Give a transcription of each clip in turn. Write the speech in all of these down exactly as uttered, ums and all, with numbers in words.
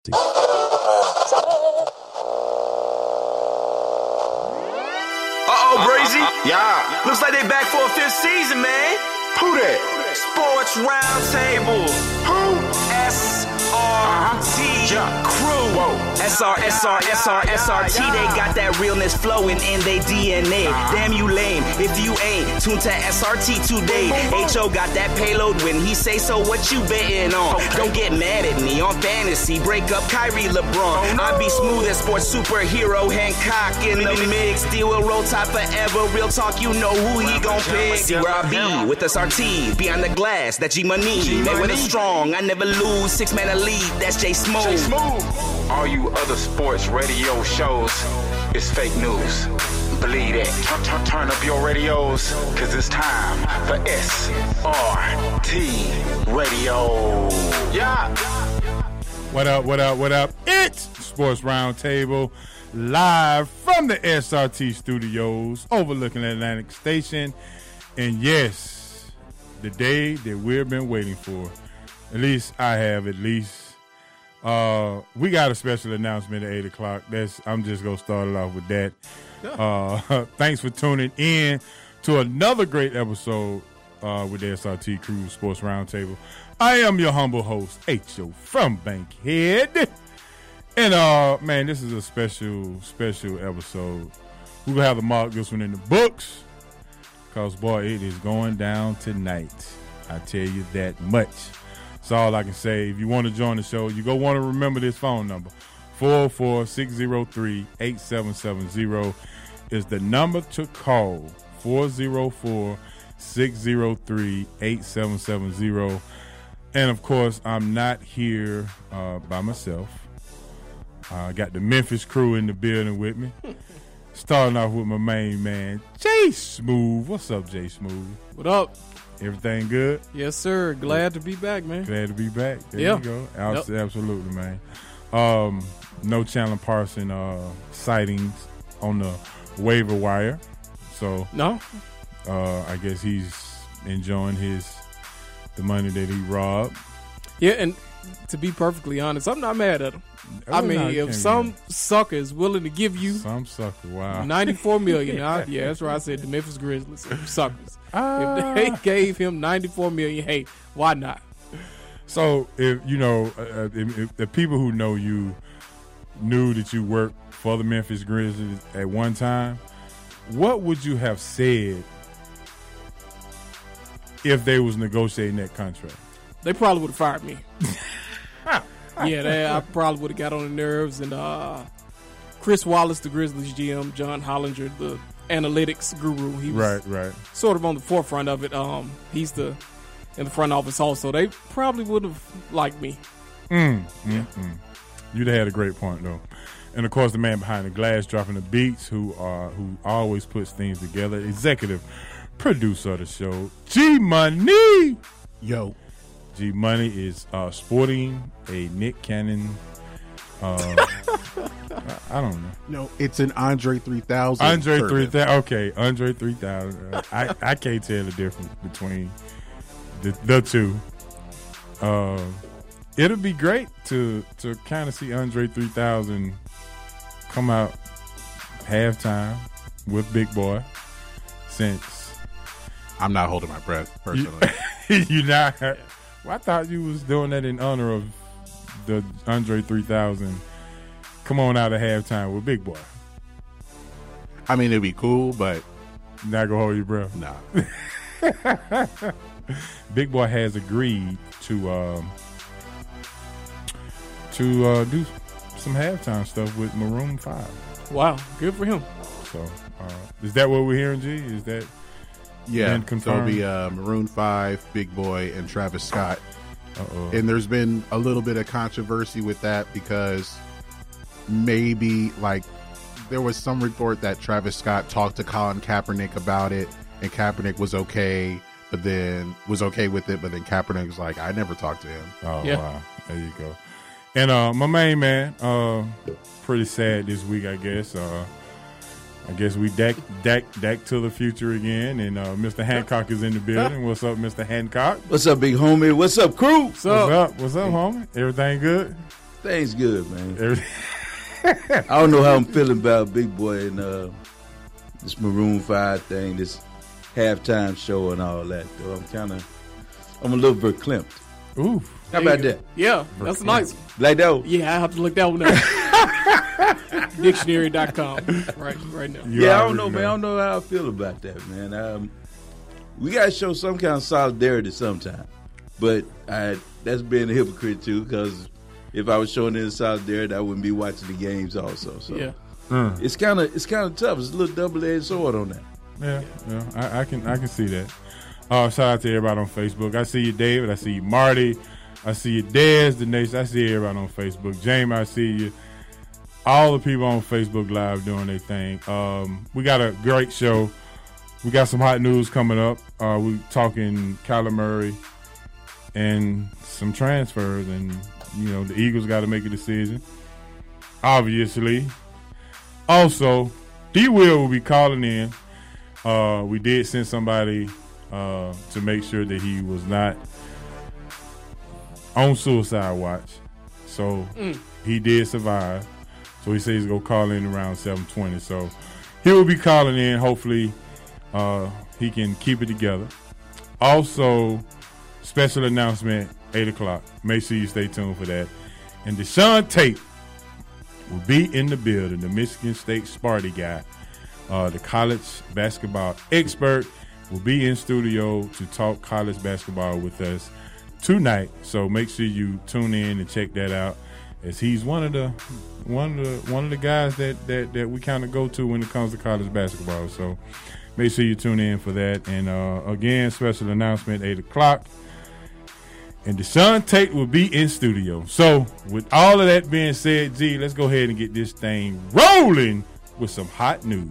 Uh-oh, Brazy. Yeah. Looks like they back for a fifth season, man. Who that? Sports Roundtable. Who? S R T Yeah. Crew. Whoa. S R, S R, S R, S R T. They got that realness flowing in their D N A. Damn you lame if you ain't tuned to S R T today. H O got that payload when he say so. What you betting on? Don't get mad at me on fantasy. Break up Kyrie LeBron. I be smooth as sports superhero Hancock in the mix. Deal with roll tide forever. Real talk, you know who he gon' pick. See where I be with S R T. Beyond the glass, that G Money. They win it strong. I never lose. Six man a lead. That's J Smooth. J Smooth. All you other sports radio shows is fake news. Believe that. Turn, turn, turn up your radios, cause it's time for S R T Radio. Yeah. What up, what up, what up? It's Sports Roundtable, live from the S R T studios overlooking Atlantic Station. And yes, the day that we've been waiting for. At least I have, at least. Uh, we got a special announcement at eight o'clock. That's, I'm just going to start it off with that. Uh, thanks for tuning in to another great episode uh, with the S R T Crew Sports Roundtable. I am your humble host, H O from Bankhead. And, uh, man, this is a special, special episode. We're going to have to mark this one in the books because, boy, it is going down tonight. I tell you that much. That's all I can say. If you want to join the show, you go want to remember this phone number. four oh four, six oh three, eight seven seven zero is the number to call. four oh four, six oh three, eight seven seven zero. And, of course, I'm not here uh, by myself. I uh, got the Memphis crew in the building with me. Starting off with my main man, J Smooth. What's up, J Smooth? What up? Everything good? Yes, sir. Glad to be back, man. Glad to be back. There yeah. you go. Abs- yep. Absolutely, man. Um, no Chandler Parson uh, sightings on the waiver wire. So, no. Uh, I guess he's enjoying his the money that he robbed. Yeah, and to be perfectly honest, I'm not mad at him. Oh, I mean, no, if some sucker is willing to give you some sucker, wow, ninety-four million dollars, yeah, that's right. I said the Memphis Grizzlies, suckers. Uh, if they gave him ninety-four million dollars, hey, why not? So, if you know, uh, if, if the people who know you knew that you worked for the Memphis Grizzlies at one time, what would you have said if they was negotiating that contract? They probably would have fired me. Yeah, they, I probably would have got on the nerves. And uh, Chris Wallace, the Grizzlies G M, John Hollinger, the analytics guru, he was right, right. sort of on the forefront of it. Um, he's the in the front office also. They probably would have liked me. Mm, yeah. mm, mm. You'd have had a great point, though. And, of course, the man behind the glass dropping the beats who uh, who always puts things together, executive producer of the show, G Money. Yo. G Money is uh, sporting a Nick Cannon. Uh, I, I don't know. No, it's an Andre three thousand. Andre three thousand. Okay, Andre three thousand. Uh, I I can't tell the difference between the, the two. Uh, it'll be great to to kind of see Andre three thousand come out halftime with Big Boy. Since I'm not holding my breath personally. You, you not. Well, I thought you was doing that in honor of the Andre three thousand. Come on out of halftime with Big Boy. I mean, it'd be cool, but not gonna hold your breath. Nah. Big Boy has agreed to um, to uh, do some halftime stuff with Maroon five. Wow, good for him. So, uh, is that what we're hearing, G? Is that? Yeah, so it'll be uh, Maroon five, Big Boy, and Travis Scott. Uh-oh. And there's been a little bit of controversy with that because maybe, like, there was some report that Travis Scott talked to Colin Kaepernick about it, and Kaepernick was okay, but then was okay with it, but then Kaepernick was like, I never talked to him. Oh, yeah. Wow. There you go. And uh, my main man, uh, pretty sad this week, I guess. Uh, I guess we deck, deck, deck to the future again, and uh, Mister Hancock is in the building. What's up, Mister Hancock? What's up, big homie? What's up, crew? What's up? What's up, What's up homie? Everything good? Things good, man. I don't know how I'm feeling about Big Boy and uh, this Maroon five thing, this halftime show and all that. Though I'm kind of, I'm a little verklempt. Ooh, how about that? Yeah, that's nice. Like that? Yeah, I have to look that one up. Dictionary dot com right right now. You yeah, I don't know, know, man. I don't know how I feel about that, man. Um, we got to show some kind of solidarity sometime. But I, that's being a hypocrite, too, because if I was showing any solidarity, I wouldn't be watching the games also. So yeah. Mm. It's kind of it's kind of tough. It's a little double-edged sword on that. Yeah, yeah, I, I can I can see that. Uh, shout out to everybody on Facebook. I see you, David. I see you, Marty. I see you, Dez, the Nation. I see everybody on Facebook. James, I see you. All the people on Facebook Live doing their thing. Um, we got a great show. We got some hot news coming up. Uh, we talking Kyler Murray and some transfers, and you know the Eagles got to make a decision. Obviously. Also, D. Will will be calling in. Uh, we did send somebody uh, to make sure that he was not on suicide watch. So mm. he did survive. So he says he's going to call in around seven twenty. So he will be calling in. Hopefully uh, he can keep it together. Also, special announcement, eight o'clock. Make sure you stay tuned for that. And Deshaun Tate will be in the building, the Michigan State Sparty guy. Uh, the college basketball expert will be in studio to talk college basketball with us tonight. So make sure you tune in and check that out, as he's one of the one of the one of the guys that that, that we kind of go to when it comes to college basketball. So make sure you tune in for that. And uh, again, special announcement, eight o'clock. And Deshaun Tate will be in studio. So with all of that being said, G, let's go ahead and get this thing rolling with some hot news.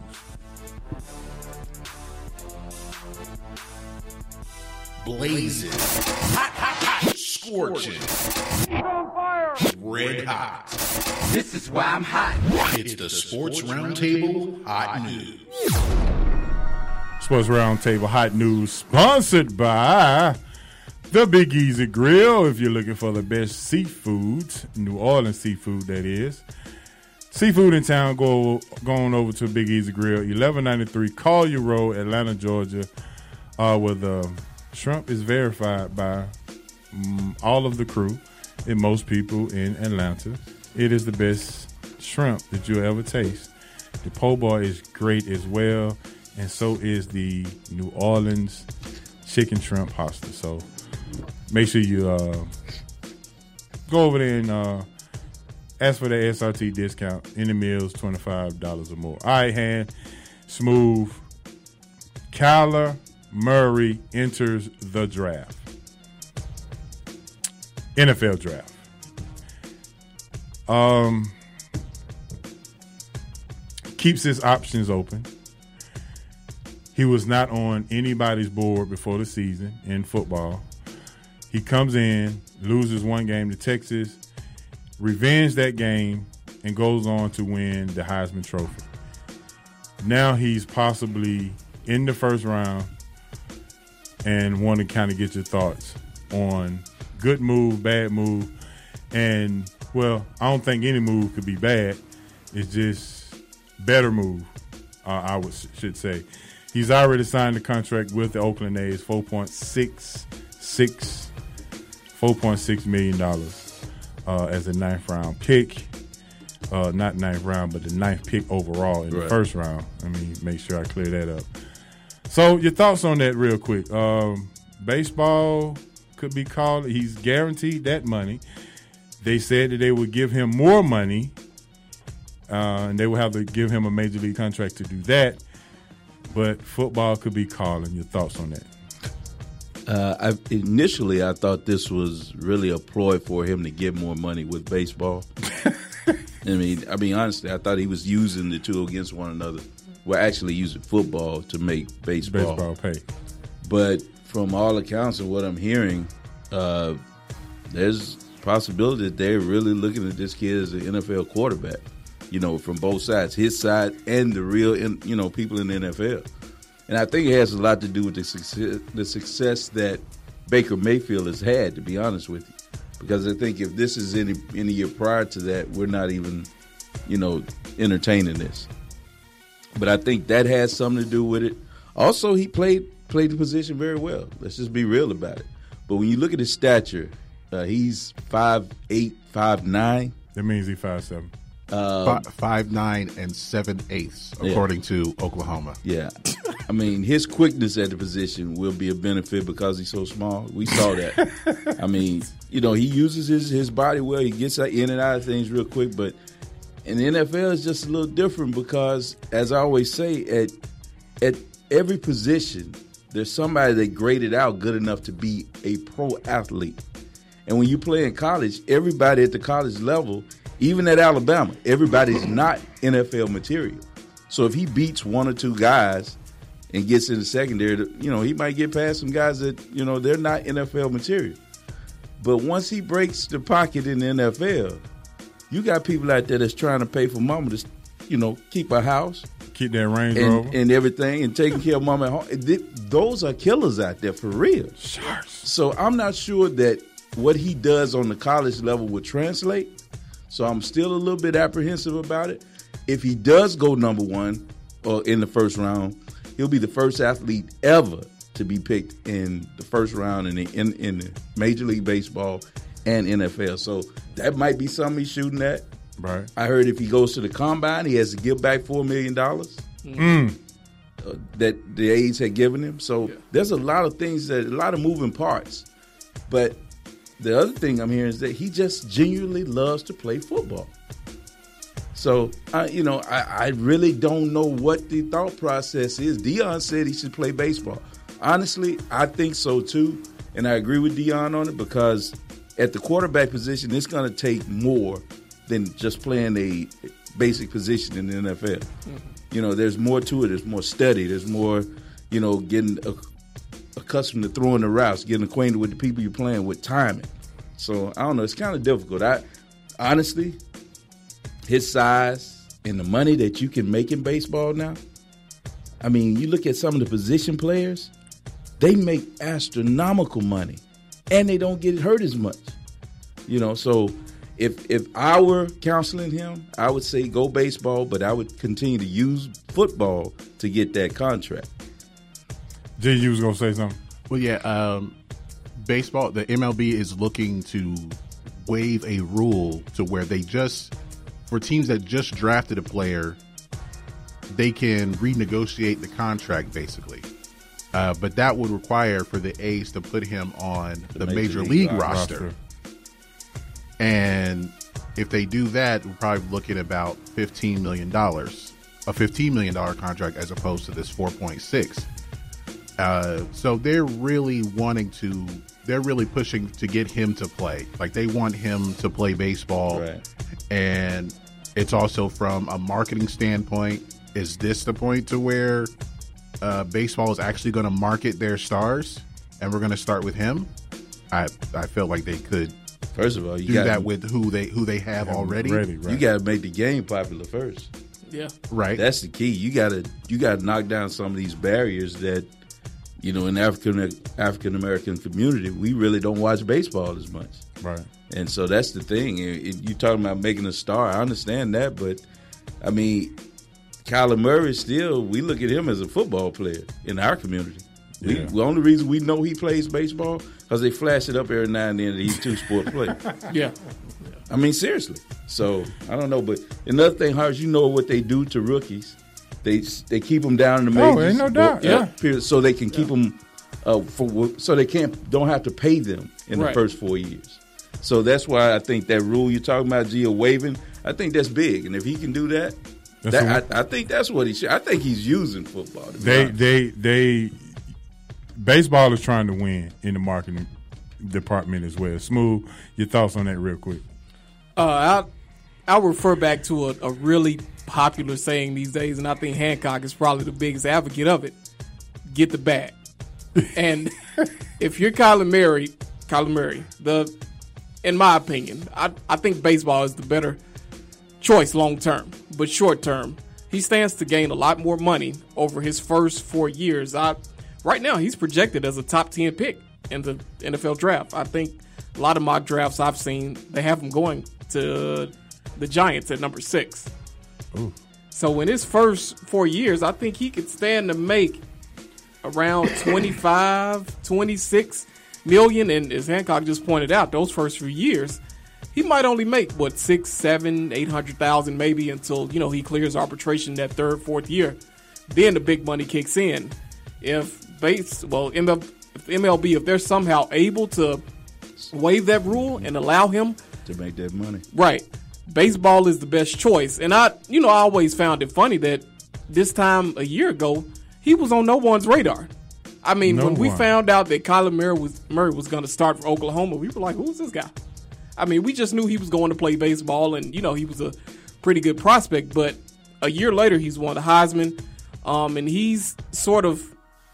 Blazing. Hot, hot, hot. Scorching. On fire. Red hot. This is why I'm hot. It's the Sports Roundtable Hot News. Sports Roundtable Hot News, sponsored by the Big Easy Grill. If you're looking for the best seafood, New Orleans seafood, that is. Seafood in town, go going over to Big Easy Grill, eleven ninety-three Collier Road, Atlanta, Georgia, uh, where the shrimp is verified by um, all of the crew and most people in Atlanta. It is the best shrimp that you'll ever taste. The po' boy is great as well, and so is the New Orleans chicken shrimp pasta. So make sure you uh, go over there and uh, ask for the S R T discount. Any meals, twenty-five dollars or more. All right, hand, smooth. Kyler Murray enters the draft. N F L draft. Um, keeps his options open. He was not on anybody's board before the season in football. He comes in, loses one game to Texas, revenge that game, and goes on to win the Heisman Trophy. Now he's possibly in the first round, and want to kind of get your thoughts on good move, bad move, and, well, I don't think any move could be bad. It's just better move, uh, I would should say. He's already signed a contract with the Oakland A's, four point six six, four point six million dollars uh, as a ninth round pick. Uh, not ninth round, but the ninth pick overall in right. the first round. Let me make sure I clear that up. So your thoughts on that real quick. Um, baseball could be called. He's guaranteed that money. They said that they would give him more money, uh, and they would have to give him a major league contract to do that. But football could be calling. Your thoughts on that? Uh, I, initially, I thought this was really a ploy for him to get more money with baseball. I mean, I mean, honestly, I thought he was using the two against one another. We're actually using football to make baseball. Baseball pay. But from all accounts of what I'm hearing, uh, there's a possibility that they're really looking at this kid as an N F L quarterback, you know, from both sides, his side and the real, you know, people in the N F L. And I think it has a lot to do with the success, the success that Baker Mayfield has had, to be honest with you. Because I think if this is any any year prior to that, we're not even, you know, entertaining this. But I think that has something to do with it. Also, he played played the position very well. Let's just be real about it. But when you look at his stature, uh, he's five eight, five nine. That means he's five seven. Um, five nine and seven eighths, according yeah. to Oklahoma. Yeah, I mean his quickness at the position will be a benefit because he's so small. We saw that. I mean, you know, he uses his his body well. He gets in and out of things real quick. But in the N F L, it's just a little different because, as I always say, at at every position, there's somebody that graded out good enough to be a pro athlete. And when you play in college, everybody at the college level. Even at Alabama, everybody's not N F L material. So if he beats one or two guys and gets in the secondary, you know, he might get past some guys that, you know, they're not N F L material. But once he breaks the pocket in the N F L, you got people out there that's trying to pay for mama to, you know, keep a house. Keep that Range and, Rover. And everything and taking care of mama at home. Those are killers out there for real. Sure. So I'm not sure that what he does on the college level would translate. So I'm still a little bit apprehensive about it. If he does go number one or in the first round, he'll be the first athlete ever to be picked in the first round in the, in, in the Major League Baseball and N F L. So that might be something he's shooting at. Right. I heard if he goes to the combine, he has to give back four million dollars mm. uh, that the A's had given him. So yeah. there's a lot of things, that a lot of moving parts. But the other thing I'm hearing is that he just genuinely loves to play football. So, I, you know, I, I really don't know what the thought process is. Deion said he should play baseball. Honestly, I think so too, and I agree with Deion on it because at the quarterback position, it's going to take more than just playing a basic position in the N F L. Mm-hmm. You know, there's more to it. There's more study. There's more, you know, getting a, accustomed to throwing the routes, getting acquainted with the people you're playing with, timing. So, I don't know. It's kind of difficult. I honestly, his size and the money that you can make in baseball now, I mean, you look at some of the position players, they make astronomical money, and they don't get hurt as much. You know, so if if I were counseling him, I would say go baseball, but I would continue to use football to get that contract. Jay, you was going to say something? Well, yeah, um, baseball, the M L B is looking to waive a rule to where they just, for teams that just drafted a player, they can renegotiate the contract, basically. Uh, but that would require for the A's to put him on the, the Major, Major League, League roster. roster. And if they do that, we're probably looking at about fifteen million dollars, a fifteen million dollars contract as opposed to this four point six. Uh, so they're really wanting to, they're really pushing to get him to play. Like they want him to play baseball. Right. And it's also from a marketing standpoint, is this the point to where uh, baseball is actually going to market their stars and we're going to start with him? I I feel like they could. First of all, you do gotta, that with who they who they have already. Ready, right. You got to make the game popular first. Yeah, right. That's the key. You got to you got to knock down some of these barriers that, you know, in the African African American community, we really don't watch baseball as much. Right. And so that's the thing. You're talking about making a star. I understand that, but I mean, Kyler Murray still, we look at him as a football player in our community. We, yeah. The only reason we know he plays baseball because they flash it up every now and then that he's a two-sport player. Yeah. I mean, seriously. So, I don't know. But another thing, Harsh, you know what they do to rookies. They they keep them down in the majors. Oh, ain't no doubt. Yeah. yeah. So they can keep yeah. them, uh, for, so they can't don't have to pay them in right. the first four years. So that's why I think that rule you're talking about, Gio, waiving, I think that's big. And if he can do that, that I, I think that's what he should. I think he's using football. They, they, they, baseball is trying to win in the marketing department as well. Smooth, your thoughts on that real quick. Uh, I'll, I'll refer back to a, a really popular saying these days, and I think Hancock is probably the biggest advocate of it. Get the bag. And if you're Kyler Murray, Kyler Murray, the in my opinion, I, I think baseball is the better choice long term. But short term, he stands to gain a lot more money over his first four years. I, right now, he's projected as a top ten pick in the N F L draft. I think a lot of mock drafts I've seen, they have him going to the Giants at number six. Ooh. So in his first four years, I think he could stand to make around twenty-five, twenty-six million. And as Hancock just pointed out, those first few years, he might only make what six, seven, eight hundred thousand maybe until, you know, he clears arbitration that third, fourth year. Then the big money kicks in. If base, well, M L B, if they're somehow able to waive that rule and allow him to make that money, right? Baseball is the best choice. And I, you know, I always found it funny that this time a year ago, he was on no one's radar. I mean, no when we one. found out that Kyler Murray was Murray was going to start for Oklahoma, we were like, "Who's this guy?" I mean, we just knew he was going to play baseball, and you know, he was a pretty good prospect. But a year later, he's won the Heisman, um, and he's sort of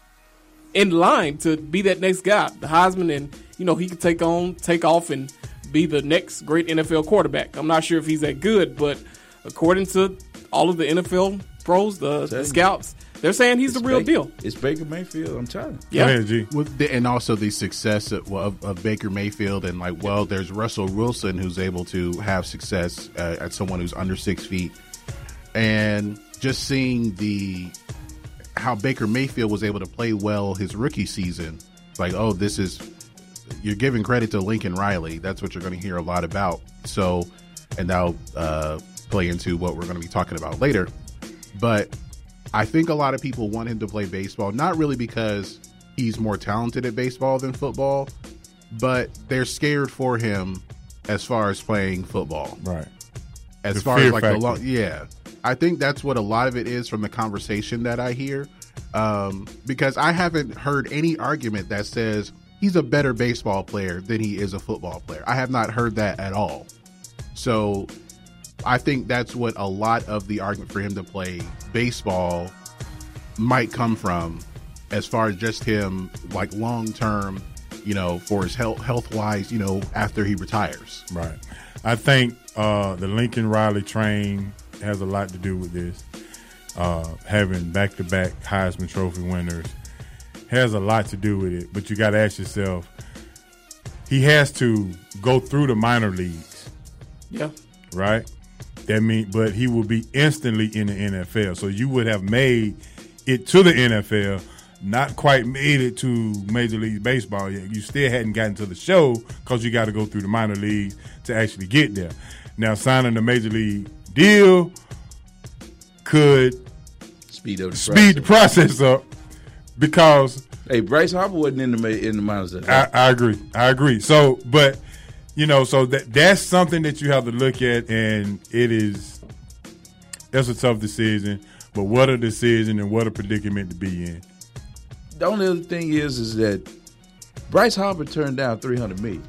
in line to be that next guy, the Heisman, and you know, he could take on, take off, and be the next great N F L quarterback. I'm not sure if he's that good, but according to all of the N F L pros, the, the scouts, they're saying he's it's the real Baker, deal. It's Baker Mayfield. I'm telling you. Yeah. Go ahead, G. With the, and also the success of, of, of Baker Mayfield, and like, well, there's Russell Wilson who's able to have success uh, at someone who's under six feet, and just seeing the how Baker Mayfield was able to play well his rookie season. Like, oh, this is you're giving credit to Lincoln Riley. That's what you're going to hear a lot about. So, and that'll uh, play into what we're going to be talking about later. But I think a lot of people want him to play baseball, not really because he's more talented at baseball than football, but they're scared for him as far as playing football. Right. As The far fear as like the factor. long, yeah, I think that's what a lot of it is from the conversation that I hear. Um, because I haven't heard any argument that says he's a better baseball player than he is a football player. I have not heard that at all. So I think that's what a lot of the argument for him to play baseball might come from, as far as just him, like long term, you know, for his health health wise, you know, after he retires. Right. I think uh, the Lincoln Riley train has a lot to do with this. Uh, having back to back Heisman Trophy winners has a lot to do with it. But you got to ask yourself, he has to go through the minor leagues. Yeah. Right? That mean, but he will be instantly in the N F L. So you would have made it to the N F L, not quite made it to Major League Baseball yet. You still hadn't gotten to the show because you got to go through the minor leagues to actually get there. Now, signing the Major League deal could Speed up the speed the process up because Hey, Bryce Harper wasn't in the ma- in the minors. I, I agree. I agree. So, but you know, so that that's something that you have to look at, and it is that's a tough decision. But what a decision and what a predicament to be in. The only other thing is, is that Bryce Harper turned down three hundred million,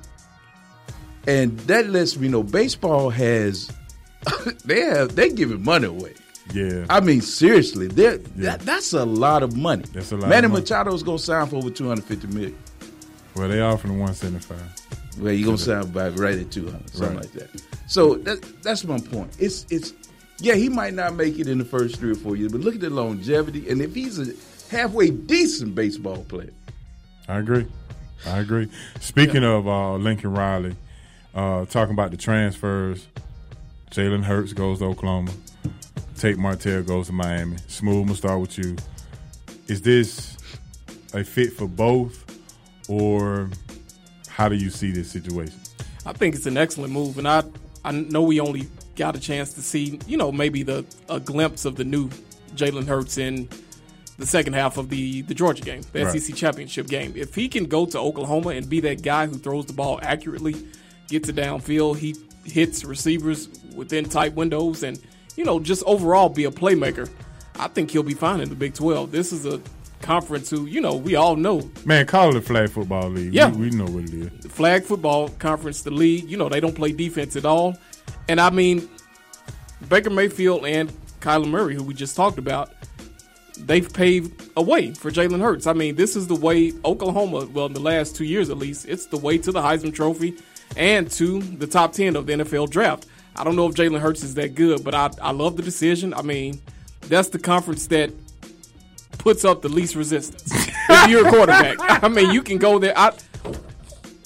and that lets me know baseball has they have they giving money away. Yeah, I mean, seriously, Yeah. that, that's a lot of money. That's a lot Manny of money. Machado's gonna sign for over two hundred fifty million. Well, they offering one seventy five. Well, you gonna sign by right at two hundred, something Right. like that. So that, that's my point. It's it's yeah, he might not make it in the first three or four years, but look at the longevity, and if he's a halfway decent baseball player, I agree. I agree. Speaking of uh, Lincoln Riley, uh, talking about the transfers, Jalen Hurts goes to Oklahoma. Tate Martell goes to Miami. Smooth, I'm going to start with you. Is this a fit for both, or how do you see this situation? I think it's an excellent move, and I I know we only got a chance to see, you know, maybe the a glimpse of the new Jalen Hurts in the second half of the, the Georgia game, the Right. S E C championship game. If he can go to Oklahoma and be that guy who throws the ball accurately, gets it downfield, he hits receivers within tight windows, and, you know, just overall be a playmaker, I think he'll be fine in the Big twelve. This is a conference who, you know, we all know. Man, call it a flag football league. Yeah. We, we know what it is. The flag football conference, the league, you know, they don't play defense at all. And I mean, Baker Mayfield and Kyler Murray, who we just talked about, they've paved a way for Jalen Hurts. I mean, this is the way Oklahoma, well, in the last two years at least, it's the way to the Heisman Trophy and to the top ten of the N F L draft. I don't know if Jalen Hurts is that good, but I, I love the decision. I mean, that's the conference that puts up the least resistance. If you're a quarterback, I mean, you can go there. I,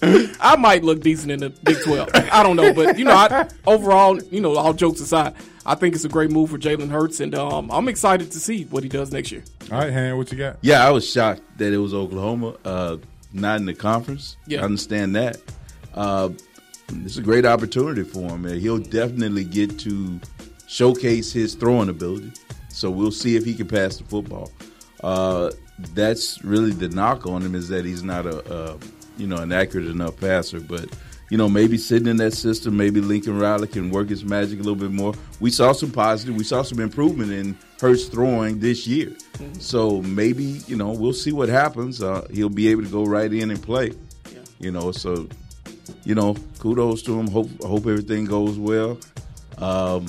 I might look decent in the Big twelve. I don't know, but you know, I, overall, you know, all jokes aside, I think it's a great move for Jalen Hurts, and um, I'm excited to see what he does next year. All right, Han, what you got? Yeah, I was shocked that it was Oklahoma, uh, not in the conference. Yeah. I understand that. Uh, it's a great opportunity for him, man. He'll definitely get to showcase his throwing ability. So we'll see if he can pass the football. Uh, that's really the knock on him, is that he's not a, a you know, an accurate enough passer. But, you know, maybe sitting in that system, maybe Lincoln Riley can work his magic a little bit more. We saw some positive. We saw some improvement in Hurts throwing this year. Mm-hmm. So maybe, you know, we'll see what happens. Uh, he'll be able to go right in and play. Yeah. You know, so, you know, kudos to him. Hope, hope everything goes well. Um,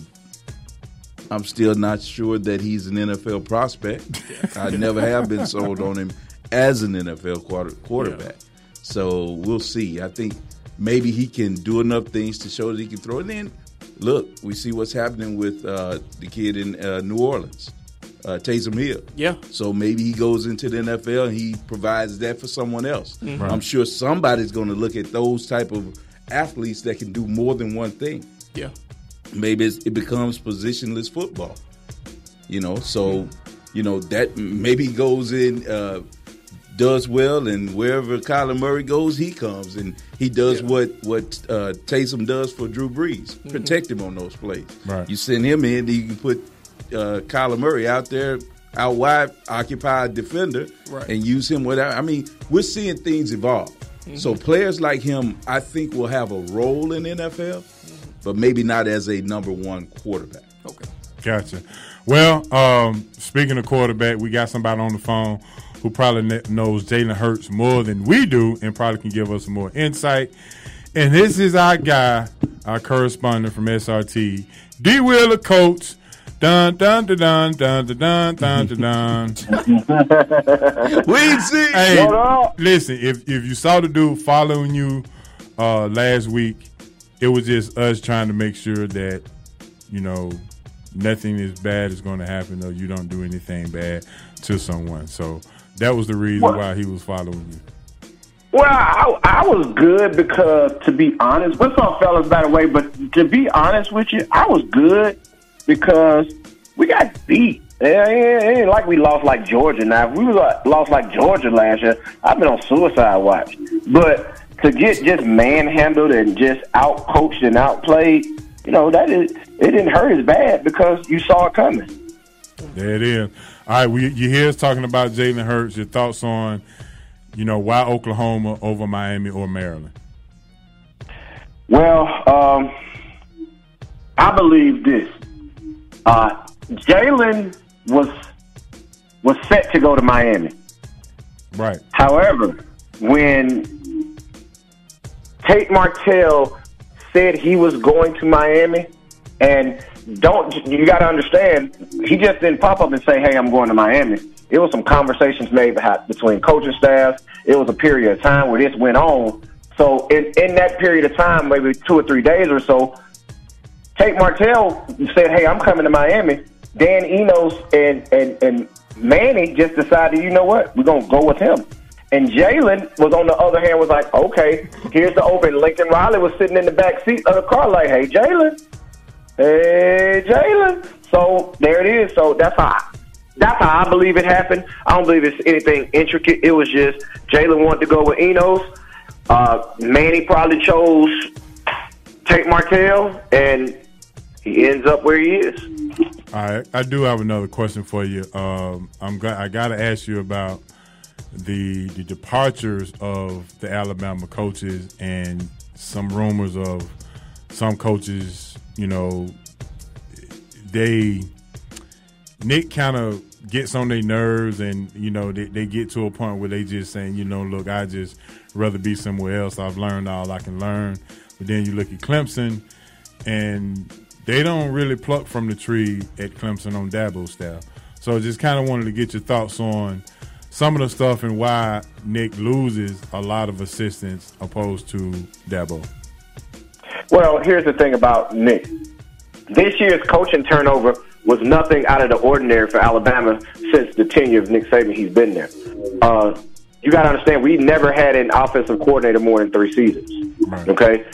I'm still not sure that he's an N F L prospect. I never have been sold on him as an N F L quarter, quarterback. Yeah. So we'll see. I think maybe he can do enough things to show that he can throw. And then, look, we see what's happening with uh, the kid in uh, New Orleans, uh, Taysom Hill. Yeah. So maybe he goes into the N F L and he provides that for someone else. Mm-hmm. Right. I'm sure somebody's going to look at those type of athletes that can do more than one thing. Yeah. Maybe it's, it becomes positionless football. You know, so, you know, that maybe he goes in, uh, does well, and wherever Kyler Murray goes, he comes, and he does yeah. what what uh, Taysom does for Drew Brees, mm-hmm. protect him on those plays. Right. You send him in, you can put uh, Kyler Murray out there, out wide, occupied defender, right. and use him without. I mean, we're seeing things evolve. Mm-hmm. So players like him, I think, will have a role in the N F L, mm-hmm. but maybe not as a number one quarterback. Okay, gotcha. Well, um, speaking of quarterback, we got somebody on the phone who probably knows Jalen Hurts more than we do and probably can give us some more insight. And this is our guy, our correspondent from S R T, D. Wheeler Coates. Dun, dun, dun, dun, dun, dun, dun, dun, dun. We see. Hey, listen, if, if you saw the dude following you uh, last week, it was just us trying to make sure that, you know, nothing as bad is going to happen or you don't do anything bad to someone. So that was the reason well, why he was following you. Well, I, I was good because, to be honest, what's up, fellas, by the way, but to be honest with you, I was good because we got beat. It ain't, it ain't like we lost like Georgia. Now, if we lost like Georgia last year, I've been on suicide watch. But to get just manhandled and just out-coached and outplayed, you know, that is, it didn't hurt as bad because you saw it coming. There it is. All right, we, you hear us talking about Jalen Hurts. Your thoughts on, you know, why Oklahoma over Miami or Maryland? Well, um, I believe this. Uh, Jalen was was set to go to Miami. Right. However, when Tate Martell said he was going to Miami, and don't you got to understand, he just didn't pop up and say, "Hey, I'm going to Miami." It was some conversations made between coaching staffs. It was a period of time where this went on. So in, in that period of time, maybe two or three days or so, Tate Martell said, "Hey, I'm coming to Miami." Dan Enos and, and, and Manny just decided, you know what, we're going to go with him. And Jalen was, on the other hand, was like, okay, here's the open. Lincoln Riley was sitting in the back seat of the car like, hey, Jalen. Hey, Jalen. So there it is. So that's how, that's how I believe it happened. I don't believe it's anything intricate. It was just Jalen wanted to go with Enos. Uh, Manny probably chose Tate Martell, and he ends up where he is. All right, I do have another question for you. Um, I'm go- I got to ask you about the the departures of the Alabama coaches and some rumors of some coaches. You know, they Nick kind of gets on their nerves, and you know they, they get to a point where they just saying, you know, look, I just rather be somewhere else. I've learned all I can learn. But then you look at Clemson, and they don't really pluck from the tree at Clemson on Dabo's staff. So just kind of wanted to get your thoughts on some of the stuff and why Nick loses a lot of assistants opposed to Dabo. Well, here's the thing about Nick. This year's coaching turnover was nothing out of the ordinary for Alabama since the tenure of Nick Saban. He's been there. Uh, you got to understand, we never had an offensive coordinator more than three seasons. Right. Okay,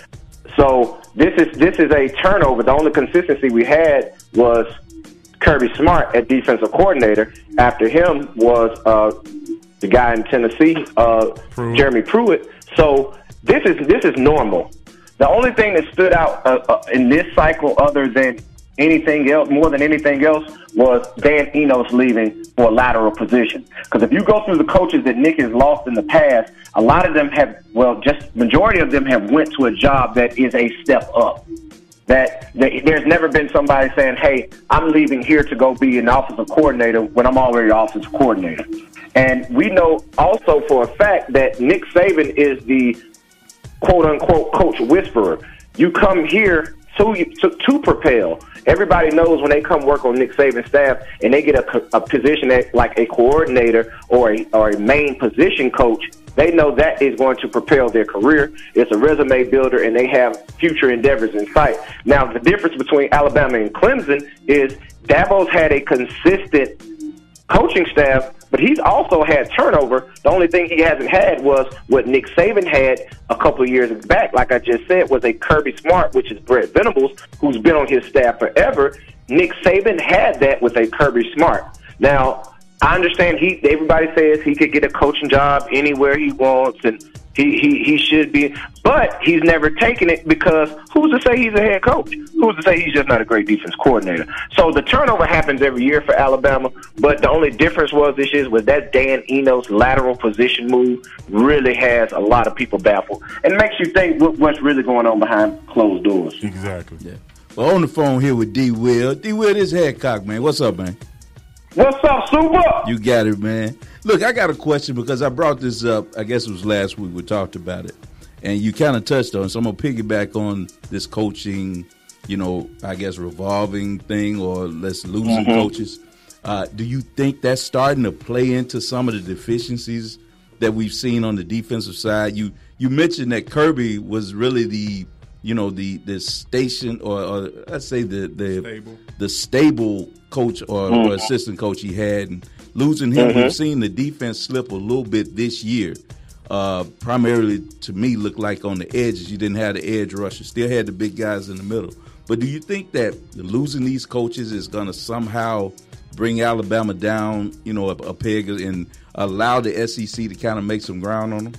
so this is this is a turnover. The only consistency we had was Kirby Smart at defensive coordinator. After him was uh, the guy in Tennessee, uh, Pruitt. Jeremy Pruitt. So this is this is normal. The only thing that stood out uh, uh, in this cycle, other than anything else, more than anything else, was Dan Enos leaving for a lateral position. Because if you go through the coaches that Nick has lost in the past, a lot of them have, well, just majority of them have went to a job that is a step up. That, that there's never been somebody saying, hey, I'm leaving here to go be an offensive coordinator when I'm already an offensive coordinator. And we know also for a fact that Nick Saban is the quote-unquote coach whisperer. You come here to, to, to propel. Everybody knows when they come work on Nick Saban's staff and they get a, a position at, like a coordinator or a, or a main position coach, they know that is going to propel their career. It's a resume builder, and they have future endeavors in sight. Now, the difference between Alabama and Clemson is Dabo's had a consistent coaching staff, but he's also had turnover. The only thing he hasn't had was what Nick Saban had a couple of years back, like I just said, was a Kirby Smart, which is Brett Venables, who's been on his staff forever. Nick Saban had that with a Kirby Smart. Now, I understand he. Everybody says he could get a coaching job anywhere he wants, and he, he, he should be, but he's never taken it because who's to say he's a head coach? Who's to say he's just not a great defense coordinator? So the turnover happens every year for Alabama, but the only difference was this year was that Dan Enos lateral position move really has a lot of people baffled and makes you think what, what's really going on behind closed doors. Exactly. Yeah. Well, on the phone here with D. Will. D. Will, this is Hadcock, man. What's up, man? What's up, Super? You got it, man. Look, I got a question because I brought this up. I guess it was last week we talked about it, and you kind of touched on it. So I'm gonna piggyback on this coaching, you know, I guess revolving thing, or let's losing mm-hmm. coaches. Uh, do you think that's starting to play into some of the deficiencies that we've seen on the defensive side? You you mentioned that Kirby was really the you know the the station or, or let's say the the stable. the stable coach or, mm-hmm. or assistant coach he had, and losing him, mm-hmm. we've seen the defense slip a little bit this year. Uh, primarily, to me, looked like on the edges. You didn't have the edge rushers. Still had the big guys in the middle. But do you think that losing these coaches is going to somehow bring Alabama down, you know, a, a peg and allow the S E C to kind of make some ground on them?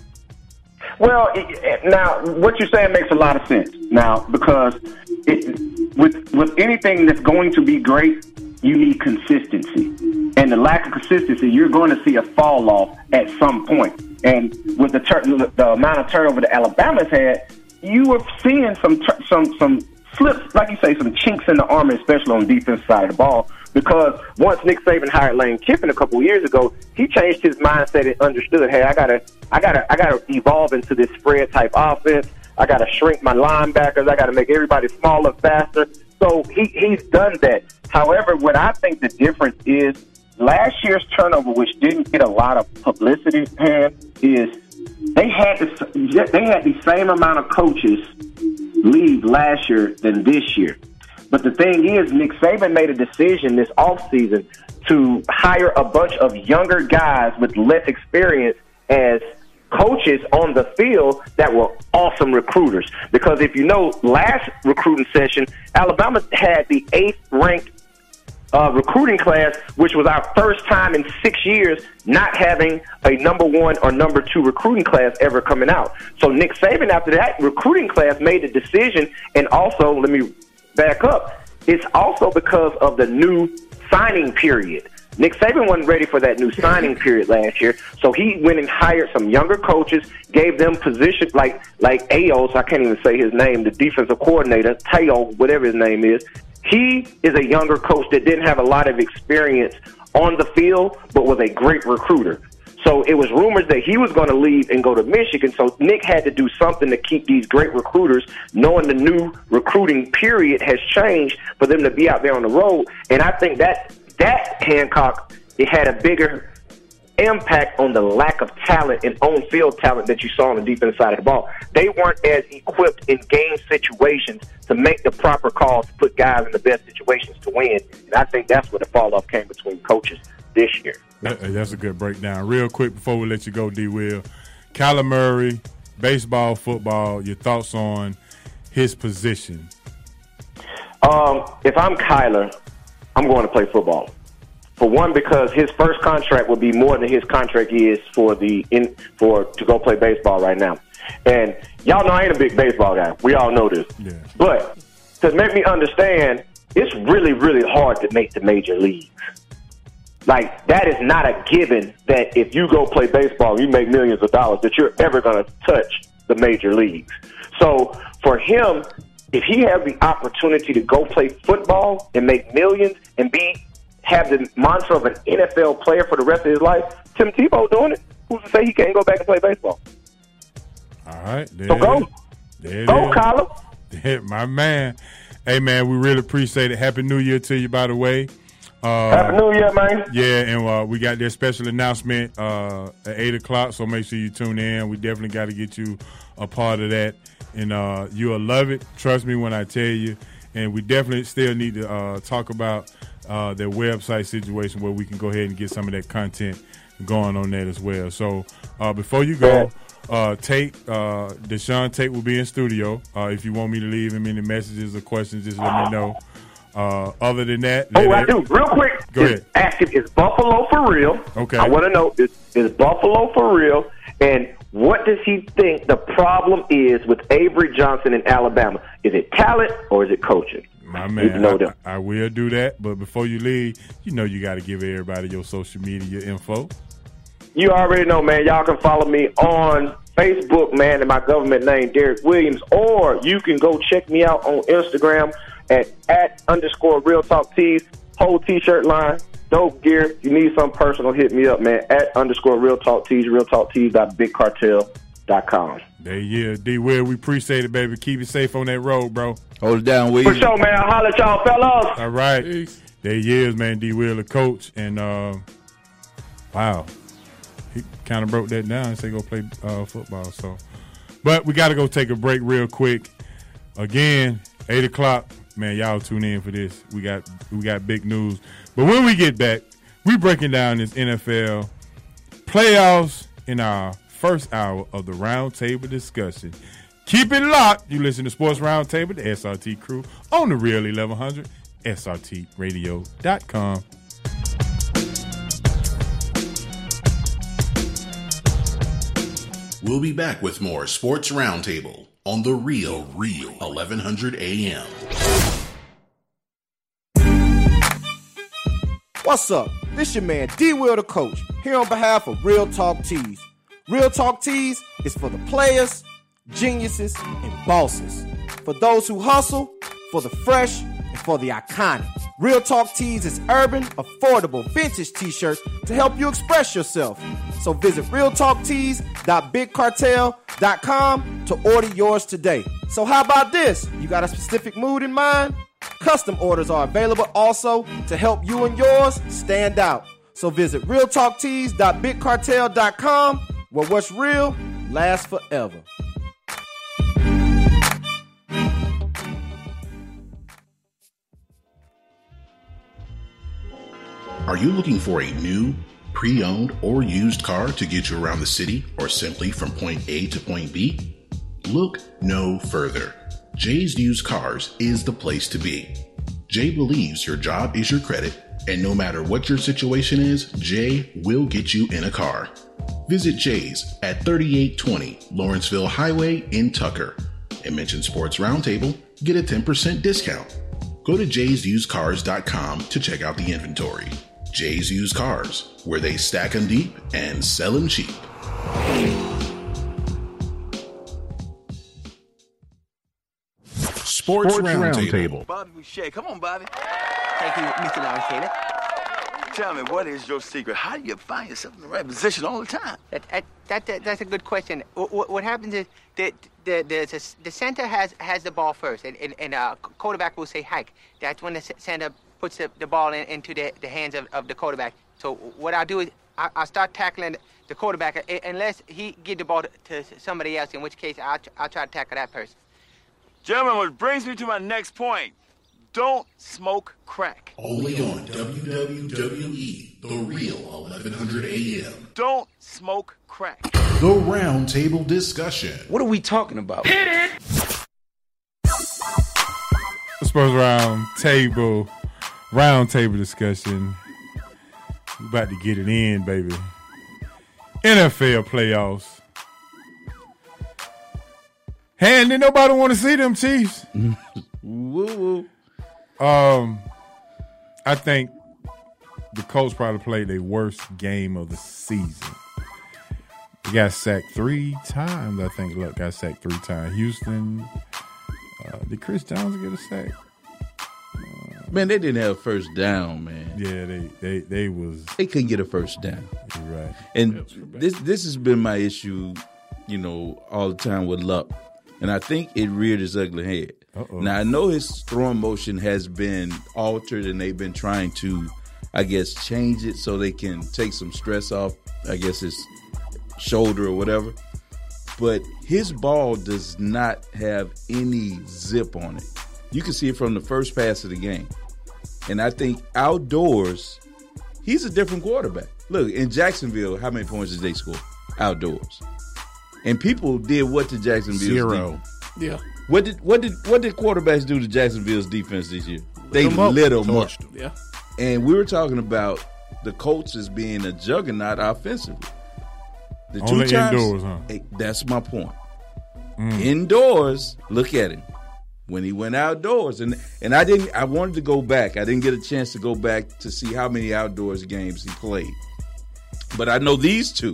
Well, it, now what you're saying makes a lot of sense. Now, because it, with with anything that's going to be great, you need consistency. And the lack of consistency, you're going to see a fall off at some point. And with the, tur- the amount of turnover that Alabama's had, you were seeing some tur- some some slips, like you say, some chinks in the armor, especially on the defense side of the ball. Because once Nick Saban hired Lane Kiffin a couple of years ago, he changed his mindset and understood, hey, I gotta, I gotta, I gotta evolve into this spread type offense. I gotta shrink my linebackers. I gotta make everybody smaller, faster. So he, he's done that. However, what I think the difference is last year's turnover, which didn't get a lot of publicity, Pam, is they had the, they had the same amount of coaches leave last year than this year. But the thing is, Nick Saban made a decision this offseason to hire a bunch of younger guys with less experience as coaches on the field that were awesome recruiters. Because if you know, last recruiting session, Alabama had the eighth-ranked uh, recruiting class, which was our first time in six years not having a number one or number two recruiting class ever coming out. So Nick Saban, after that recruiting class, made the decision, and also, let me back up, it's also because of the new signing period. Nick Saban wasn't ready for that new signing period last year, so he went and hired some younger coaches, gave them positions like like Aos, I can't even say his name, the defensive coordinator, Teo, whatever his name is. He is a younger coach that didn't have a lot of experience on the field, but was a great recruiter. So it was rumors that he was going to leave and go to Michigan. So Nick had to do something to keep these great recruiters, knowing the new recruiting period has changed for them to be out there on the road. And I think that that Hancock, it had a bigger impact on the lack of talent and on-field talent that you saw on the defense side of the ball. They weren't as equipped in game situations to make the proper calls to put guys in the best situations to win. And I think that's where the fall-off came between coaches this year. That, that's a good breakdown. Real quick before we let you go, D. Will, Kyler Murray, baseball, football. Your thoughts on his position? Um, if I'm Kyler, I'm going to play football. For one, because his first contract would be more than his contract is for the in for to go play baseball right now. And y'all know I ain't a big baseball guy. We all know this. Yeah. But to make me understand, it's really, really hard to make the major leagues. Like, that is not a given that if you go play baseball and you make millions of dollars, that you're ever going to touch the major leagues. So for him, if he has the opportunity to go play football and make millions and be have the mantra of an N F L player for the rest of his life, Tim Tebow doing it, who's to say he can't go back and play baseball? All right. There so go. There go, Kyler. There, my man. Hey, man, we really appreciate it. Happy New Year to you, by the way. Uh, Happy New Year, man. Yeah, and uh, we got their special announcement uh, at eight o'clock, so make sure you tune in. We definitely got to get you a part of that, and uh, you'll love it. Trust me when I tell you. And we definitely still need to uh, talk about uh, their website situation where we can go ahead and get some of that content going on that as well. So uh, before you go, uh, Tate, uh, Deshaun Tate will be in studio. Uh, if you want me to leave him any messages or questions, just let me know. Uh, other than that, oh, I do. Real quick, go ahead. Ask is Buffalo for real? Okay. I want to know is, is Buffalo for real? And what does he think the problem is with Avery Johnson in Alabama? Is it talent or is it coaching? My man, I, I will do that. But before you leave, you know you got to give everybody your social media info. You already know, man. Y'all can follow me on Facebook, man, and my government name, Derek Williams. Or you can go check me out on Instagram at, at underscore Real Talk Tees. Whole T-shirt line, dope gear. You need something personal, hit me up, man, at underscore Real Talk Tees, real talk tees dot big cartel dot com. There you D. Will, we appreciate it, baby. Keep it safe on that road, bro. Hold it down, Will. For sure, man. I'll holler at y'all, fellas. All right. Peace. There he is, man. D. Will, the coach. And, uh, wow. He kind of broke that down and said go play uh, football. So, but we got to go take a break real quick. Again, eight o'clock. Man, y'all tune in for this. We got we got big news. But when we get back, we breaking down this N F L playoffs in our first hour of the Roundtable discussion. Keep it locked. You listen to Sports Roundtable, the S R T crew, on the Real eleven hundred, S R T radio dot com. We'll be back with more Sports Roundtable on the Real Real eleven hundred A M. What's up? This your man D. Will the Coach, here on behalf of Real Talk Tees. Real Talk Tees is for the players, geniuses, and bosses. For those who hustle, for the fresh, and for the iconic. Real Talk Tees is urban, affordable, vintage t-shirts to help you express yourself. So visit real talk tees dot big cartel dot com to order yours today. So how about this? You got a specific mood in mind? Custom orders are available also to help you and yours stand out. So visit real talk tees dot big cartel dot com, where what's real lasts forever. Are you looking for a new, pre-owned, or used car to get you around the city or simply from point A to point B? Look no further. Jay's Used Cars is the place to be. Jay believes your job is your credit, and no matter what your situation is, Jay will get you in a car. Visit Jay's at thirty-eight twenty Lawrenceville Highway in Tucker and mention Sports Roundtable, get a ten percent discount. Go to jays used cars dot com to check out the inventory. Jay's Used Cars, where they stack them deep and sell them cheap. Sports, Sports Roundtable. Bobby Boucher. Come on, Bobby. Thank you, Mister Lawrence Taylor. Tell me, what is your secret? How do you find yourself in the right position all the time? That, that, that, that that's a good question. What, what happens is the the, the the center has has the ball first, and and, and uh, quarterback will say hike. That's when the center puts the, the ball in, into the, the hands of, of the quarterback. So what I'll do is I, I'll start tackling the quarterback unless he give the ball to, to somebody else, in which case I'll, I'll try to tackle that person. Gentlemen, which brings me to my next point. Don't smoke crack. Only on W W W E, The Real eleven hundred A M. Don't smoke crack. The Roundtable Discussion. What are we talking about? Hit it! The Sports Round Table, round table discussion. We about to get it in, baby. N F L playoffs. Hey, and did nobody want to see them Chiefs? Woo-woo. Um, I think the Colts probably played their worst game of the season. They got sacked three times, I think. Look, got sacked three times. Houston. Uh, did Chris Jones get a sack? Man, they didn't have a first down, man. Yeah, they they they was. They couldn't get a first down. You're right. And this this has been my issue, you know, all the time with Luck. And I think it reared its ugly head. Uh-oh. Now, I know his throwing motion has been altered, and they've been trying to, I guess, change it so they can take some stress off, I guess, his shoulder or whatever. But his ball does not have any zip on it. You can see it from the first pass of the game. And I think outdoors, he's a different quarterback. Look, in Jacksonville, how many points did they score? Outdoors. And people did what to Jacksonville's Zero. defense? Yeah. What did what did what did quarterbacks do to Jacksonville's defense this year? They them up. lit them up. Torched them. Yeah. And we were talking about the Colts as being a juggernaut offensively. The Only two times, indoors, huh? eh, that's my point. Mm. Indoors, look at him. When he went outdoors, and and I didn't. I wanted to go back. I didn't get a chance to go back to see how many outdoors games he played. But I know these two.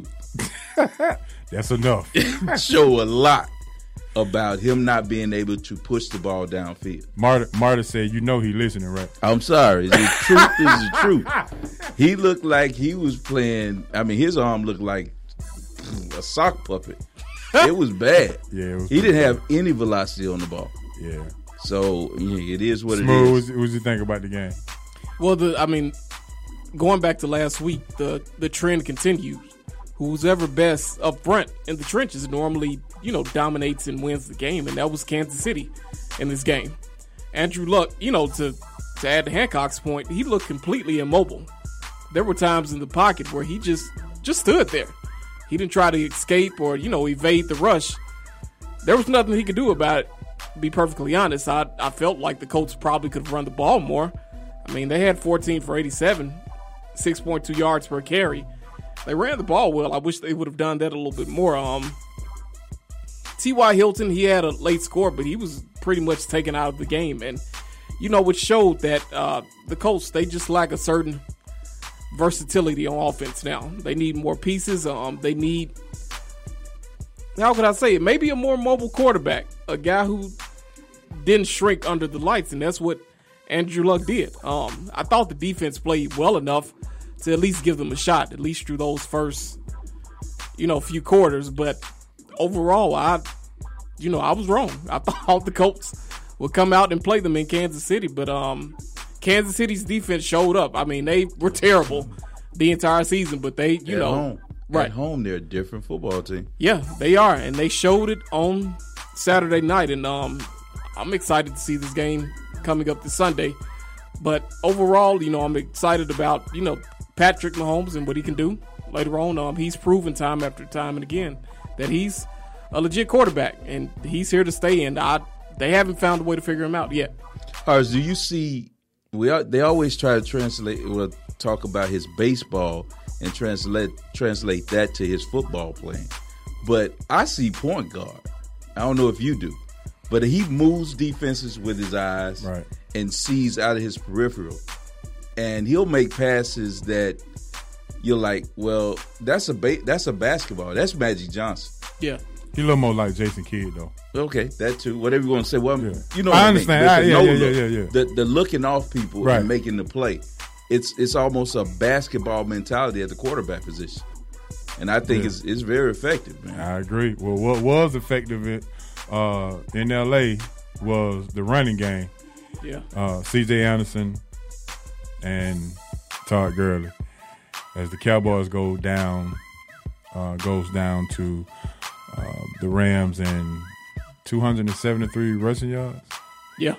That's enough. Show a lot about him not being able to push the ball downfield. Marta, Marta said, "You know he listening, right?" I'm sorry. The truth is the truth. He looked like he was playing. I mean, his arm looked like a sock puppet. It was bad. Yeah, it was he didn't bad. have any velocity on the ball. Yeah. So yeah, it is what Smooth, it is. What, what you think about the game? Well, the I mean, going back to last week, the the trend continues. Who's ever best up front in the trenches normally, you know, dominates and wins the game, and that was Kansas City in this game. Andrew Luck, you know, to to add to Hancock's point, he looked completely immobile. There were times in the pocket where he just just stood there. He didn't try to escape or, you know, evade the rush. There was nothing he could do about it, to be perfectly honest. I, I felt like the Colts probably could have run the ball more. I mean, they had fourteen for eighty-seven, six point two yards per carry. They ran the ball well. I wish they would have done that a little bit more. Um, T Y. Hilton, he had a late score, but he was pretty much taken out of the game. And, you know, which showed that uh, the Colts, they just lack a certain versatility on offense now. They need more pieces. Um, they need, how could I say it, maybe a more mobile quarterback, a guy who didn't shrink under the lights, and that's what Andrew Luck did. Um, I thought the defense played well enough to at least give them a shot, at least through those first, you know, few quarters. But overall, I, you know, I was wrong. I thought the Colts would come out and play them in Kansas City, but um, Kansas City's defense showed up. I mean, they were terrible the entire season, but they, you At know, home. right At home, they're a different football team. Yeah, they are, and they showed it on Saturday night, and um, I'm excited to see this game coming up this Sunday. But overall, you know, I'm excited about, you know, Patrick Mahomes and what he can do later on. Um, he's proven time after time and again that he's a legit quarterback, and he's here to stay. And I, they haven't found a way to figure him out yet. Ours, do you see? We are, they always try to translate or talk about his baseball and translate translate that to his football playing. But I see point guard. I don't know if you do, but he moves defenses with his eyes, right, and sees out of his peripheral. And he'll make passes that you're like, well, that's a ba- that's a basketball. That's Magic Johnson. Yeah. He a little more like Jason Kidd, though. Okay, that too. Whatever you want to say. Well, yeah. you know, I what understand. I mean. I, the, yeah, the yeah, no yeah, look, yeah, yeah. The, the looking off people right. and making the play. It's it's almost a basketball mentality at the quarterback position, and I think yeah. it's it's very effective, man. I agree. Well, what was effective uh, in L A was the running game. Yeah. Uh, C J Anderson and Todd Gurley. As the Cowboys go down, uh, goes down to uh, the Rams and two hundred seventy-three rushing yards. Yeah.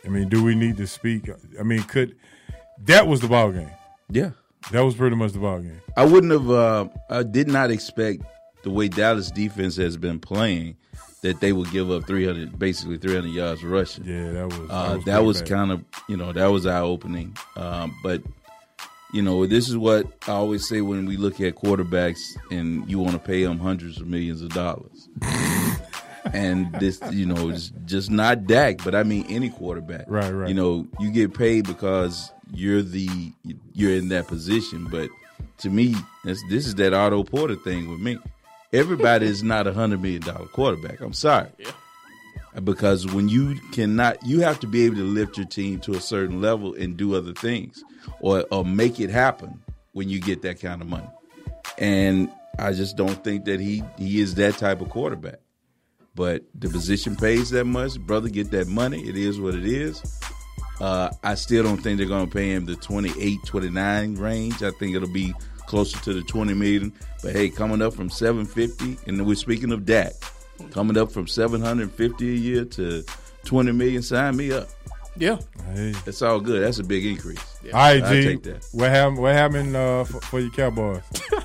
I mean, do we need to speak? I mean, could that was the ball game? Yeah, that was pretty much the ball game. I wouldn't have. Uh, I did not expect the way Dallas defense has been playing that they would give up three hundred, basically three hundred yards rushing. Yeah, that was that uh, was, that was kind of you know that was eye opening. Um, but you know, this is what I always say when we look at quarterbacks and you want to pay them hundreds of millions of dollars. And this, you know, it's just not Dak, but I mean any quarterback. Right, right. You know, you get paid because you're the you're in that position. But to me, this, this is that Otto Porter thing with me. Everybody is not a hundred million dollar quarterback. I'm sorry, yeah. Because when you cannot, you have to be able to lift your team to a certain level and do other things, or or make it happen when you get that kind of money. And I just don't think that he he is that type of quarterback. But the position pays that much. Brother, get that money. It is what it is. Uh, I still don't think they're going to pay him the twenty-eight, twenty-nine range. I think it'll be closer to the twenty million. But, hey, coming up from seven fifty, and we're speaking of Dak, coming up from seven hundred fifty a year to twenty million, sign me up. Yeah. Hey. It's all good. That's a big increase. Yeah. All right, I'll G. take that. What happened, what happened uh, for, for your Cowboys?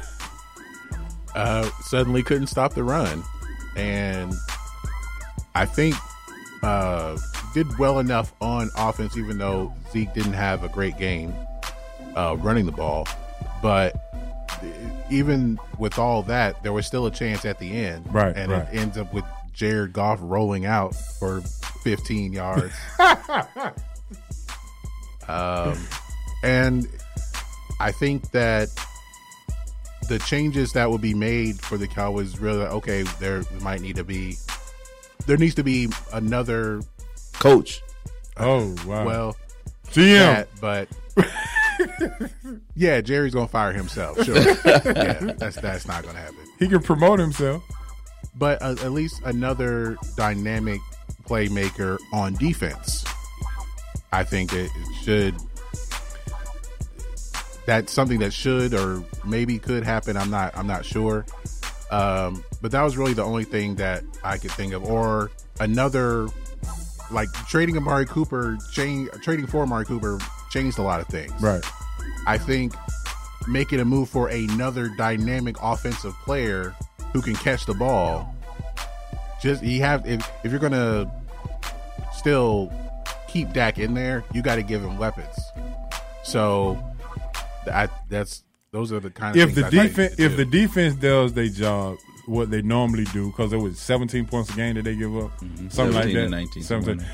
uh, suddenly couldn't stop the run. And I think uh, did well enough on offense, even though Zeke didn't have a great game uh, running the ball. But even with all that, there was still a chance at the end. Right, and right. it ends up with Jared Goff rolling out for fifteen yards. um, and I think that the changes that would be made for the Cowboys, really, okay, there might need to be, there needs to be another coach. Oh, wow. Well, G M. That, but yeah, Jerry's gonna fire himself. Sure, yeah, that's that's not gonna happen. He can promote himself, but uh, at least another dynamic playmaker on defense. I think it, it should. That's something that should or maybe could happen. I'm not. I'm not sure. Um, but that was really the only thing that I could think of, or another. Like trading Amari Cooper, change, trading for Amari Cooper changed a lot of things. Right. I think making a move for another dynamic offensive player who can catch the ball. Just you have if if you're gonna still keep Dak in there, you got to give him weapons. So I, that's those are the kind of if things the I defense if the defense does their job. What they normally do, because it was seventeen points a game that they give up, mm-hmm. something like that. nineteen seventeen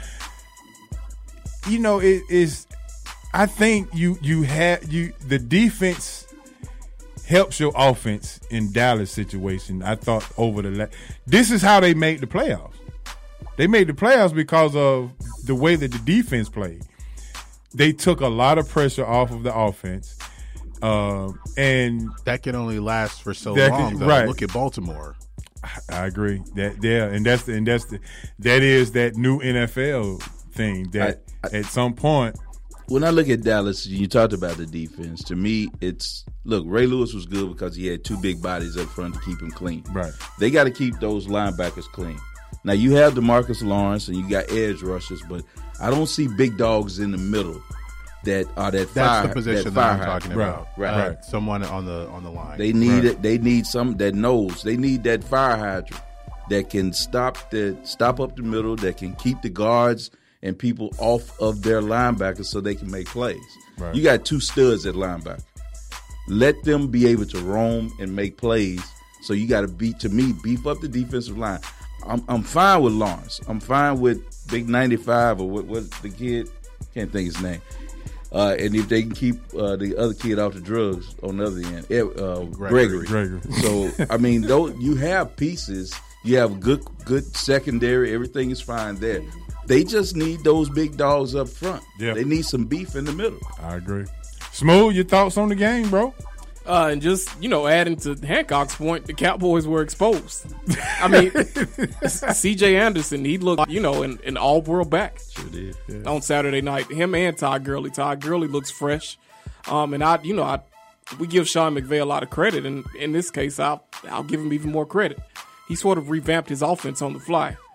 You know, it is. I think you you have you the defense helps your offense in Dallas situation. I thought over the la- this is how they made the playoffs. They made the playoffs because of the way that the defense played. They took a lot of pressure off of the offense. Um, and that can only last for so that long. Can, though. Right. Look at Baltimore. I agree. That yeah, and that's the, and that's the, that is that new N F L thing that I, I, at some point. When I look at Dallas, you talked about the defense. To me, it's look. Ray Lewis was good because he had two big bodies up front to keep him clean. Right. They got to keep those linebackers clean. Now you have DeMarcus Lawrence and you got edge rushers, but I don't see big dogs in the middle. That are that That's fire, the position that, that I'm fire talking right, about. Right, uh, right. Someone on the on the line. They need right. it. They need some that knows. They need that fire hydrant that can stop the stop up the middle. That can keep the guards and people off of their linebackers so they can make plays. Right. You got two studs at linebacker. Let them be able to roam and make plays. So you got to beat to me beef up the defensive line. I'm I'm fine with Lawrence. I'm fine with Big ninety-five or what what the kid can't think his name. Uh, and if they can keep uh, the other kid off the drugs on the other end, uh, Gregory. Gregory. So I mean, though you have pieces, you have good good secondary, everything is fine there. They just need those big dogs up front. Yeah. They need some beef in the middle. I agree. Smooth, your thoughts on the game, bro? Uh, and just, you know, adding to Hancock's point, the Cowboys were exposed. I mean, C J Anderson, he looked, you know, an, an all-world back. Sure did. Yeah. On Saturday night. Him and Todd Gurley. Todd Gurley looks fresh. Um, and, I, you know, I we give Sean McVay a lot of credit. And in this case, I'll, I'll give him even more credit. He sort of revamped his offense on the fly.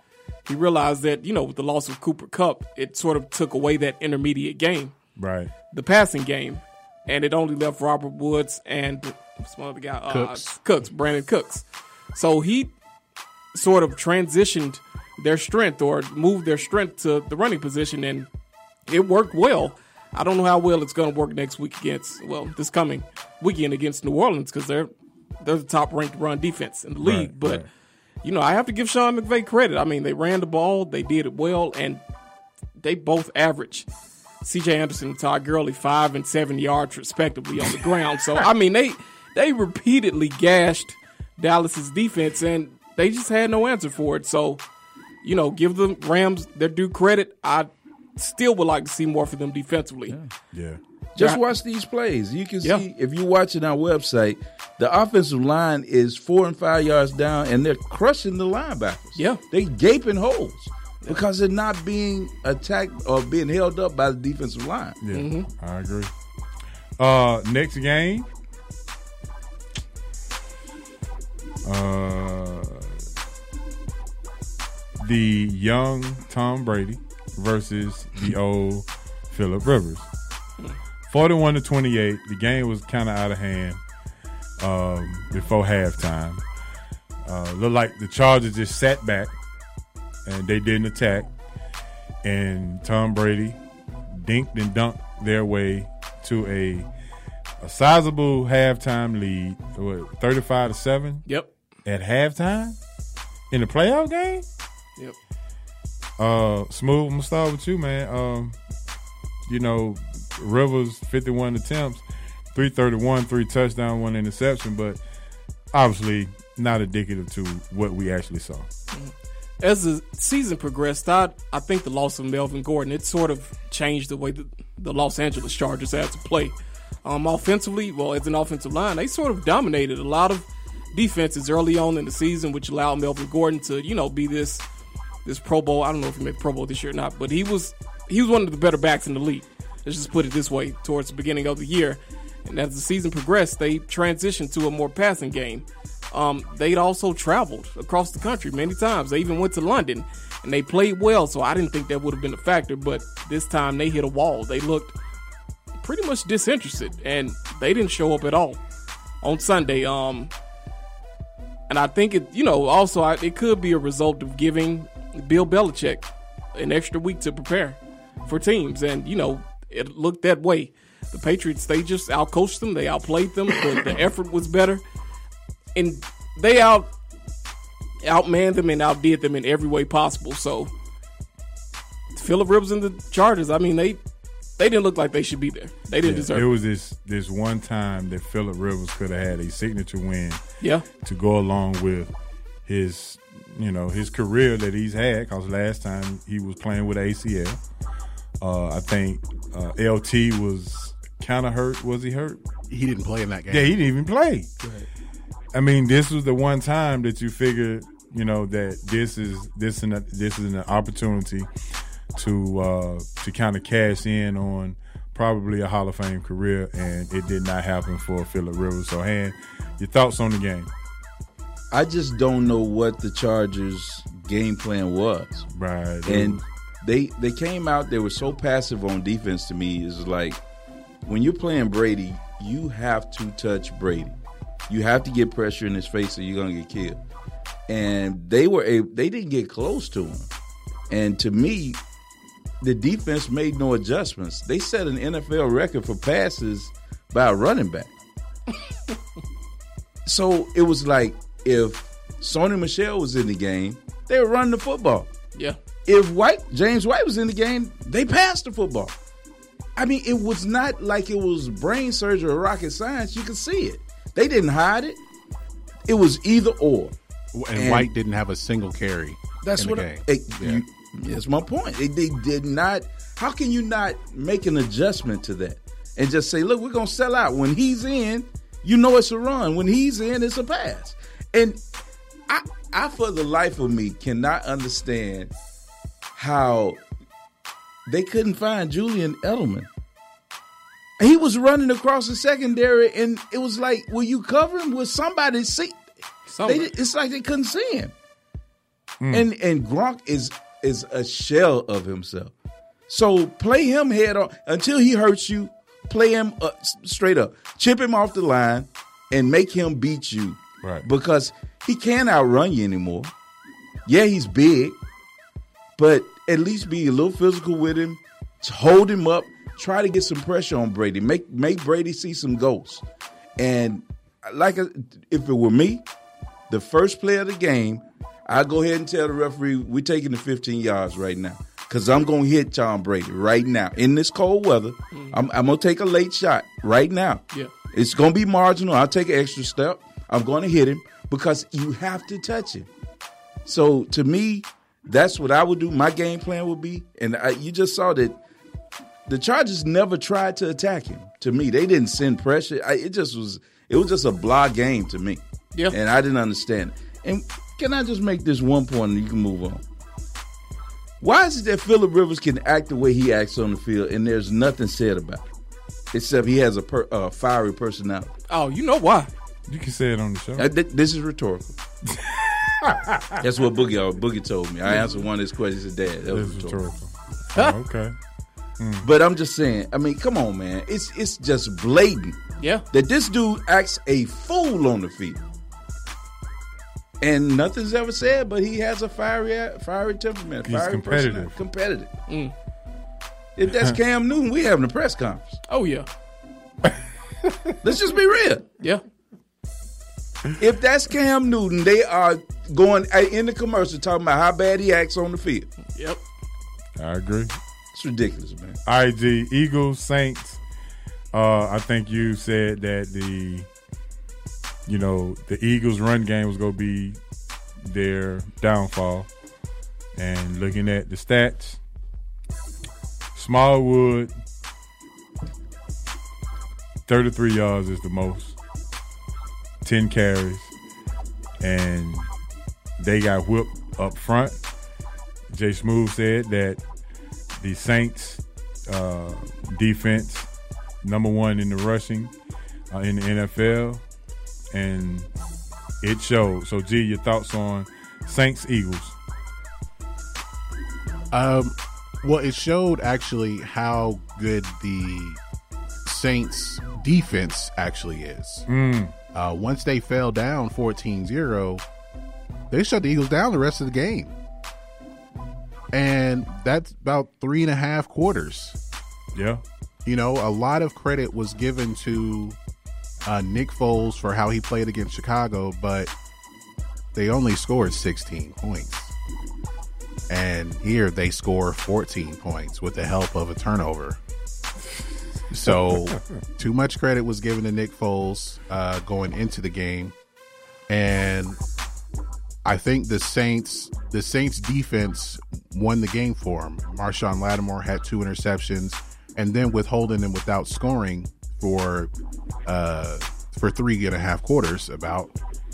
he realized that, you know, with the loss of Cooper Kupp, it sort of took away that intermediate game, right? The passing game, and it only left Robert Woods and some other guy, uh, Cooks. Cooks, Brandon Cooks. So he sort of transitioned their strength or moved their strength to the running position, and it worked well. I don't know how well it's going to work next week against, well, this coming weekend against New Orleans, because they're they're the top ranked run defense in the league. Right, but right. you know, I have to give Sean McVay credit. I mean, they ran the ball, they did it well, and they both averaged C J Anderson and Todd Gurley five and seven yards respectively on the ground. So I mean, they they repeatedly gashed Dallas's defense, and they just had no answer for it. So, you know, give the Rams their due credit. I still would like to see more for them defensively. Yeah. yeah. Just Yeah. watch these plays. You can Yeah. see, if you're watching our website, the offensive line is four and five yards down, and they're crushing the linebackers. Yeah. They gaping holes because they're not being attacked or being held up by the defensive line. Yeah, Mm-hmm. I agree. Uh, next game. Uh, the young Tom Brady versus the old Phillip Rivers. forty-one to twenty-eight. The game was kind of out of hand um, before halftime. Uh, looked like the Chargers just sat back and they didn't attack. And Tom Brady dinked and dunked their way to a a sizable halftime lead. What, thirty-five to seven? Yep. At halftime? In the playoff game? Yep. Uh, Smooth, I'm gonna start with you, man. Um, you know, Rivers fifty-one attempts, three thirty-one, three touchdown, one interception, but obviously not indicative to what we actually saw. As the season progressed, I, I think the loss of Melvin Gordon, it sort of changed the way the, the Los Angeles Chargers had to play. Um, offensively, well, as an offensive line, they sort of dominated a lot of defenses early on in the season, which allowed Melvin Gordon to, you know, be this this Pro Bowl. I don't know if he made Pro Bowl this year or not, but he was he was one of the better backs in the league. Let's just put it this way, towards the beginning of the year. And as the season progressed, they transitioned to a more passing game. Um, they'd also traveled across the country many times. They even went to London, and they played well, so I didn't think that would have been a factor. But this time they hit a wall. They looked pretty much disinterested, and they didn't show up at all on Sunday. Um, and I think it, you know, also I, it could be a result of giving Bill Belichick an extra week to prepare for teams, and you know, it looked that way. The Patriots, they just outcoached them, they outplayed them, but the effort was better, and they out outmanned them and outdid them in every way possible. So, Phillip Rivers and the Chargers, I mean, they they didn't look like they should be there. They didn't Yeah, deserve it. it. was this this one time that Phillip Rivers could have had a signature win. Yeah. To go along with his, you know, his career that he's had. Because last time he was playing with A C L. Uh, I think uh, L T was kind of hurt. Was he hurt? He didn't play in that game. Yeah, he didn't even play. Right. I mean, this was the one time that you figured, you know, that this is this is an, this is an opportunity to uh, to kind of cash in on probably a Hall of Fame career, and it did not happen for Phillip Rivers. So, Han, your thoughts on the game? I just don't know what the Chargers' game plan was. Right. And they they came out, they were so passive on defense to me. It's like, when you're playing Brady, you have to touch Brady. You have to get pressure in his face or you're going to get killed. And they were a, they didn't get close to him. And to me, the defense made no adjustments. They set an N F L record for passes by a running back. So it was like, if Sony Michel was in the game, they were running the football. Yeah. If White James White was in the game, they passed the football. I mean, it was not like it was brain surgery or rocket science. You could see it. They didn't hide it. It was either or. And, And White didn't have a single carry. That's in what the I, game. it, Yeah. you, that's my point. They, they did not. How can you not make an adjustment to that and just say, "Look, we're gonna sell out." When he's in, you know it's a run. When he's in, it's a pass. And I, I for the life of me, cannot understand how they couldn't find Julian Edelman. He was running across the secondary, and it was like, will you cover him with somebody? See, they, it's like they couldn't see him. Mm. And and Gronk is is a shell of himself. So play him head on until he hurts you. Play him uh, straight up. Chip him off the line and make him beat you. Right. Because he can't outrun you anymore. Yeah, he's big, but at least be a little physical with him. Hold him up. Try to get some pressure on Brady. Make make Brady see some ghosts. And like if it were me, the first play of the game, I'd go ahead and tell the referee, we're taking the fifteen yards right now. Because I'm going to hit Tom Brady right now. In this cold weather, mm. I'm, I'm going to take a late shot right now. Yeah. It's going to be marginal. I'll take an extra step. I'm going to hit him because you have to touch him. So to me, that's what I would do. My game plan would be, and I, you just saw that the Chargers never tried to attack him. To me, they didn't send pressure. I, it just was, it was just a blah game to me. Yeah. And I didn't understand it. And can I just make this one point and you can move on? Why is it that Phillip Rivers can act the way he acts on the field and there's nothing said about it, except he has a per, uh, fiery personality? Oh, you know why? You can say it on the show. Uh, th- this is rhetorical. That's what Boogie uh, Boogie told me. I answered one of his questions. He said, Dad, that was rhetorical. rhetorical. Oh, okay. Mm. But I'm just saying, I mean, come on, man. It's it's just blatant. Yeah. That this dude acts a fool on the field. And nothing's ever said, but he has a fiery, fiery temperament. He's fiery competitive. Competitive. Mm. If that's Cam Newton, we having a press conference. Oh, yeah. Let's just be real. Yeah. If that's Cam Newton, they are going in the commercial talking about how bad he acts on the field. Yep. I agree. It's ridiculous, man. I G Eagles, Saints. Uh, I think you said that the, you know, the Eagles' run game was going to be their downfall. And looking at the stats, Smallwood, thirty-three yards is the most, ten carries, and they got whipped up front. Jay Smooth said that the Saints uh, defense, number one in the rushing uh, in the N F L, and it showed. So, G, your thoughts on Saints Eagles? Um, well, it showed actually how good the Saints defense actually is. Mm. Uh, once they fell down fourteen zero, they shut the Eagles down the rest of the game. And that's about three and a half quarters. Yeah. You know, a lot of credit was given to uh, Nick Foles for how he played against Chicago, but they only scored sixteen points. And here they score fourteen points with the help of a turnover. So too much credit was given to Nick Foles uh, going into the game. And I think the Saints, the Saints defense won the game for him. Marshawn Lattimore had two interceptions, and then withholding them without scoring for uh, for three and a half quarters. About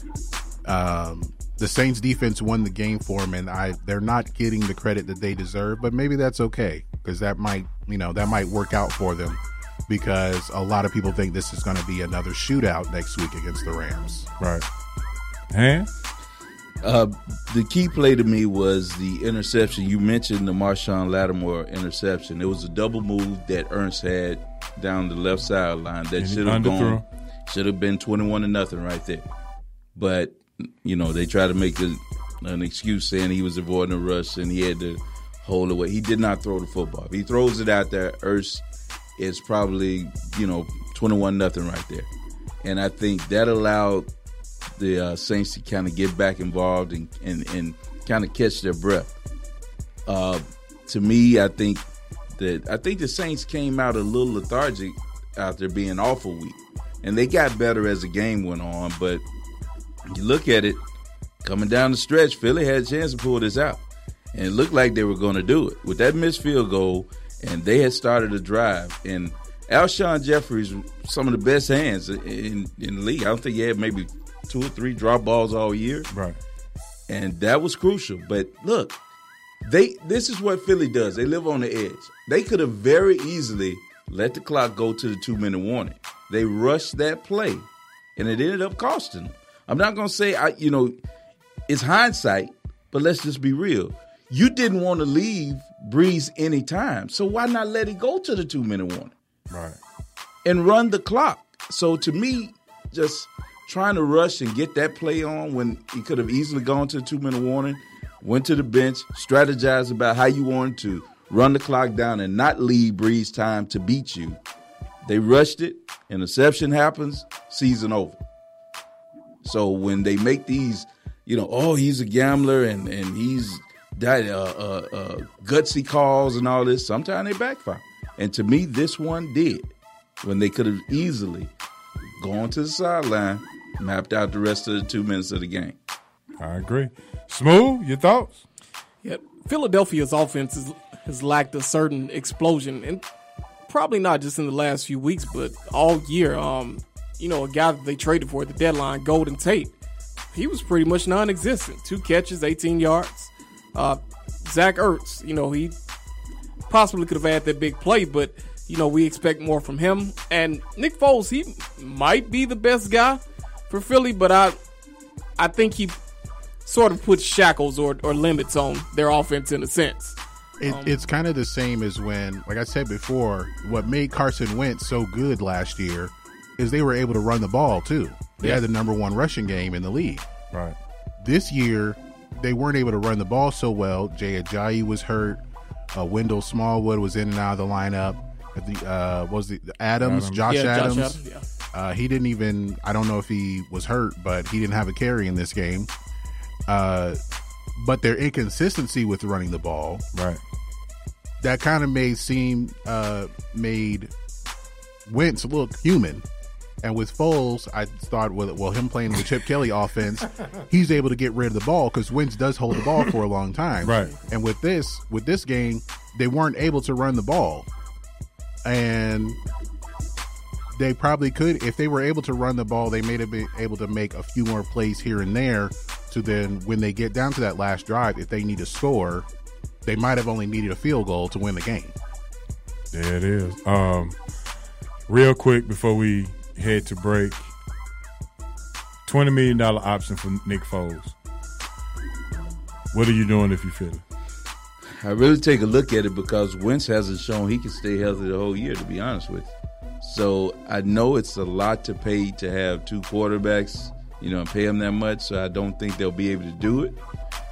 um, the Saints defense won the game for him, and I they're not getting the credit that they deserve. But maybe that's okay, because that might you know that might work out for them, because a lot of people think this is going to be another shootout next week against the Rams. Right. Huh? Uh, the key play to me was the interception. You mentioned the Marshawn Lattimore interception. It was a double move that Ernst had down the left sideline that should have gone, should have been twenty-one to nothing right there. But, you know, they tried to make a, an excuse saying he was avoiding a rush and he had to hold away. He did not throw the football. If he throws it out there, Ernst is probably, you know, twenty-one nothing right there. And I think that allowed the uh, Saints to kind of get back involved and, and, and kind of catch their breath. Uh, to me, I think that I think the Saints came out a little lethargic after being awful weak, and they got better as the game went on. But you look at it, coming down the stretch, Philly had a chance to pull this out, and it looked like they were going to do it with that missed field goal. And they had started a drive, and Alshon Jeffries, some of the best hands in, in the league. I don't think he had maybe two or three drop balls all year. Right. And that was crucial. But look, they this is what Philly does. They live on the edge. They could have very easily let the clock go to the two-minute warning. They rushed that play, and it ended up costing them. I'm not going to say, I, you know, it's hindsight, But let's just be real. You didn't want to leave Breeze any time, so why not let it go to the two-minute warning? Right. And run the clock. So to me, just trying to rush and get that play on when he could have easily gone to the two-minute warning, went to the bench, strategized about how you wanted to run the clock down and not leave Breeze time to beat you. They rushed it, interception happens, season over. So when they make these, you know, oh, he's a gambler and, and he's that uh, uh, uh, gutsy calls and all this, sometimes they backfire. And to me, this one did, when they could have easily gone to the sideline, mapped out the rest of the two minutes of the game. I agree. Smooth, your thoughts? Yep. Philadelphia's offense is, has lacked a certain explosion, and probably not just in the last few weeks, but all year. Um, you know, a guy that they traded for at the deadline, Golden Tate, he was pretty much non-existent. Two catches, eighteen yards. Uh, Zach Ertz, you know, he possibly could have had that big play, but, you know, we expect more from him. And Nick Foles, he might be the best guy for Philly, but I I think he sort of puts shackles or, or limits on their offense in a sense. It, um, it's kind of the same as when, like I said before, what made Carson Wentz so good last year is they were able to run the ball, too. They Yeah. had the number one rushing game in the league. Right. This year, they weren't able to run the ball so well. Jay Ajayi was hurt. Uh, Wendell Smallwood was in and out of the lineup. The, uh, what was the Adams, Adams. Josh Yeah, Josh Adams. Adams, yeah. Uh, he didn't even, I don't know if he was hurt, but he didn't have a carry in this game. Uh, but their inconsistency with running the ball, Right. that kind of made seem uh, made Wentz look human. And with Foles, I thought, well, well him playing the Chip Kelly offense, he's able to get rid of the ball because Wentz does hold the ball for a long time. Right. And with this, with this game, they weren't able to run the ball, and they probably could, if they were able to run the ball, they may have been able to make a few more plays here and there. To then, when they get down to that last drive, if they need to score, they might have only needed a field goal to win the game. There it is. Um, real quick before we head to break, twenty million dollars option for Nick Foles. What are you doing if you feel it? I really take a look at it because Wentz hasn't shown he can stay healthy the whole year, to be honest with you. So I know it's a lot to pay to have two quarterbacks, you know, and pay them that much. So I don't think they'll be able to do it.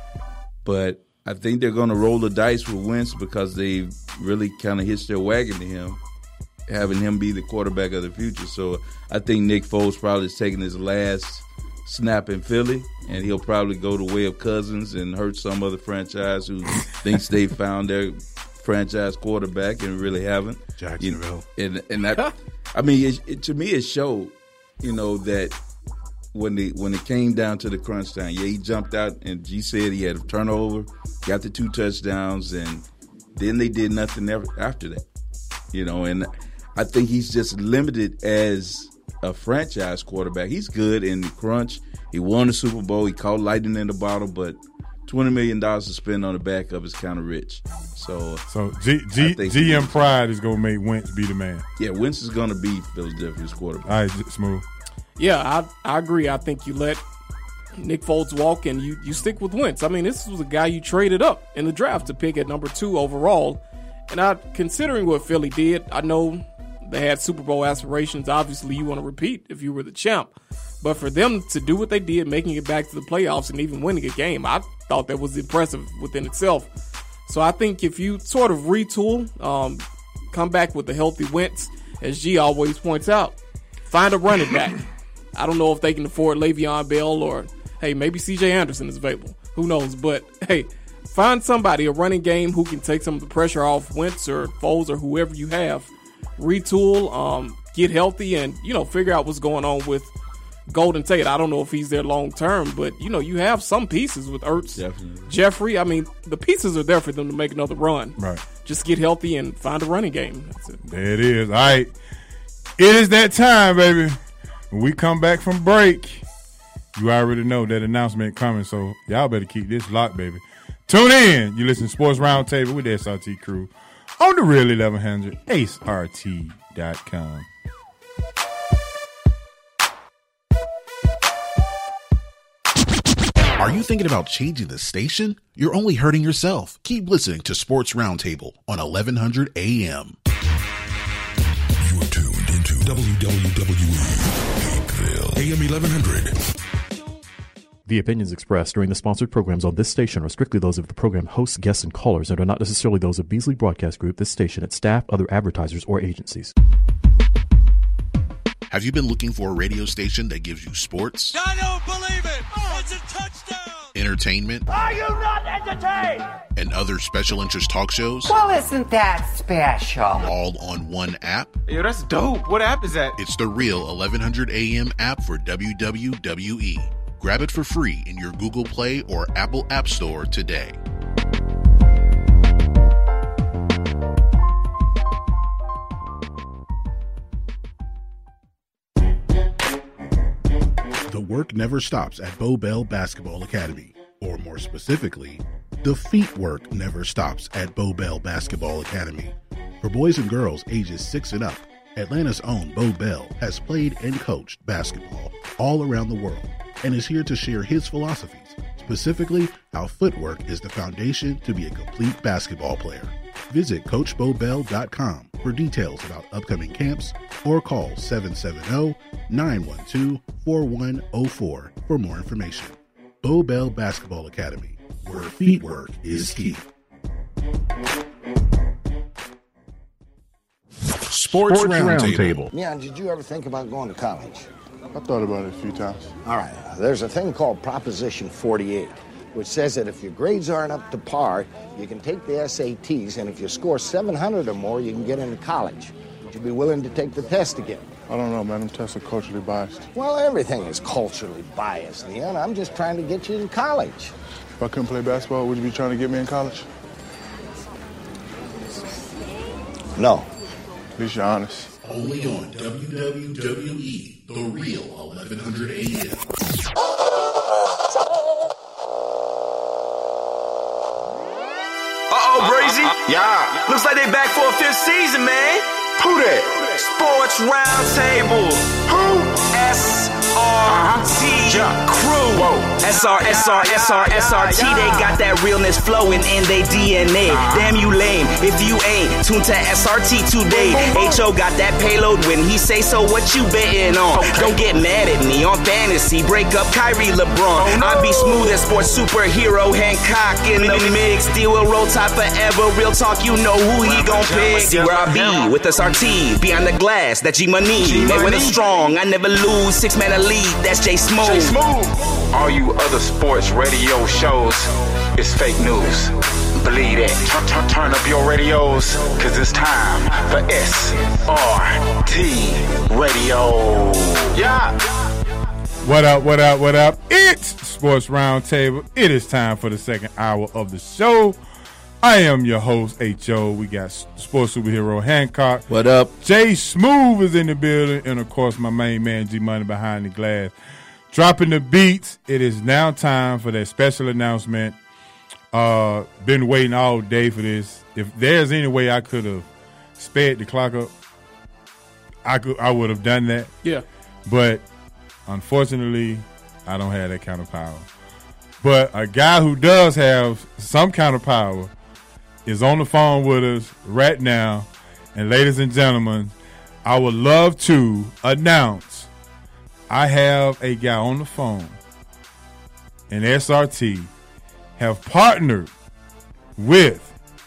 But I think they're going to roll the dice with Wentz because they really kind of hitched their wagon to him, having him be the quarterback of the future. So I think Nick Foles probably is taking his last snap in Philly, and he'll probably go the way of Cousins and hurt some other franchise who thinks they found their franchise quarterback and really haven't. Jacksonville. You know, and and that, I mean, it, it, to me, it showed, you know, that when they when it came down to the crunch time, yeah, he jumped out and G said he had a turnover, got the two touchdowns, and then they did nothing ever after that. You know, and I think he's just limited as a franchise quarterback. He's good in the crunch. He won the Super Bowl. He caught lightning in the bottle, but twenty million dollars to spend on the backup is kind of rich. So, So G, G, G M Pride is going to make Wentz be the man. yeah, Wentz is going to be Philadelphia's quarterback. All right, Smooth. Yeah, I I agree. I think you let Nick Foles walk and you, you stick with Wentz. I mean, this was a guy you traded up in the draft to pick at number two overall. And I, considering what Philly did, I know they had Super Bowl aspirations. Obviously, you want to repeat if you were the champ. But for them to do what they did, making it back to the playoffs and even winning a game, I thought that was impressive within itself. So I think if you sort of retool, um, come back with a healthy Wentz, as G always points out, find a running back. I don't know if they can afford Le'Veon Bell or, hey, maybe C J Anderson is available. Who knows? But, hey, find somebody, a running game who can take some of the pressure off Wentz or Foles or whoever you have. Retool, um, get healthy, and, you know, figure out what's going on with Golden Tate. I don't know if he's there long term, but, you know, you have some pieces with Ertz. Definitely. Jeffrey, I mean, the pieces are there for them to make another run. Right. Just get healthy and find a running game. That's it. There it is. All right. It is that time, baby. When we come back from break, you already know that announcement coming, so y'all better keep this locked, baby. Tune in. You listen to Sports Roundtable with the S R T crew on the Real eleven hundred, ace r t dot com. Are you thinking about changing the station? You're only hurting yourself. Keep listening to Sports Roundtable on eleven hundred A M. You are tuned into W W W E Hakeville, A M eleven hundred. The opinions expressed during the sponsored programs on this station are strictly those of the program hosts, guests, and callers and are not necessarily those of Beasley Broadcast Group, this station, its staff, other advertisers, or agencies. Have you been looking for a radio station that gives you sports? I don't believe it! Oh, it's a touchdown! Entertainment? Are you not entertained? And other special interest talk shows? Well, isn't that special? All on one app? Yo, that's dope. What app is that? It's the real eleven hundred A M app for W W W E. Grab it for free in your Google Play or Apple App Store today. The work never stops at Bow Bell Basketball Academy, or more specifically, the feet work never stops at Bow Bell Basketball Academy. For boys and girls ages six and up, Atlanta's own Bo Bell has played and coached basketball all around the world and is here to share his philosophies, specifically how footwork is the foundation to be a complete basketball player. Visit coach bo bell dot com for details about upcoming camps or call seven seven zero, nine one two, four one zero four for more information. Bo Bell Basketball Academy, where feet work is key. Sports, Sports Roundtable. Neon, did you ever think about going to college? I thought about it a few times. All right. There's a thing called Proposition forty-eight, which says that if your grades aren't up to par, you can take the S A Ts, and if you score seven hundred or more, you can get into college. Would you be willing to take the test again? I don't know, man. Them tests are culturally biased. Well, everything is culturally biased, Neon. I'm just trying to get you in college. If I couldn't play basketball, would you be trying to get me in college? No. At least you're honest. Only on W W W E, the real eleven hundred A M. Uh-oh, Brazy. Yeah. Looks like they back for a fifth season, man. Who that? Sports Roundtable. Who? S R T Crew. Whoa. S R, S R, S R, S R T. They got that realness flowing in their D N A. Damn you lame if you ain't tuned to S R T today. H O got that payload when he say so. What you betting on? Don't get mad at me on fantasy. Break up Kyrie LeBron. I be smooth as sports superhero Hancock in the mix. Deal will roll tide forever. Real talk, you know who he gon' pick. See where I be with S R T. Behind the glass, that G Money. Made with a strong, I never lose. Six man elite, that's J Smooth. J Smooth. All you other sports radio shows is fake news. Believe it. Turn, turn, turn up your radios, cause it's time for S R T Radio. Yeah. What up, what up, what up? It's Sports Roundtable. It is time for the second hour of the show. I am your host, H O. We got sports superhero Hancock. What up? Jay Smooth is in the building. And, of course, my main man, G Money, behind the glass. Dropping the beats. It is now time for that special announcement. Uh, been waiting all day for this. If there's any way I could have sped the clock up, I could. I would have done that. Yeah. But, unfortunately, I don't have that kind of power. But a guy who does have some kind of power is on the phone with us right now. And ladies and gentlemen, I would love to announce I have a guy on the phone, and S R T have partnered with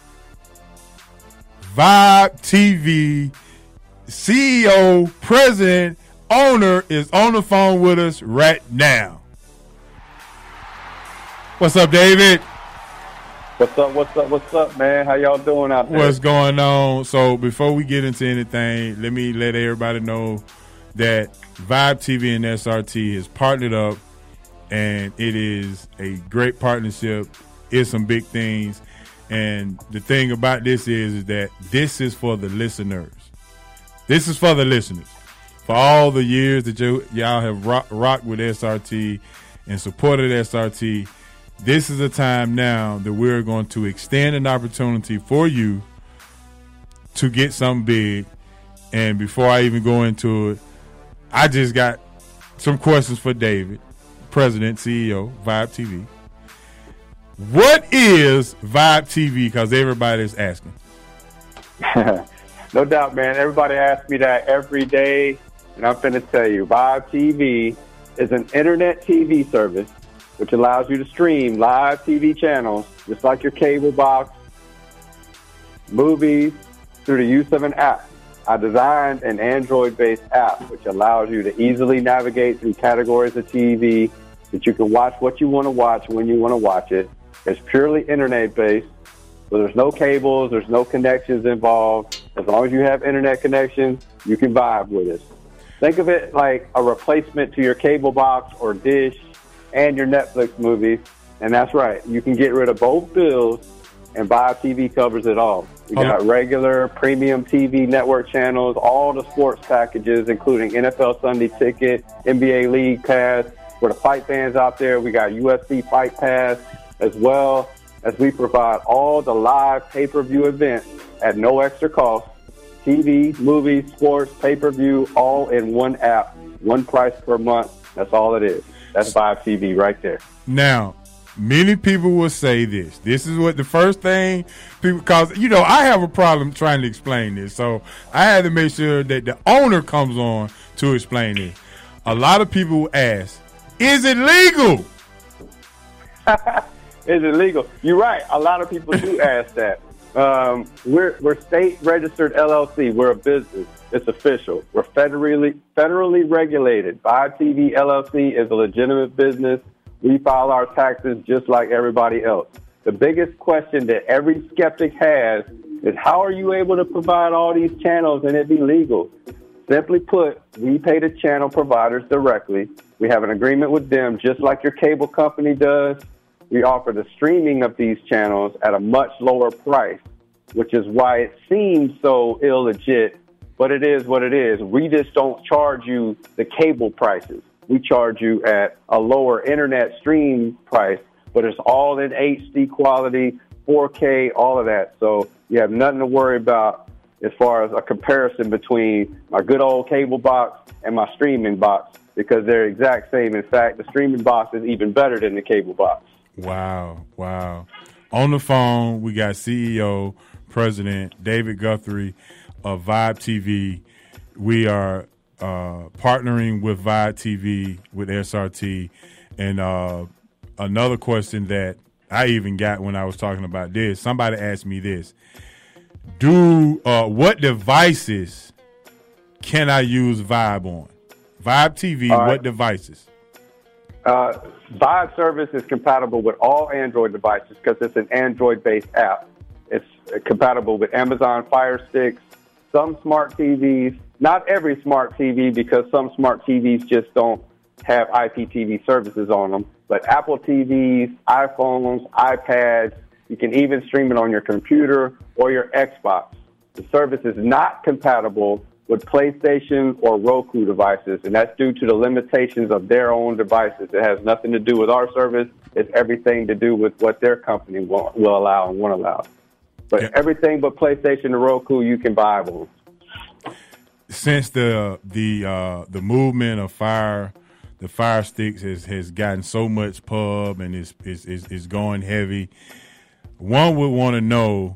Vibe T V. C E O, president, owner is on the phone with us right now. What's up, David? What's up, what's up, what's up, man? How y'all doing out there? What's going on? So before we get into anything, let me let everybody know that Vibe T V and S R T has partnered up, and it is a great partnership. It's some big things. And the thing about this is, is that this is for the listeners. This is for the listeners. For all the years that you, y'all have rock, rocked with S R T and supported S R T, this is a time now that we're going to extend an opportunity for you to get something big. And before I even go into it, I just got some questions for David. President, C E O, Vibe T V. What is Vibe T V? Because everybody's asking. No doubt, man. Everybody asks me that every day, and I'm finna tell you, Vibe T V is an internet T V service which allows you to stream live T V channels, just like your cable box, movies, through the use of an app. I designed an Android-based app which allows you to easily navigate through categories of T V, that you can watch what you want to watch when you want to watch it. It's purely internet-based, so there's no cables, there's no connections involved. As long as you have internet connection, you can vibe with it. Think of it like a replacement to your cable box or dish and your Netflix movies, and that's right. You can get rid of both bills, and Vibe T V covers it all. We got regular premium T V network channels, all the sports packages, including N F L Sunday Ticket, N B A League Pass. For the fight fans out there, we got U F C Fight Pass, as well as we provide all the live pay-per-view events at no extra cost. T V, movies, sports, pay-per-view, all in one app, one price per month. That's all it is. That's Vibe T V right there. Now, many people will say this. This is what the first thing people, because, you know, I have a problem trying to explain this. So I had to make sure that the owner comes on to explain it. A lot of people ask, is it legal? Is it legal? You're right. A lot of people do ask that. Um, we're we're state registered L L C. We're a business. It's official. We're federally federally regulated. Vibe T V L L C is a legitimate business. We file our taxes just like everybody else. The biggest question that every skeptic has is, how are you able to provide all these channels and it be legal? Simply put, we pay the channel providers directly. We have an agreement with them just like your cable company does. We offer the streaming of these channels at a much lower price, which is why it seems so illegit, but it is what it is. We just don't charge you the cable prices. We charge you at a lower internet stream price, but it's all in H D quality, four K, all of that. So you have nothing to worry about as far as a comparison between my good old cable box and my streaming box, because they're exact same. In fact, the streaming box is even better than the cable box. Wow, wow. On the phone, we got C E O, President David Guthrie of Vibe T V. We are uh, partnering with Vibe T V, with S R T. And uh, another question that I even got when I was talking about this, somebody asked me this. Do uh, what devices can I use Vibe on? Vibe T V, All right. What devices? Uh, Vibe service is compatible with all Android devices because it's an Android-based app. It's compatible with Amazon Fire Sticks, some smart T Vs, not every smart T V because some smart T Vs just don't have I P T V services on them, but Apple T Vs, iPhones, iPads, you can even stream it on your computer or your Xbox. The service is not compatible with PlayStation or Roku devices, and that's due to the limitations of their own devices. It has nothing to do with our service. It's everything to do with what their company will, will allow and won't allow. But yeah. Everything but PlayStation and Roku, you can buy them. Since the the uh, the movement of Fire, the Fire Sticks has, has gotten so much pub and is is, is is going heavy, one would want to know,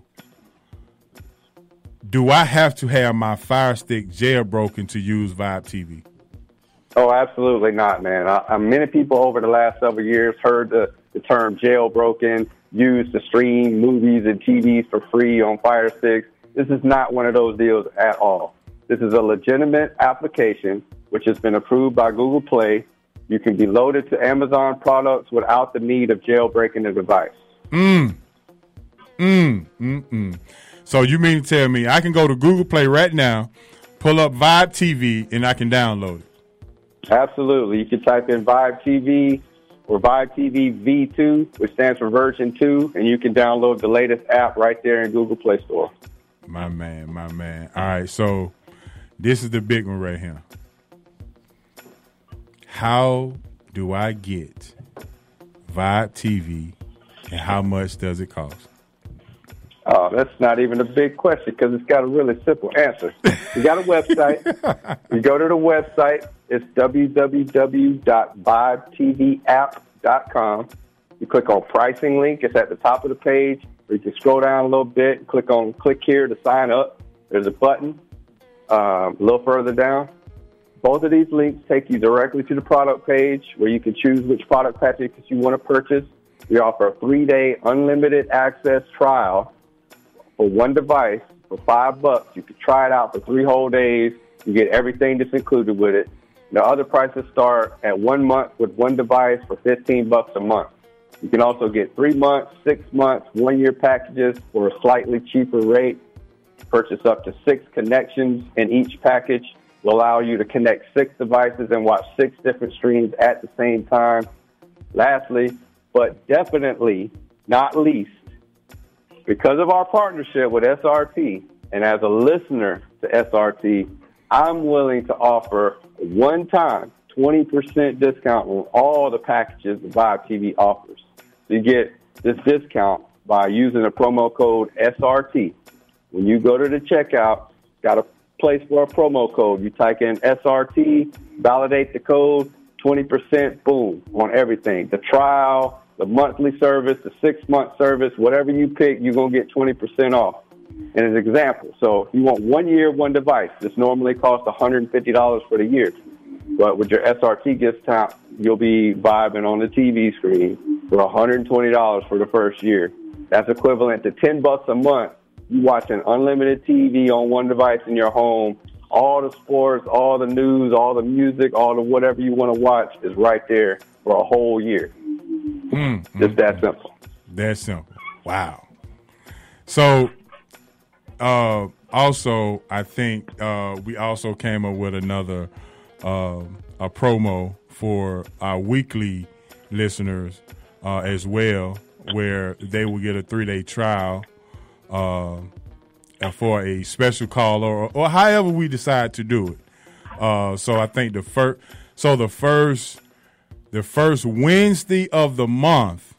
do I have to have my Fire Stick jailbroken to use Vibe T V? Oh, absolutely not, man. I, I, many people over the last several years heard the, the term jailbroken, used to stream movies and T Vs for free on Fire Sticks. This is not one of those deals at all. This is a legitimate application which has been approved by Google Play. You can be loaded to Amazon products without the need of jailbreaking the device. Mm. Mm. Mm-mm. So you mean to tell me I can go to Google Play right now, pull up Vibe T V, and I can download it? Absolutely. You can type in Vibe T V or Vibe T V V two, which stands for version two, and you can download the latest app right there in Google Play Store. My man, my man. All right, so this is the big one right here. How do I get Vibe T V, and how much does it cost? Oh, that's not even a big question because it's got a really simple answer. You got a website. You go to the website. It's w w w dot vibe t v app dot com. You click on pricing link. It's at the top of the page. Or you can scroll down a little bit and click on click here to sign up. There's a button um, a little further down. Both of these links take you directly to the product page where you can choose which product package you want to purchase. We offer a three-day unlimited access trial for one device for five bucks. You can try it out for three whole days. You get everything that's included with it. The other prices start at one month with one device for fifteen bucks a month. You can also get three months, six months, one-year packages for a slightly cheaper rate. Purchase up to six connections in each package. Will allow you to connect six devices and watch six different streams at the same time. Lastly, but definitely not least, because of our partnership with S R T, and as a listener to S R T, I'm willing to offer a one-time twenty percent discount on all the packages that Vibe T V offers. So you get this discount by using the promo code S R T. When you go to the checkout, got a place for a promo code. You type in S R T, validate the code, twenty percent, boom, on everything. The trial, the monthly service, the six-month service, whatever you pick, you're going to get twenty percent off. And as an example, so if you want one year, one device, this normally costs one hundred fifty dollars for the year. But with your S R T discount, you'll be vibing on the T V screen for one hundred twenty dollars for the first year. That's equivalent to ten bucks a month. You watching unlimited T V on one device in your home. All the sports, all the news, all the music, all the whatever you want to watch is right there for a whole year. Mm, Just mm, that simple. That simple. Wow. So, uh, also, I think uh, we also came up with another uh, a promo for our weekly listeners uh, as well, where they will get a three-day trial uh, for a special call or, or however we decide to do it. Uh, so I think the first, so the first, the first Wednesday of the month,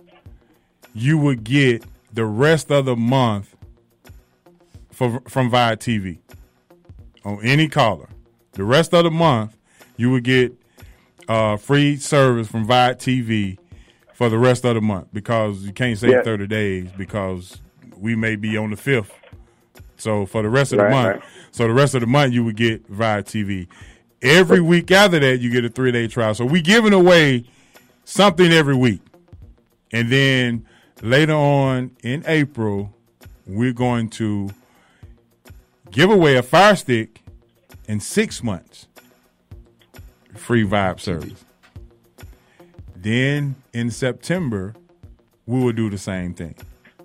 you would get the rest of the month for, from Vibe T V on any caller. The rest of the month, you would get uh, free service from Vibe T V for the rest of the month because you can't say Yeah. thirty days because we may be on the fifth. So for the rest of the Right, month, right. so the rest of the month you would get Vibe T V. Every week after that, you get a three-day trial. So we giving away something every week. And then later on in April, we're going to give away a Fire Stick in six months. Free Vibe service. Then in September, we will do the same thing.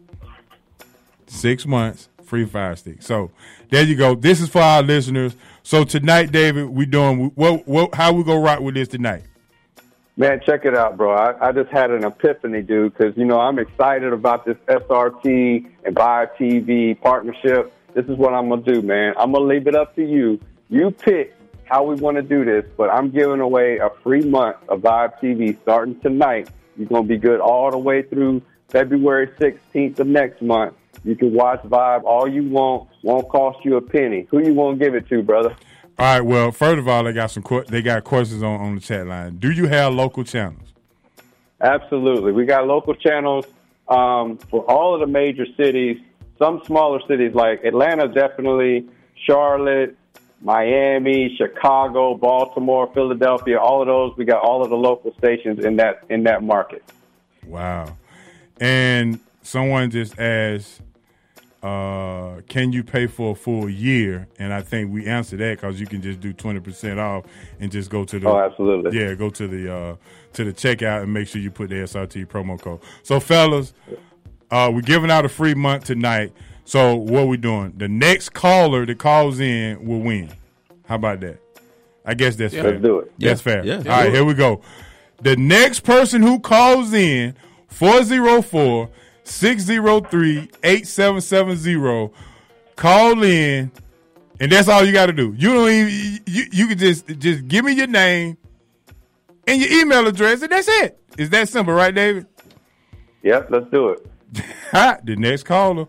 Six months, free Fire Stick. So there you go. This is for our listeners. So tonight, David, we doing what? What? How we gonna rock with this tonight? Man, check it out, bro. I, I just had an epiphany, dude, because, you know, I'm excited about this S R T and Vibe T V partnership. This is what I'm going to do, man. I'm going to leave it up to you. You pick how we want to do this, but I'm giving away a free month of Vibe T V starting tonight. You're going to be good all the way through February sixteenth of next month. You can watch Vibe all you want. Won't cost you a penny. Who you want to give it to, brother? All right. Well, first of all, they got some que- they got questions on, on the chat line. Do you have local channels? Absolutely. We got local channels um, for all of the major cities. Some smaller cities like Atlanta, definitely, Charlotte, Miami, Chicago, Baltimore, Philadelphia, all of those. We got all of the local stations in that in that market. Wow. And someone just asked, uh, can you pay for a full year? And I think we answered that because you can just do twenty percent off and just go to the Oh, absolutely. Yeah, go to the uh, to the checkout and make sure you put the S R T promo code. So, fellas, uh, we're giving out a free month tonight. So what we doing? The next caller that calls in will win. How about that? I guess that's Yeah. fair. Let's do it. That's Yeah. fair. Yeah. All Yeah. right, here we go. The next person who calls in, four oh four, six oh three, eight seven seven zero, call in, and that's all you got to do. You don't even, you, you can just, just give me your name and your email address, and that's it. It's that simple, right, David? Yep, let's do it. The next caller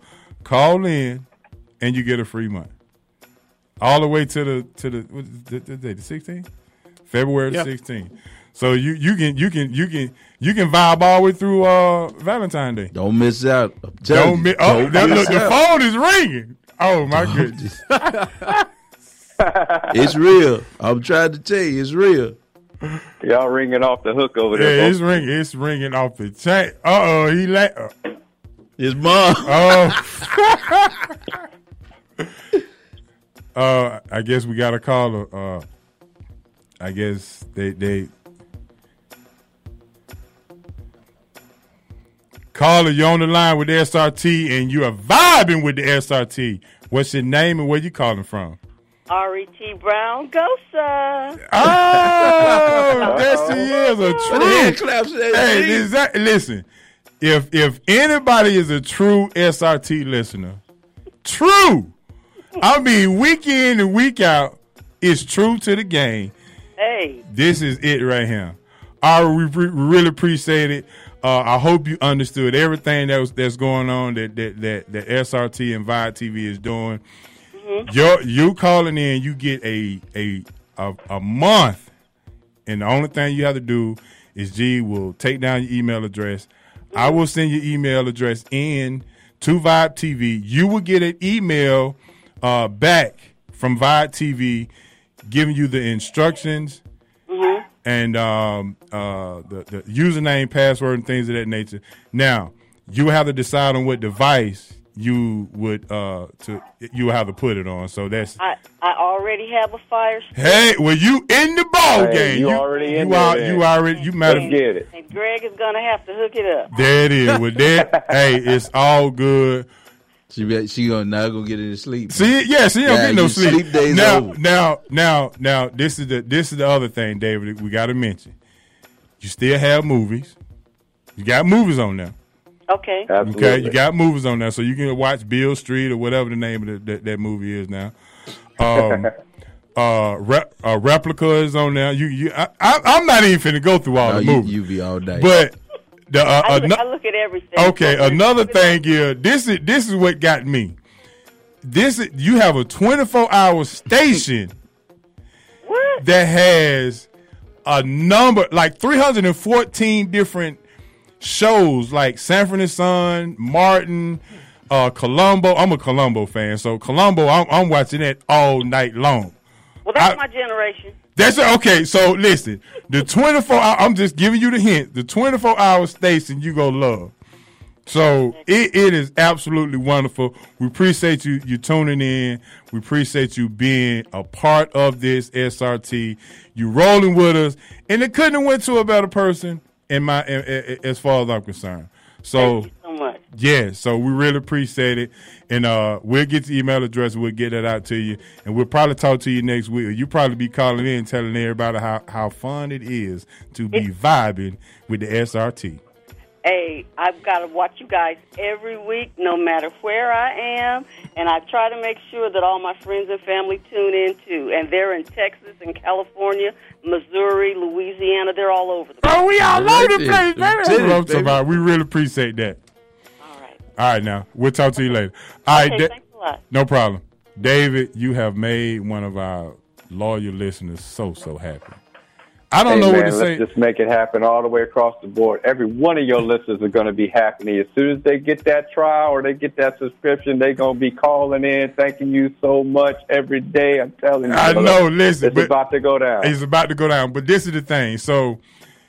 call in, and you get a free month. All the way to the to the what is the, the, the, the sixteenth, February the sixteenth. So you you can you can you can you can vibe all the way through uh, Valentine's Day. Don't miss out. Don't miss. Oh, the, the, the phone is ringing. Oh my Don't goodness. It's real. I'm trying to tell you, it's real. Y'all ringing off the hook over there. Yeah, folks. it's ringing. It's ringing off the chain. Uh oh, he la- uh. His mom. Oh. uh, I guess we got to call her. Uh, I guess they they. Caller, you're on the line with the S R T, and you are vibing with the S R T. What's your name and where you calling from? R E T Brown, Gosa. Oh, there she is, a hand true. claps at Hey, me. exact- listen, if if anybody is a true S R T listener, true, I mean week in and week out, it's true to the game. Hey. This is it right here. I we re- really appreciate it. Uh, I hope you understood everything that was that's going on that that that, that S R T and Vibe T V is doing. Mm-hmm. You're, you calling in, you get a, a a a month, and the only thing you have to do is G will take down your email address. Mm-hmm. I will send your email address in to Vibe T V. You will get an email uh, back from Vibe T V giving you the instructions. Mm-hmm. And um, uh, the, the username, password, and things of that nature. Now, you have to decide on what device you would uh, to you have to put it on. So that's. I, I already have a fire stick. Hey, well, you in the ball Hey, game? you already in you there, are, then. you already you matter. Let's get it. And Greg is going to have to hook it up. There it is. With that, hey, it's all good. She be, she gonna not gonna get any sleep. See, yeah, she don't Yeah, get no you sleep. sleep days now, over. now, now, now, this is the this is the other thing, David. that we got to mention. You still have movies. You got movies on there. Okay. Absolutely. Okay, you got movies on there, so you can watch Beale Street or whatever the name of the, that, that movie is now. Um, uh, rep, uh, Replica is on there. You, you, I, I, I'm not even finna go through all No, the you, movies, you be all day. but the uh, I, look, ano- I look at everything. okay, another thing here. This is this is what got me. This is, you have a twenty-four hour station What? that has a number like three hundred fourteen different shows like Sanford and Son, Martin, uh, Columbo. I'm a Columbo fan, so Columbo, I'm, I'm watching that all night long. Well, that's I- my generation. That's okay. So listen, the twenty-four hour, I'm just giving you the hint. The twenty-four hour station you gonna love. So it, it is absolutely wonderful. We appreciate you you tuning in. We appreciate you being a part of this S R T. You rolling with us, and it couldn't have went to a better person in my in, in, as far as I'm concerned. So Thank you so much. yeah, so we really appreciate it, and uh, we'll get the email address. We'll get that out to you, and we'll probably talk to you next week. You probably be calling in, telling everybody how how fun it is to be vibing with the S R T. Hey, I've got to watch you guys every week, no matter where I am, and I try to make sure that all my friends and family tune in too. And they're in Texas and California, Missouri, Louisiana. They're all over the place. Oh, we all over the place, baby. That's Did it, what I'm talking baby. about. We really appreciate that. All right. All right, now we'll talk to you later. All right, Okay, Da- thanks a lot. no problem. David, you have made one of our loyal listeners so so happy. I don't Hey, know man, what to let's say. just make it happen all the way across the board. Every one of your listeners are going to be happy. As soon as they get that trial or they get that subscription, they're going to be calling in, thanking you so much every day. I'm telling you. I brother, know. Listen, it's but about to go down. It's about to go down. But this is the thing. So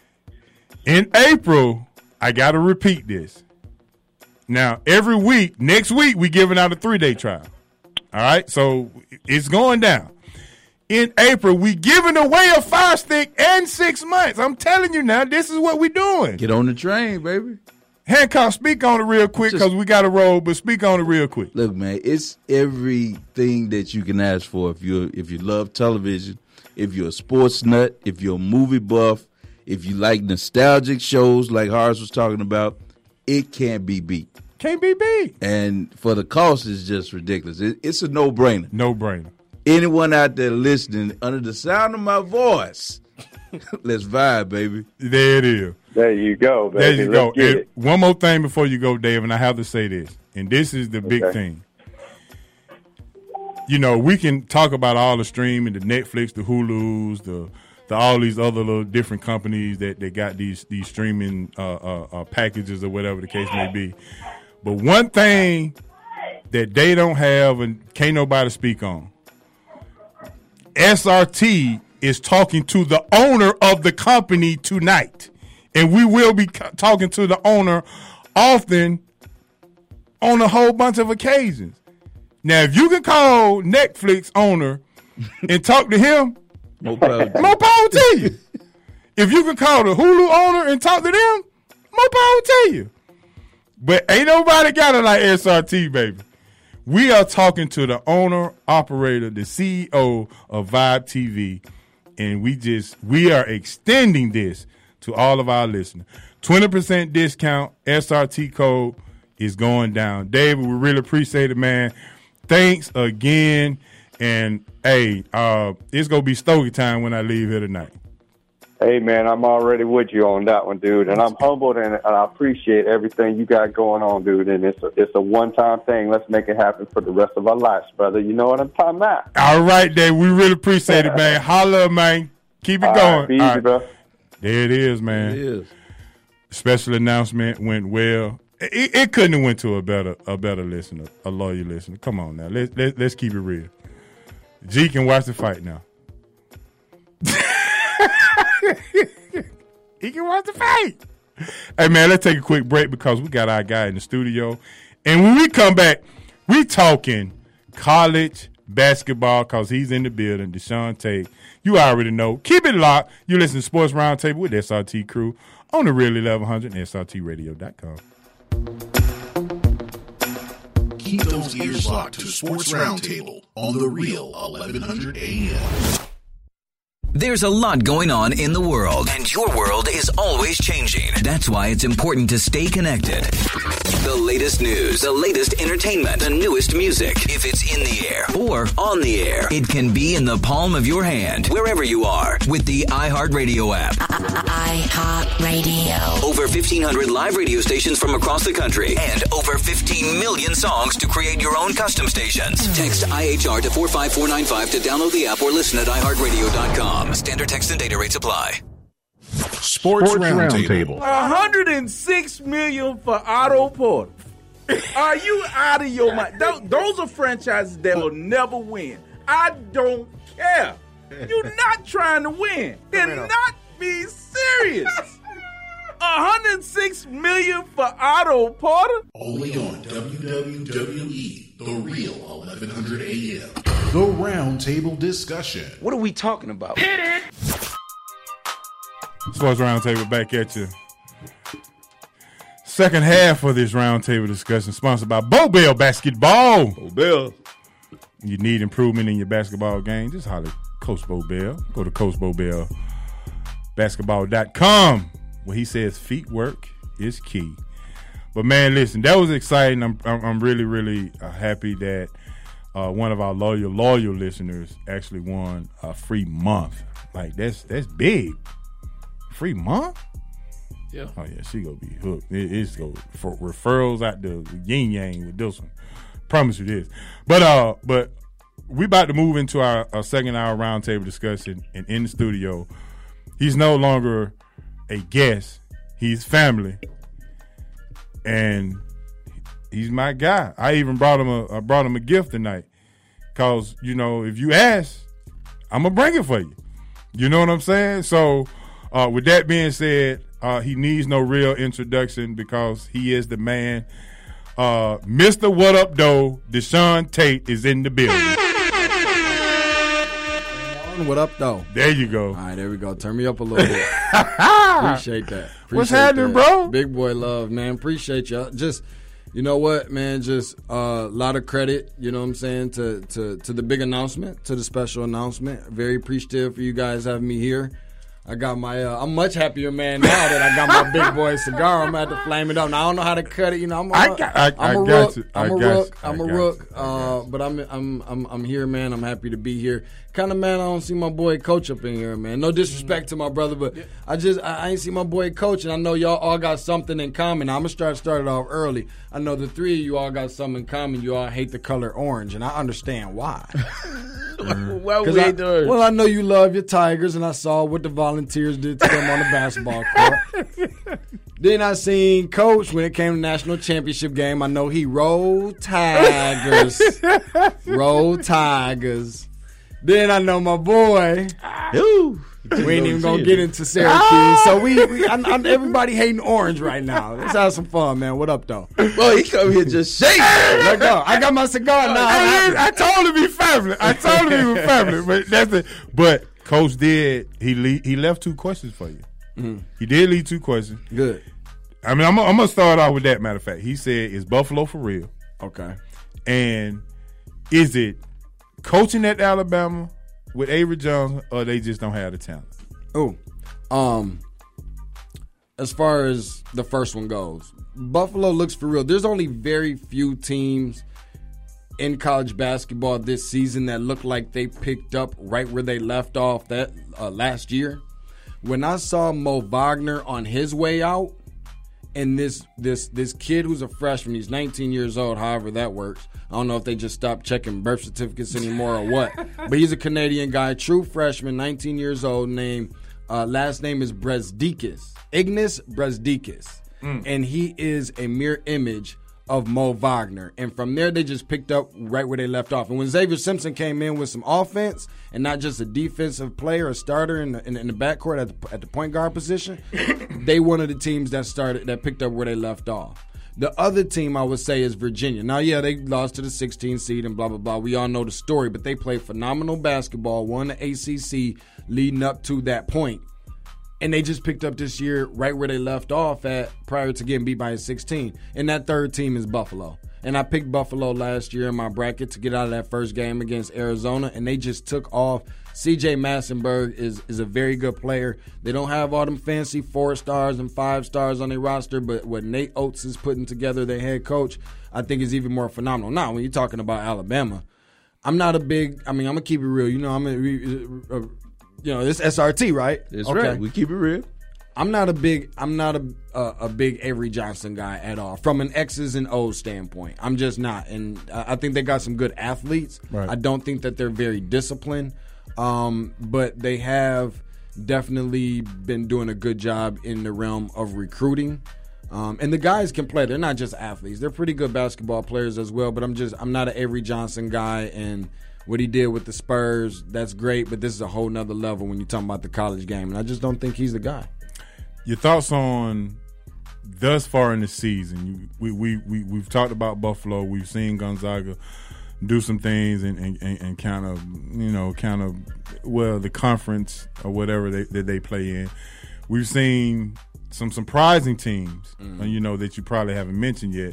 in April, I got to repeat this. Now, every week, next week, we giving out a three-day trial. All right? So it's going down. In April, we giving away a Fire Stick and six months. I'm telling you now, this is what we doing. Get on the train, baby. Hancock, speak on it real quick because we got to roll, but speak on it real quick. Look, man, it's everything that you can ask for. If you if you love television, if you're a sports nut, if you're a movie buff, if you like nostalgic shows like Horace was talking about, it can't be beat. Can't be beat. And for the cost, it's just ridiculous. It, it's a no-brainer. No-brainer. Anyone out there listening, under the sound of my voice, let's vibe, baby. There it is. There you go, baby. There you Let's go. get And it. one more thing before you go, Dave, and I have to say this. and this is the big Okay. thing. You know, we can talk about all the streaming, the Netflix, the Hulus, the the all these other little different companies that they got these these streaming uh, uh, uh, packages or whatever the case may be. But one thing that they don't have and can't nobody speak on, S R T is talking to the owner of the company tonight, and we will be co- talking to the owner often on a whole bunch of occasions. Now, if you can call Netflix owner and talk to him, more power, more power to you. If you can call the Hulu owner and talk to them, more power to you. But ain't nobody got it like S R T, baby. We are talking to the owner, operator, the C E O of Vibe T V, and we just we are extending this to all of our listeners. twenty percent discount, S R T code is going down. David, we really appreciate it, man. Thanks again. And, hey, uh, it's going to be Stogie time when I leave here tonight. Hey, man, I'm already with you on that one, dude. And I'm humbled, and, and I appreciate everything you got going on, dude. And it's a, it's a one-time thing. Let's make it happen for the rest of our lives, brother. You know what I'm talking about? All right, Dave. We really appreciate it, man. Holla, man. Keep it All going. right, be easy, All right. bro. There it is, man. It is. Special announcement went well. It, it couldn't have went to a better a better listener, a loyal listener. Come on now. Let's let, let's keep it real. G can watch the fight now. He can watch the fight. Hey, man, let's take a quick break because we got our guy in the studio. And when we come back, we talking college basketball because he's in the building, Deshaun Tate. You already know. Keep it locked. You listen to Sports Roundtable with S R T Crew on the Real eleven hundred and S R T radio dot com. Keep those ears locked to Sports Roundtable on the Real eleven hundred A M. There's a lot going on in the world, and your world is always changing. That's why it's important to stay connected. The latest news, the latest entertainment, the newest music. If it's in the air or on the air, it can be in the palm of your hand, wherever you are, with the iHeartRadio app. iHeartRadio. Over fifteen hundred live radio stations from across the country, and over fifteen million songs to create your own custom stations. Text I H R to four five four nine five to download the app or listen at i heart radio dot com. Standard text and data rates apply. Sports, Sports Roundtable. one hundred six million dollars for Otto Porter. Are you out of your mind? Those, those are franchises that will never win. I don't care. You're not trying to win. And not be serious. one hundred six million dollars for Otto Porter? Only on W W W E, The Real eleven hundred A M. The Roundtable Discussion. What are we talking about? Hit it! Sports Roundtable back at you. Second half of this Roundtable discussion sponsored by Bo Bell Basketball. Bo Bell. You need improvement in your basketball game? Just holler Coach Bo Bell. Go to Coach Bo Bell basketball dot com where he says feet work is key. But man, listen, that was exciting. I'm I'm, I'm really really uh, happy that uh, one of our loyal loyal listeners actually won a free month. Like that's that's big. Free month? Yeah. Oh yeah, she gonna be hooked. It, it's go for referrals out the yin yang with this one. Promise you this. But uh, but we about to move into our, our second hour roundtable discussion, and in the studio, he's no longer a guest. He's family, and he's my guy. I even brought him a I brought him a gift tonight, cause you know if you ask, I'm gonna bring it for you. You know what I'm saying? So. Uh, with that being said, uh, he needs no real introduction because he is the man. Uh, Mister What Up Doe, Deshaun Tate is in the building. What up, though? There you go. All right, there we go. Turn me up a little bit. Appreciate that. Appreciate What's happening, that. bro? Big boy love, man. Appreciate y'all. Just, you know what, man? Just a uh, lot of credit, you know what I'm saying, to, to, to the big announcement, to the special announcement. Very appreciative for you guys having me here. I got my. Uh, I'm much happier man now that I got my big boy cigar. I'm about to flame it up. Now I don't know how to cut it. You know, I'm a, I got- I- I'm a I got rook. you. I I'm a got rook. you. I'm I a got rook. you. I Uh, but I'm I'm I'm I'm here, man. I'm happy to be here. Kind of man, I don't see my boy Coach up in here, man. No disrespect to my brother, but I just I, I ain't see my boy Coach, and I know y'all all got something in common. I'm gonna start start it off early. I know the three of you all got something in common. You all hate the color orange, and I understand why. Why we I, hate the orange? Well, I know you love your Tigers, and I saw what the Volunteers did to them on the basketball court. Then I seen Coach when it came to national championship game. I know he rolled Tigers, rolled Tigers. Then I know my boy. Ooh, we ain't even gonna get into Syracuse, so we, we I, I'm, everybody hating orange right now. Let's have some fun, man. What up, though? Well, he come here just shaking. Let go. I got my cigar now. I, I told him he family. I told him he was family. But that's it. But Coach did. He le- he left two questions for you. Mm-hmm. He did leave two questions. Good. I mean, I'm, I'm gonna start off with that. Matter of fact, he said, "Is Buffalo for real?" Okay. And is it coaching at Alabama with Avery Jones, or they just don't have the talent? Oh, um, as far as the first one goes, Buffalo looks for real. There's only very few teams in college basketball this season that look like they picked up right where they left off that uh, last year. When I saw Mo Wagner on his way out, and this this this kid who's a freshman, he's nineteen years old, however that works. I don't know if they just stopped checking birth certificates anymore or what. But he's a Canadian guy, true freshman, nineteen years old, named, uh, last name is Brezdikis. Ignas Brezdikis. Mm. And he is a mirror image of Mo Wagner. And from there, they just picked up right where they left off. And when Xavier Simpson came in with some offense and not just a defensive player, a starter in the, in, in the backcourt at the, at the point guard position, they one of the teams that started that picked up where they left off. The other team I would say is Virginia. Now, yeah, they lost to the sixteenth seed and blah, blah, blah. We all know the story, but they played phenomenal basketball, won the A C C leading up to that point. And they just picked up this year right where they left off at prior to getting beat by a sixteen. And that third team is Buffalo. And I picked Buffalo last year in my bracket to get out of that first game against Arizona, and they just took off. C J Massenberg is, is a very good player. They don't have all them fancy four stars and five stars on their roster, but what Nate Oates is putting together, their head coach, I think is even more phenomenal. Now, when you're talking about Alabama, I'm not a big – I mean, I'm going to keep it real. You know, I'm a, a, a you know, it's S R T, right? That's okay. right. We keep it real. I'm not a big I'm not a, a a big Avery Johnson guy at all from an X's and O's standpoint. I'm just not, and I think they got some good athletes. Right. I don't think that they're very disciplined, um, but they have definitely been doing a good job in the realm of recruiting. Um, and the guys can play. They're not just athletes. They're pretty good basketball players as well. But I'm just I'm not an Avery Johnson guy, and what he did with the Spurs, that's great. But this is a whole nother level when you're talking about the college game, and I just don't think he's the guy. Your thoughts on thus far in the season? You, we, we, we, we've talked about Buffalo. We've seen Gonzaga do some things and, and, and kind of, you know, kind of, well, the conference or whatever they, that they play in. We've seen some surprising teams, mm-hmm. you know, that you probably haven't mentioned yet.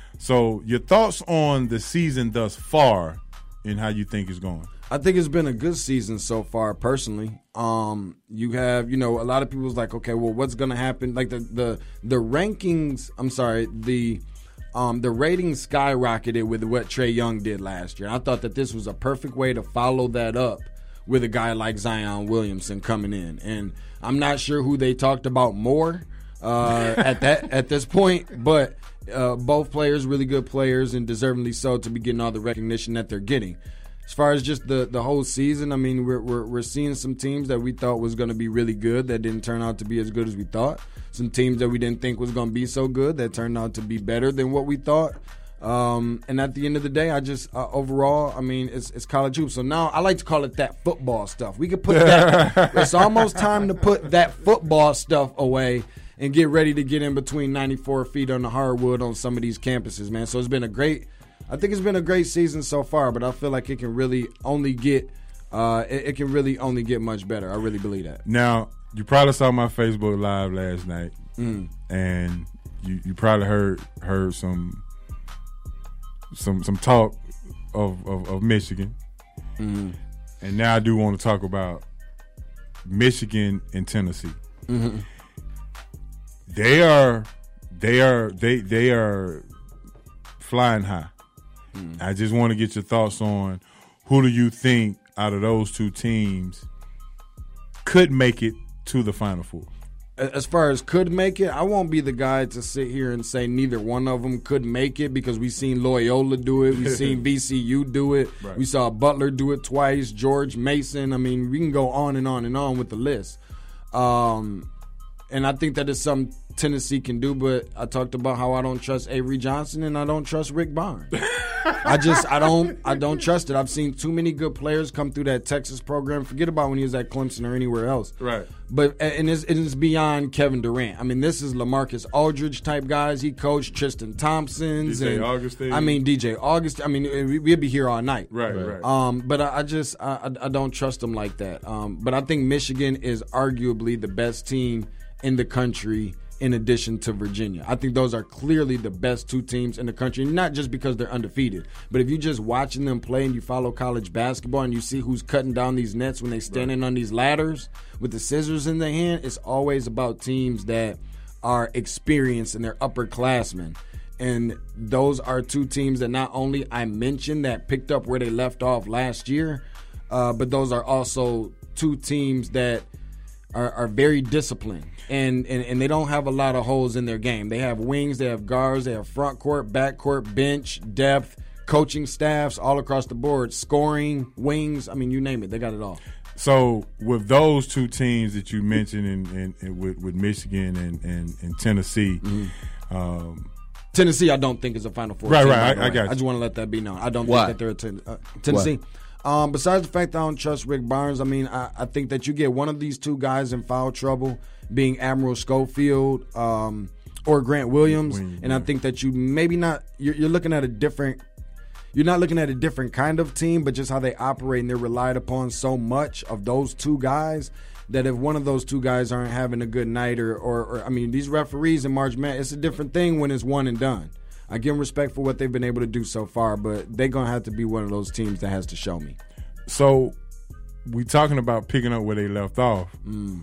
So your thoughts on the season thus far and how you think it's going? I think it's been a good season so far, personally. Um, you have, you know, a lot of people's like, okay, well, what's going to happen? Like the, the the rankings, I'm sorry, the um, the ratings skyrocketed with what Trae Young did last year. I thought that this was a perfect way to follow that up with a guy like Zion Williamson coming in. And I'm not sure who they talked about more uh, at that at this point, but uh, both players, really good players, and deservingly so to be getting all the recognition that they're getting. As far as just the, the whole season, I mean, we're, we're we're seeing some teams that we thought was going to be really good that didn't turn out to be as good as we thought. Some teams that we didn't think was going to be so good that turned out to be better than what we thought. Um, and at the end of the day, I just uh, overall, I mean, it's it's college hoops. So now I like to call it that football stuff. We could put that. It's almost time to put that football stuff away and get ready to get in between ninety-four feet on the hardwood on some of these campuses, man. So it's been a great. I think it's been a great season so far, but I feel like it can really only get uh, it, it can really only get much better. I really believe that. Now, you probably saw my Facebook Live last night, mm. and you, you probably heard heard some some some talk of, of, of Michigan. Mm. And now I do want to talk about Michigan and Tennessee. Mm-hmm. They are, they are, they they are flying high. Mm. I just want to get your thoughts on who do you think out of those two teams could make it to the Final Four? As far as could make it, I won't be the guy to sit here and say neither one of them could make it because we've seen Loyola do it. We've seen V C U do it. Right. We saw Butler do it twice, George Mason. I mean, we can go on and on and on with the list. Um, and I think that is something Tennessee can do, but I talked about how I don't trust Avery Johnson and I don't trust Rick Barnes. I just I don't I don't trust it. I've seen too many good players come through that Texas program. Forget about when he was at Clemson or anywhere else. Right. But and it's, it's beyond Kevin Durant. I mean, this is LaMarcus Aldridge type guys. He coached Tristan Thompson's D J and Augustine. I mean D J Augustine. I mean, we'd be here all night. Right, right. Um, but I, I just I, I don't trust them like that. Um, but I think Michigan is arguably the best team in the country. In addition to Virginia, I think those are clearly the best two teams in the country, not just because they're undefeated, but if you're just watching them play and you follow college basketball and you see who's cutting down these nets when they standing right. on these ladders with the scissors in their hand, it's always about teams that are experienced and they're upperclassmen. And those are two teams that not only I mentioned that picked up where they left off last year, uh, but those are also two teams that are, are very disciplined. And, and and they don't have a lot of holes in their game. They have wings, they have guards, they have front court, back court, bench, depth, coaching staffs all across the board, scoring, wings. I mean, you name it, they got it all. So with those two teams that you mentioned in, in, in with, with Michigan and, and, and Tennessee, mm-hmm. um, Tennessee I don't think is a Final Four right, team. Right, right, I, I got you. I just want to let that be known. I don't Why? think that they're a ten, uh, Tennessee. Um, besides the fact that I don't trust Rick Barnes, I mean, I, I think that you get one of these two guys in foul trouble, being Admiral Schofield um, or Grant Williams, Wing, and yeah. I think that you maybe not you're, you're looking at a different. You're not looking at a different kind of team, but just how they operate, and they're relied upon so much of those two guys that if one of those two guys aren't having a good night, or, or, or I mean, these referees in March Madness, it's a different thing when it's one and done. I give them respect for what they've been able to do so far, but they're going to have to be one of those teams that has to show me. So we talking about picking up where they left off. Mm.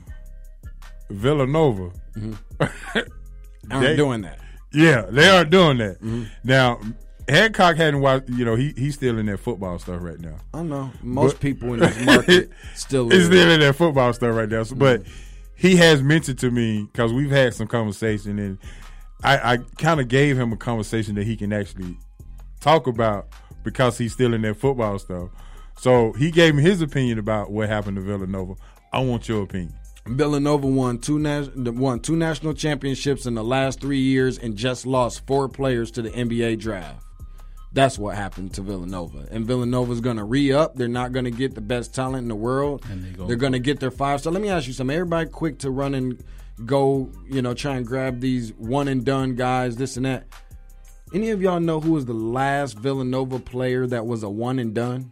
Villanova. Mm-hmm. Aren't doing that. Yeah, they aren't doing that. Mm-hmm. Now, Hancock hadn't watched, you know, he he's still in that football stuff right now. I know. Most but, people in this market still He's is. still in that football stuff right now. So, mm-hmm. But he has mentioned to me, because we've had some conversation, and I, I kind of gave him a conversation that he can actually talk about because he's still in that football stuff. So he gave me his opinion about what happened to Villanova. I want your opinion. Villanova won two nas- won two national championships in the last three years and just lost four players to the N B A draft. That's what happened to Villanova. And Villanova's going to re-up. They're not going to get the best talent in the world. And they They're going to get their five. So let me ask you something. Everybody quick to run and go, you know, try and grab these one-and-done guys, this and that. Any of y'all know who was the last Villanova player that was a one-and-done?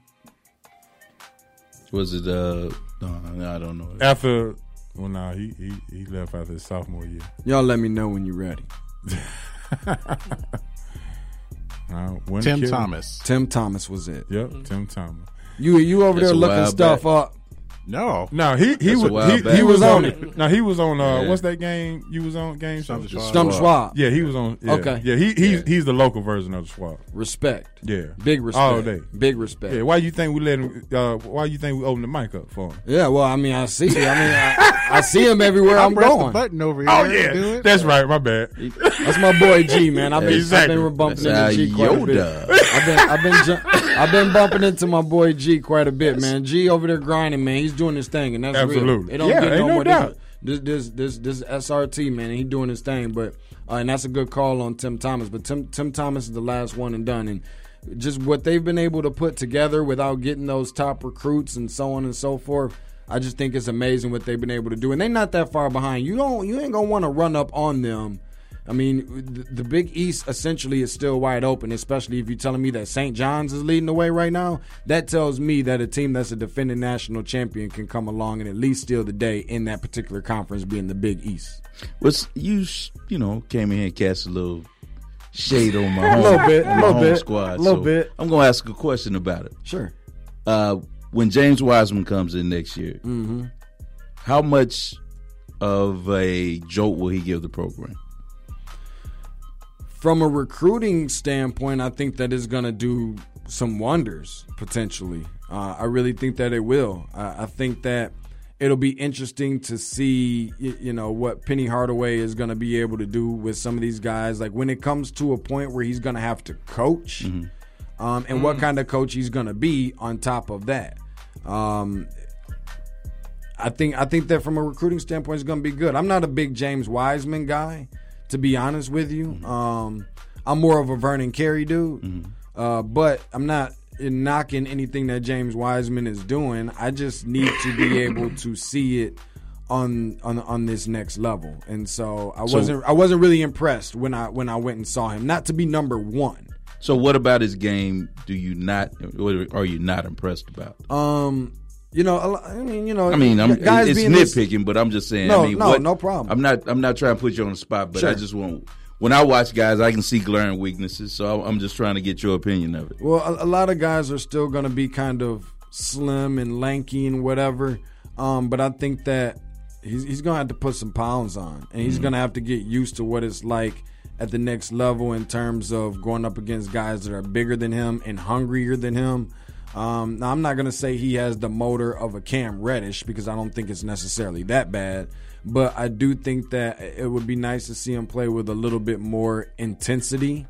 Was it, uh, no, I don't know. After, well, no, nah, he, he, he left after his sophomore year. Y'all let me know when you're ready. Uh, Tim Thomas. Tim Thomas was it. Yep, Tim Thomas. You you over That's there looking stuff back. up. No. No, he he That's a was while he, back. he was He was on on it. No, he was on uh Yeah. what's that game you was on game Stump show? Schwab. Stump Schwab. Yeah, he was on yeah. Okay. Yeah, he he's Yeah. he's the local version of the Schwab. Respect. Yeah. Big respect. All day. Big respect. Yeah, why you think we let him uh why you think we open the mic up for him? Yeah, well, I mean, I see. I mean, I, I see him everywhere I I'm pressed going. the button over here. Oh Do yeah. it. That's right, my bad. That's my boy G, man. I've been, Exactly. I've been bumping That's into G quite a bit. Yoda. I've been, I've been, ju- I've been bumping into my boy G quite a bit, man. G over there grinding, man. He's doing his thing, and that's Absolutely. real. It don't Yeah, get ain't no no more. doubt. This, this, this, this S R T, man, and he doing his thing. But uh, and that's a good call on Tim Thomas. But Tim, Tim Thomas is the last one and done, and just what they've been able to put together without getting those top recruits and so on and so forth. I just think it's amazing what they've been able to do, and they're not that far behind. You don't, you ain't gonna want to run up on them. I mean, the, the Big East essentially is still wide open, especially if you're telling me that Saint John's is leading the way right now. That tells me that a team that's a defending national champion can come along and at least steal the day in that particular conference, being the Big East. Was you you know came in here and cast a little shade on my A home, little bit, on a my little home bit, squad. a little so bit. I'm gonna ask a question about it. Sure. Uh, when James Wiseman comes in next year, Mm-hmm. How much of a jolt will he give the program? From a recruiting standpoint, I think that is going to do some wonders, potentially. Uh, I really think that it will. I, I think that it'll be interesting to see, you, you know, what Penny Hardaway is going to be able to do with some of these guys. Like when it comes to a point where he's going to have to coach, mm-hmm. um, and mm-hmm. what kind of coach he's going to be on top of that. Um, I think I think that from a recruiting standpoint, it's going to be good. I'm not a big James Wiseman guy, to be honest with you. Mm-hmm. Um, I'm more of a Vernon Carey dude, mm-hmm. uh, but I'm not knocking anything that James Wiseman is doing. I just need to be able to see it on on on this next level. And so I wasn't so, I wasn't really impressed when I when I went and saw him. Not to be number one. So what about his game do you not what are you not impressed about? Um You know, I mean, you know, I mean, I'm, guys it's being nitpicking, this, but I'm just saying. No, I mean, no, what, no problem. I'm not. I'm not trying to put you on the spot, but sure. I just want. When I watch guys, I can see glaring weaknesses, so I'm just trying to get your opinion of it. Well, a, a lot of guys are still going to be kind of slim and lanky and whatever, um, but I think that he's, he's going to have to put some pounds on, and he's mm-hmm. going to have to get used to what it's like at the next level in terms of going up against guys that are bigger than him and hungrier than him. Um, now, I'm not going to say he has the motor of a Cam Reddish because I don't think it's necessarily that bad. But I do think that it would be nice to see him play with a little bit more intensity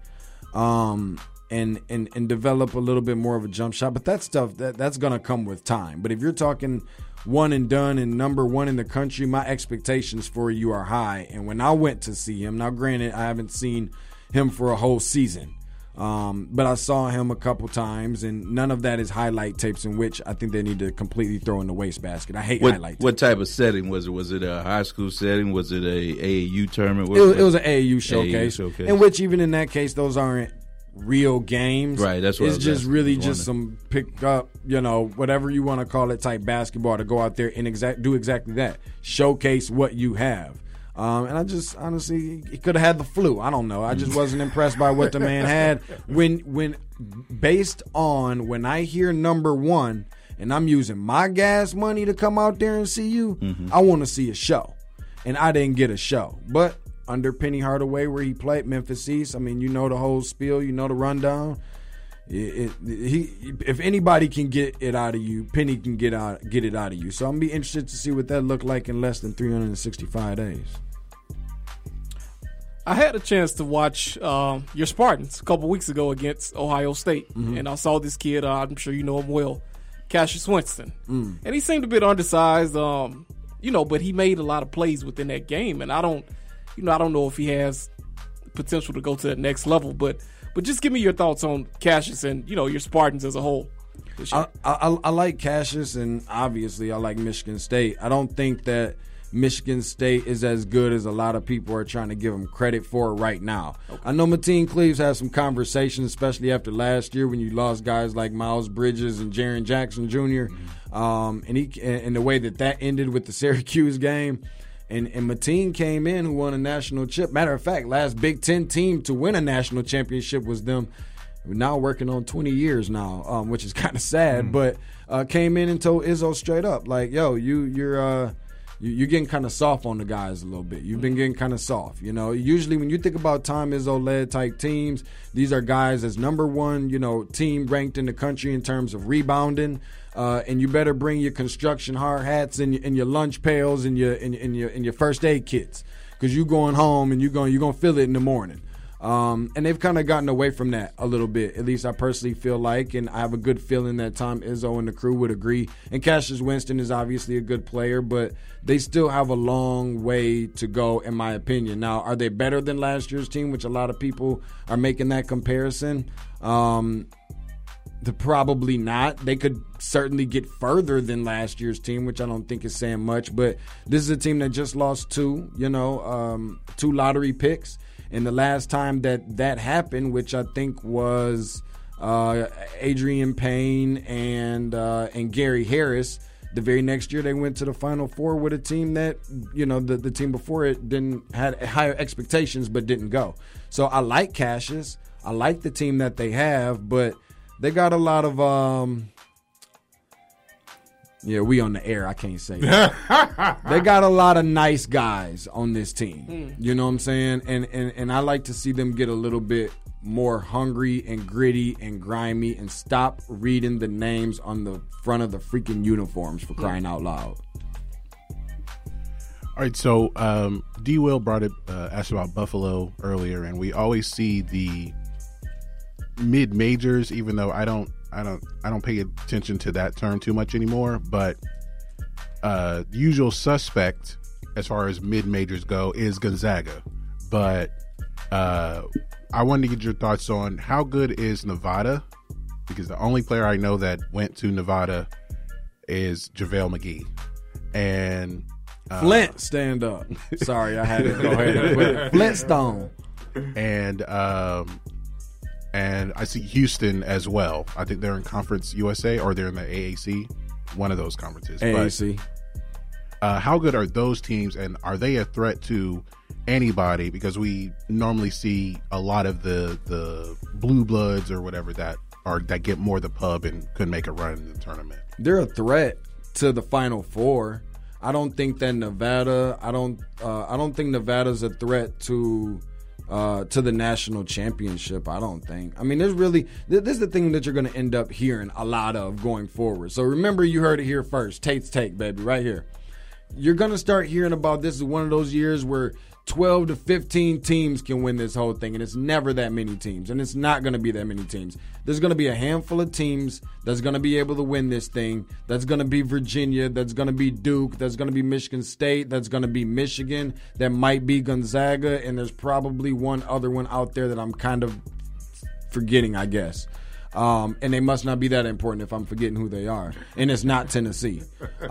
um, and, and and develop a little bit more of a jump shot. But that stuff, that, that's going to come with time. But if you're talking one and done and number one in the country, my expectations for you are high. And when I went to see him, now granted, I haven't seen him for a whole season. Um, but I saw him a couple times, and none of that is highlight tapes, in which I think they need to completely throw in the wastebasket. I hate what, highlight tapes. What type of setting was it? Was it a high school setting? Was it a A A U tournament? What, it, was, it was an A A U showcase, A A U showcase, in which even in that case, those aren't real games. Right, that's what it's I was just asking. really just some pick up, you know, whatever you want to call it, type basketball to go out there and exact do exactly that, showcase what you have. Um, and I just honestly, he could have had the flu. I don't know. I just wasn't impressed by what the man had. When, when based on when I hear number one, and I'm using my gas money to come out there and see you, mm-hmm. I want to see a show, and I didn't get a show. But under Penny Hardaway, where he played Memphis East, I mean, you know the whole spiel, you know the rundown. It, it, he, if anybody can get it out of you, Penny can get out, get it out of you. So I'm gonna be interested to see what that looked like in less than three hundred sixty-five days. I had a chance to watch um, your Spartans a couple weeks ago against Ohio State, mm-hmm. and I saw this kid. Uh, I'm sure you know him well, Cassius Winston, mm. and he seemed a bit undersized, um, you know, but he made a lot of plays within that game, and I don't, you know, I don't know if he has potential to go to the next level, but. But just give me your thoughts on Cassius and, you know, your Spartans as a whole. I, I, I like Cassius, and obviously I like Michigan State. I don't think that Michigan State is as good as a lot of people are trying to give them credit for right now. Okay. I know Mateen Cleaves has some conversations, especially after last year when you lost guys like Miles Bridges and Jaren Jackson Junior Mm-hmm. Um, and he and the way that that ended with the Syracuse game. And, and Mateen came in, who won a national chip. Matter of fact, last Big Ten team to win a national championship was them. We're now working on twenty years now, um, which is kind of sad. Mm. But uh, came in and told Izzo straight up, like, "Yo, you you're uh, you, you're getting kind of soft on the guys a little bit. You've been getting kind of soft. You know, usually when you think about Tom Izzo led type teams, these are guys as number one, you know, team ranked in the country in terms of rebounding." Uh, and you better bring your construction hard hats and your, and your lunch pails and your and, and your and your first aid kits, because you going home and you're going you're gonna feel it in the morning. Um, and they've kind of gotten away from that a little bit. At least I personally feel like, and I have a good feeling that Tom Izzo and the crew would agree. And Cassius Winston is obviously a good player, but they still have a long way to go, in my opinion. Now, are they better than last year's team, which a lot of people are making that comparison? Um, The, probably not. They could certainly get further than last year's team, which I don't think is saying much. But this is a team that just lost two, you know, um, two lottery picks. And the last time that that happened, which I think was uh, Adrian Payne and uh, and Gary Harris, the very next year they went to the Final Four with a team that, you know, the, the team before it didn't had higher expectations but didn't go. So I like Cassius. I like the team that they have, but they got a lot of um, Yeah, we on the air. I can't say that. They got a lot of nice guys on this team. Mm. You know what I'm saying? And, and and I like to see them get a little bit more hungry and gritty and grimy and stop reading the names on the front of the freaking uniforms for crying out loud. All right, so um, D. Will brought it, uh, asked about Buffalo earlier, and we always see the mid majors, even though I don't, I don't, I don't pay attention to that term too much anymore. But uh, usual suspect as far as mid majors go is Gonzaga. But uh, I wanted to get your thoughts on how good is Nevada, because the only player I know that went to Nevada is JaVale McGee, and Uh, Flint, stand up. Sorry, I had to go ahead and put it. Flintstone. And um, and I see Houston as well. I think they're in Conference U S A or they're in the A A C, one of those conferences. A A C. But, uh, how good are those teams, and are they a threat to anybody? Because we normally see a lot of the the blue bloods or whatever that are that get more the pub and could make a run in the tournament. They're a threat to the Final Four. I don't think that Nevada. I don't. Uh, I don't think Nevada's a threat to uh, to the national championship. I don't think. I mean, there's really this is the thing that you're going to end up hearing a lot of going forward. So remember, you heard it here first. Tate's Take, baby, right here. You're going to start hearing about this is one of those years where twelve to fifteen teams can win this whole thing, and it's never that many teams, and it's not going to be that many teams. There's going to be a handful of teams that's going to be able to win this thing. That's going to be Virginia. That's going to be Duke. That's going to be Michigan State. That's going to be Michigan. That might be Gonzaga, and there's probably one other one out there that I'm kind of forgetting, I guess. Um, and they must not be that important if I'm forgetting who they are. And it's not Tennessee.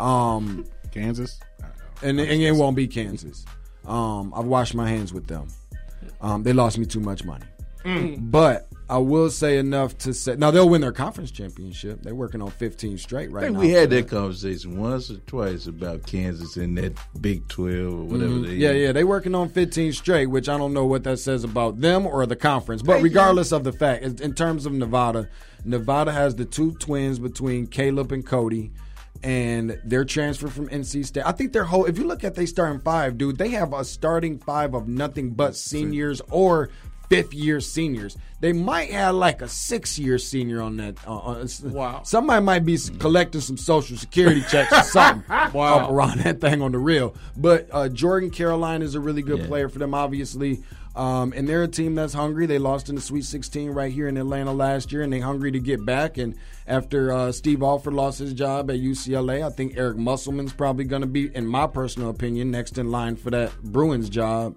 Um, Kansas? And, and it won't be Kansas. Um, I've washed my hands with them. Um, they lost me too much money. Mm. But I will say enough to say, now they'll win their conference championship. They're working on fifteen straight right I think now. we had that conversation once or twice about Kansas in that Big twelve or whatever Mm-hmm. they Yeah, yeah, they're working on fifteen straight, which I don't know what that says about them or the conference. But regardless of the fact, in terms of Nevada, Nevada has the two twins between Caleb and Cody. And they're transferred from N C State. I think their whole, if you look at their starting five, dude, they have a starting five of nothing but seniors or fifth year seniors. They might have like a six year senior on that. Uh, wow. Somebody might be collecting some Social Security checks or something Wow. up around that thing on the real. But uh, Jordan Caroline is a really good Yeah. player for them, obviously. Um, and they're a team that's hungry. They lost in the Sweet sixteen right here in Atlanta last year, and they're hungry to get back. And after uh, Steve Alford lost his job at U C L A, I think Eric Musselman's probably going to be, in my personal opinion, next in line for that Bruins job,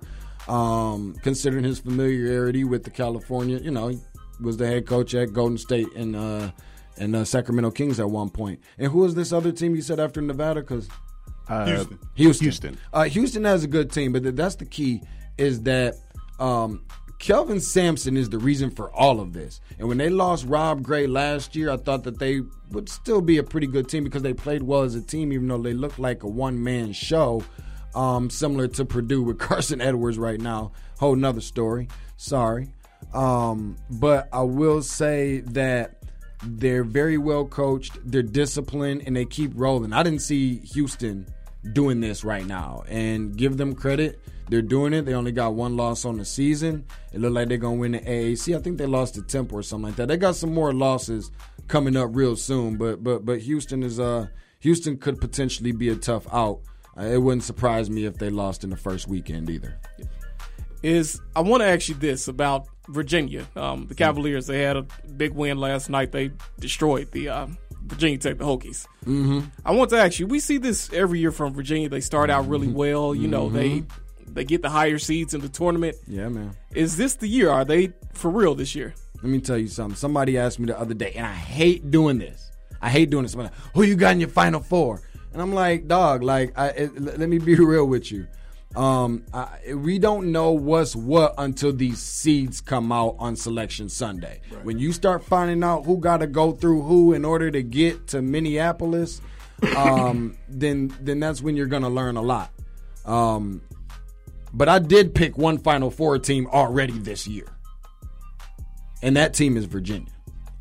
um, considering his familiarity with the California. You know, he was the head coach at Golden State and uh, and uh, Sacramento Kings at one point. And who was this other team you said after Nevada? Because Uh, Houston. Houston. Houston. Uh, Houston has a good team, but th- that's the key is that um, Kelvin Sampson is the reason for all of this. And when they lost Rob Gray last year, I thought that they would still be a pretty good team because they played well as a team, even though they looked like a one-man show, um, similar to Purdue with Carson Edwards right now. Whole nother story. Sorry. Um, but I will say that they're very well coached, they're disciplined, and they keep rolling. I didn't see Houston doing this right now. And give them credit. They're doing it. They only got one loss on the season. It looked like they're going to win the A A C. I think they lost to Temple or something like that. They got some more losses coming up real soon. But but but Houston is uh Houston could potentially be a tough out. Uh, it wouldn't surprise me if they lost in the first weekend either. Is I want to ask you this about Virginia. Um, the Cavaliers, they had a big win last night. They destroyed the uh, Virginia Tech, the Hokies. Mm-hmm. I want to ask you, we see this every year from Virginia. They start out really well. You know, Mm-hmm. they they get the higher seeds in the tournament. Yeah, man. Is this the year? Are they for real this year? Let me tell you something. Somebody asked me the other day, and I hate doing this. I hate doing this. Somebody, who you got in your Final Four? And I'm like, dog, like, I, it, let me be real with you. Um, I, we don't know what's what until these seeds come out on Selection Sunday. Right. When you start finding out who got to go through who in order to get to Minneapolis, um, then then that's when you're going to learn a lot. Um, but I did pick one Final Four team already this year, and that team is Virginia.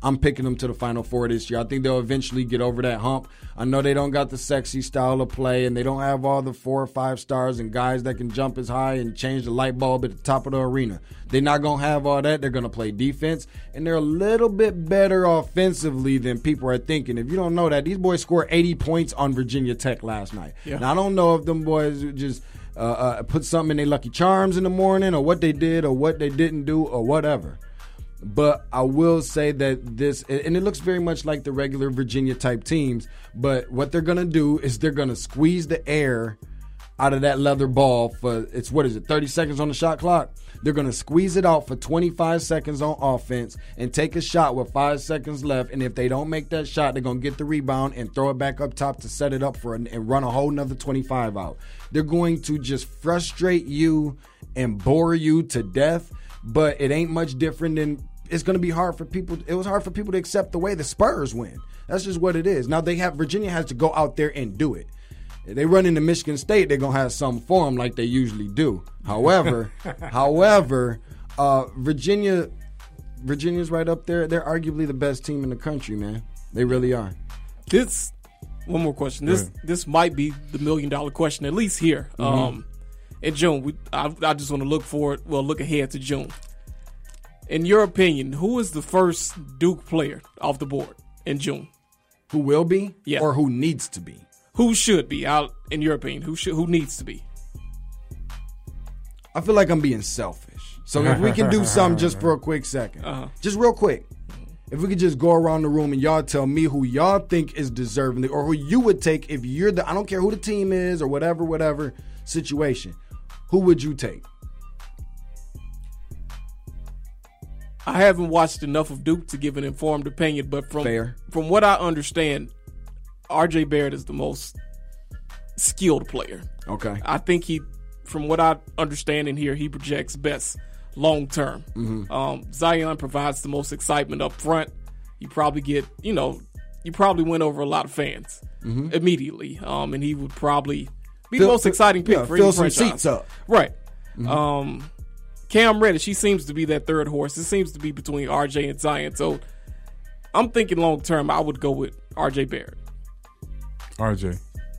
I'm picking them to the Final Four this year. I think they'll eventually get over that hump. I know they don't got the sexy style of play, and they don't have all the four or five stars and guys that can jump as high and change the light bulb at the top of the arena. They're not going to have all that. They're going to play defense, and they're a little bit better offensively than people are thinking. If you don't know that, these boys scored eighty points on Virginia Tech last night. Yeah. Now, I don't know if them boys just uh, uh, put something in their Lucky Charms in the morning or what they did or what they didn't do or whatever. But I will say that this, and it looks very much like the regular Virginia-type teams, but what they're going to do is they're going to squeeze the air out of that leather ball for, it's what is it, thirty seconds on the shot clock? They're going to squeeze it out for twenty-five seconds on offense and take a shot with five seconds left, and if they don't make that shot, they're going to get the rebound and throw it back up top to set it up for an, and run a whole nother twenty-five out. They're going to just frustrate you and bore you to death, but it ain't much different than it's going to be hard for people. It was hard for people to accept the way the Spurs win. That's just what it is. Now they have Virginia has to go out there and do it. If they run into Michigan State, they're going to have some for them like they usually do. However, however, uh, Virginia, Virginia's right up there. They're arguably the best team in the country, man. They really are. This one more question. This this might be the million dollar question, at least here. Mm-hmm. Um, in June, we, I, I just want to look forward. Well, look ahead to June. In your opinion, who is the first Duke player off the board in June? Who will be? Yeah. Or who needs to be? Who should be, out in your opinion? Who should? Who needs to be? I feel like I'm being selfish. So if we can do something just for a quick second. Uh-huh. Just real quick. If we could just go around the room and y'all tell me who y'all think is deserving or who you would take if you're the, I don't care who the team is or whatever, whatever situation. Who would you take? I haven't watched enough of Duke to give an informed opinion, but from Fair. from what I understand, R J Barrett is the most skilled player. Okay. I think he, from what I understand and hear, he projects best long term. Mm-hmm. Um, Zion provides the most excitement up front. You probably get, you know, you probably win over a lot of fans mm-hmm. immediately, um, and he would probably be fill, the most exciting pick yeah, for fill any some franchise. seats up. Right. Mm-hmm. Um, Cam Reddish, he seems to be that third horse. It seems to be between R J and Zion. So I'm thinking long term, I would go with R J Barrett. R J.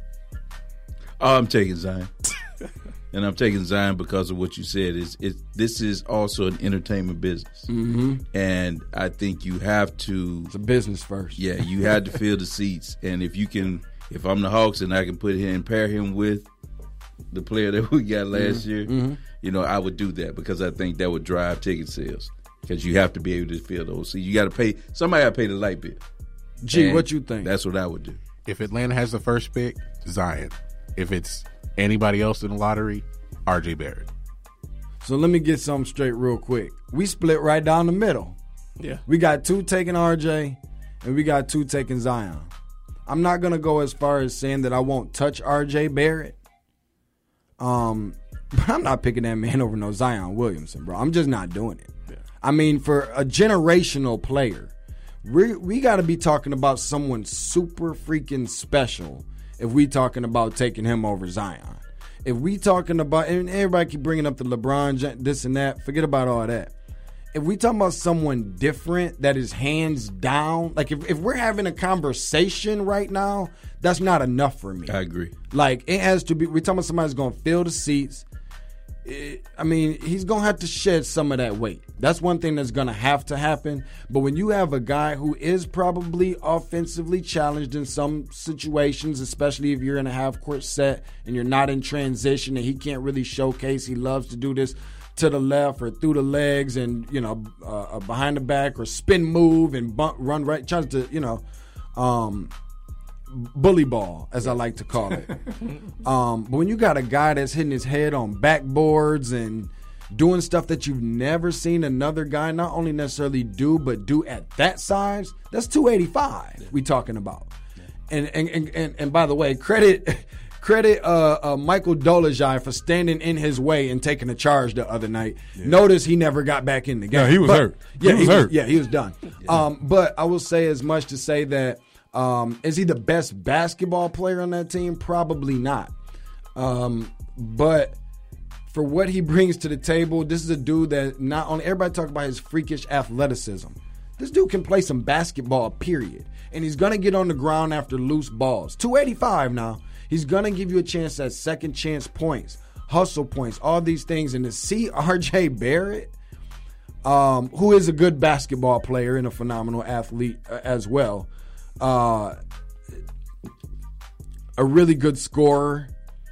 Oh, I'm taking Zion. And I'm taking Zion because of what you said. Is it? This is also an entertainment business, mm-hmm. and I think you have to. It's a business first. Yeah, you had to fill the seats, and if you can, if I'm the Hawks and I can put him and pair him with the player that we got last mm-hmm. year, mm-hmm. you know, I would do that because I think that would drive ticket sales because you have to be able to fill those seats. You got to pay somebody. Got to pay the light bill. Gee, and what you think? That's what I would do. If Atlanta has the first pick, Zion. If it's anybody else in the lottery, R J Barrett. So let me get something straight real quick. We split right down the middle. Yeah. We got two taking R J, and we got two taking Zion. I'm not going to go as far as saying that I won't touch R J Barrett. Um, but I'm not picking that man over no Zion Williamson, bro. I'm just not doing it. Yeah. I mean, for a generational player, we we got to be talking about someone super freaking special if we talking about taking him over Zion. If we talking about, and everybody keep bringing up the LeBron, this and that, forget about all that. If we talking about someone different that is hands down, like if, if we're having a conversation right now, that's not enough for me. I agree. Like, it has to be, we're talking about somebody who's going to fill the seats. It, I mean, he's going to have to shed some of that weight. That's one thing that's going to have to happen. But when you have a guy who is probably offensively challenged in some situations, especially if you're in a half-court set and you're not in transition and he can't really showcase, he loves to do this to the left or through the legs and, you know, uh, behind the back or spin move and bump, run right, tries to, you know, um, bully ball, as I like to call it. um, but when you got a guy that's hitting his head on backboards and doing stuff that you've never seen another guy not only necessarily do, but do at that size, that's two eighty-five yeah. we talking about. Yeah. And, and, and, and, and by the way, credit credit uh, uh, Michael Dolezaj for standing in his way and taking a charge the other night. Yeah. Notice he never got back in the game. No, he was but, hurt. Yeah, he was he hurt. Was, yeah, he was done. Yeah. Um, but I will say as much to say that Um, is he the best basketball player on that team? Probably not. Um, but for what he brings to the table, this is a dude that not only everybody talk about his freakish athleticism. This dude can play some basketball, period. And he's going to get on the ground after loose balls. two eighty-five now. He's going to give you a chance at second chance points, hustle points, all these things. And to see R J Barrett, um, who is a good basketball player and a phenomenal athlete uh, as well, uh, a really good scorer.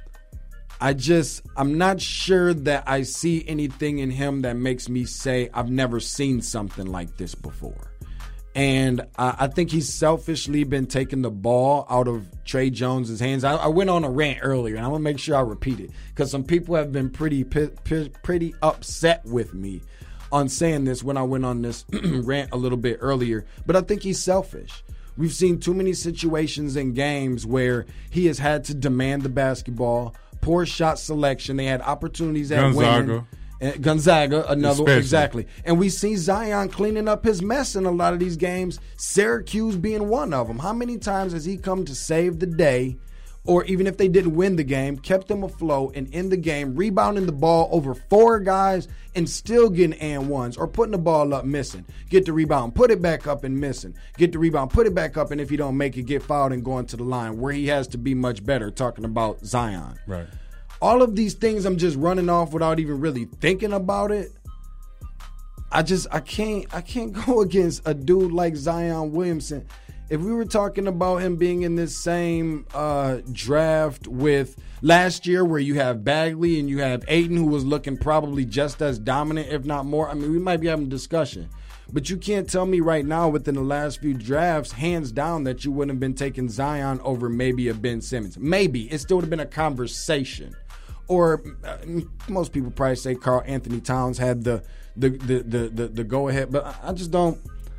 I just, I'm not sure that I see anything in him that makes me say I've never seen something like this before. And uh, I think he's selfishly been taking the ball out of Trey Jones's hands. I, I went on a rant earlier, and I want to make sure I repeat it because some people have been pretty pretty upset with me on saying this when I went on this rant a little bit earlier. But I think he's selfish. We've seen too many situations in games where he has had to demand the basketball, poor shot selection. They had opportunities at Gonzaga. winning. Gonzaga, another Especially. exactly. And we see Zion cleaning up his mess in a lot of these games, Syracuse being one of them. How many times has he come to save the day, or even if they didn't win the game, kept them afloat and in the game, rebounding the ball over four guys and still getting and ones, or putting the ball up missing, get the rebound, put it back up and missing, get the rebound, put it back up, and if you don't make it, get fouled and going to the line where he has to be much better, talking about Zion. Right. All of these things I'm just running off without even really thinking about it. I just I can't I can't go against a dude like Zion Williamson. If we were talking about him being in this same uh, draft with last year where you have Bagley and you have Ayton, who was looking probably just as dominant, if not more, I mean, we might be having a discussion. But you can't tell me right now within the last few drafts, hands down, that you wouldn't have been taking Zion over maybe a Ben Simmons. Maybe. It still would have been a conversation. Or uh, most people probably say Karl Anthony Towns had the the the the, the, the go ahead, but I, I just don't.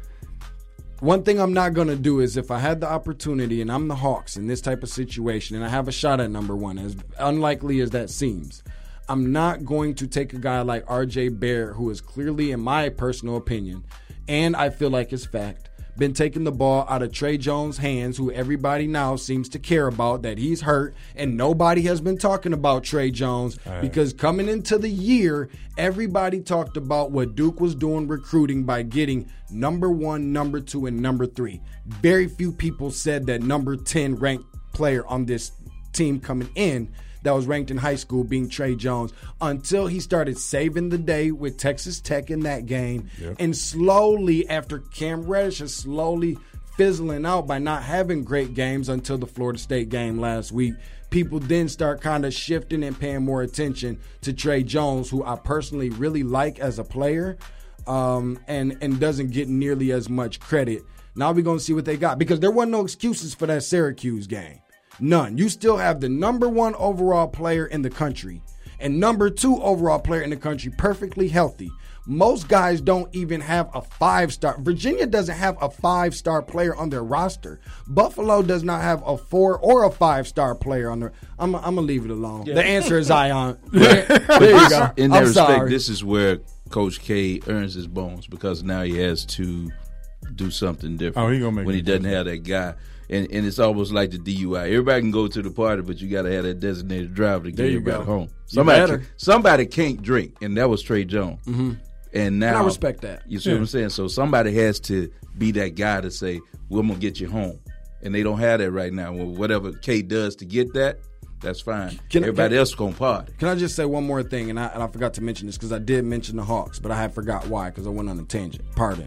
One thing I'm not going to do is if I had the opportunity and I'm the Hawks in this type of situation and I have a shot at number one, as unlikely as that seems, I'm not going to take a guy like R J Barrett, who is clearly, in my personal opinion, and I feel like it's fact, been taking the ball out of Trey Jones' hands, who everybody now seems to care about, that he's hurt, and nobody has been talking about Trey Jones right. because coming into the year, everybody talked about what Duke was doing recruiting by getting number one, number two, and number three. Very few people said that number ten ranked player on this team coming in that was ranked in high school being Trey Jones, until he started saving the day with Texas Tech in that game. Yep. And slowly, after Cam Reddish is slowly fizzling out by not having great games until the Florida State game last week, people then start kind of shifting and paying more attention to Trey Jones, who I personally really like as a player, um, and, and doesn't get nearly as much credit. Now we're going to see what they got, because there weren't no excuses for that Syracuse game. None. You still have the number one overall player in the country and number two overall player in the country perfectly healthy. Most guys don't even have a five-star. Virginia doesn't have a five-star player on their roster. Buffalo does not have a four or a five-star player on their. I'm, I'm going to leave it alone. Yeah. The answer is Zion. There you go. In that I'm respect, sorry. This is where Coach K earns his bones, because now he has to do something different. Oh, he gonna make when he doesn't have that guy. And and it's almost like the D U I. Everybody can go to the party, but you got to have that designated driver to get There you everybody go. home. You Somebody better. can, somebody can't drink, and that was Trey Jones. Mm-hmm. And now And I respect that. You see Yeah. what I'm saying? So somebody has to be that guy to say, "We're gonna get you home," and they don't have that right now. Well, whatever K does to get that, that's fine. Can- Everybody can- else gonna party. Can I just say one more thing? And I, and I forgot to mention this because I did mention the Hawks, but I had forgot why because I went on a tangent. Pardon.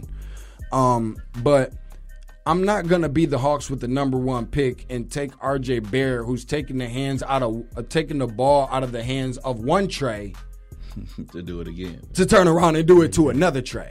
Um, but I'm not going to be the Hawks with the number one pick and take R J Barrett, who's taking the hands out of uh, taking the ball out of the hands of one Trey to do it again. to turn around and do it to another Trey.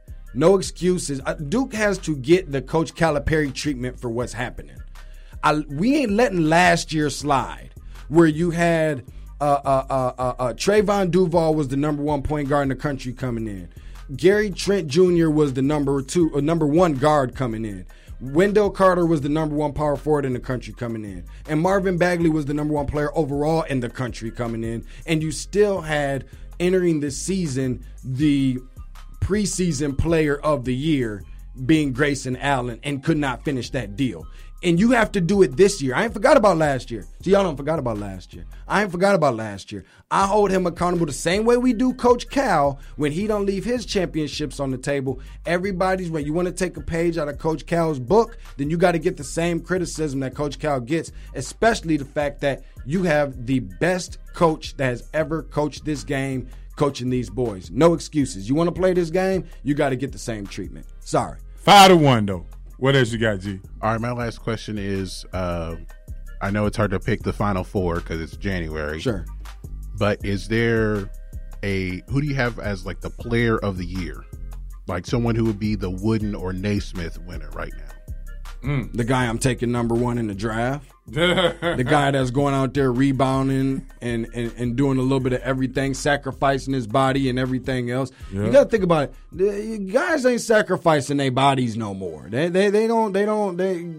No excuses. Uh, Duke has to get the Coach Calipari treatment for what's happening. I, we ain't letting last year slide, where you had uh, uh, uh, uh, uh, Trayvon Duval was the number one point guard in the country coming in. Gary Trent Junior was the number two, uh, number one guard coming in. Wendell Carter was the number one power forward in the country coming in. And Marvin Bagley was the number one player overall in the country coming in. And you still had, entering the season, the preseason player of the year being Grayson Allen, and could not finish that deal. And you have to do it this year. I ain't forgot about last year. See, y'all don't forgot about last year. I ain't forgot about last year. I hold him accountable the same way we do Coach Cal when he don't leave his championships on the table. Everybody's right. You want to take a page out of Coach Cal's book, then you got to get the same criticism that Coach Cal gets, especially the fact that you have the best coach that has ever coached this game coaching these boys. No excuses. You want to play this game, you got to get the same treatment. Sorry. Five to one, though. What else you got, G? All right, my last question is, uh, I know it's hard to pick the Final Four because it's January. Sure. But is there a, who do you have as like the player of the year? Like someone who would be the Wooden or Naismith winner right now? Mm. The guy I'm taking number one in the draft. The guy that's going out there rebounding and, and, and doing a little bit of everything, sacrificing his body and everything else. Yep. You got to think about it. The guys ain't sacrificing their bodies no more. They they they don't they don't they.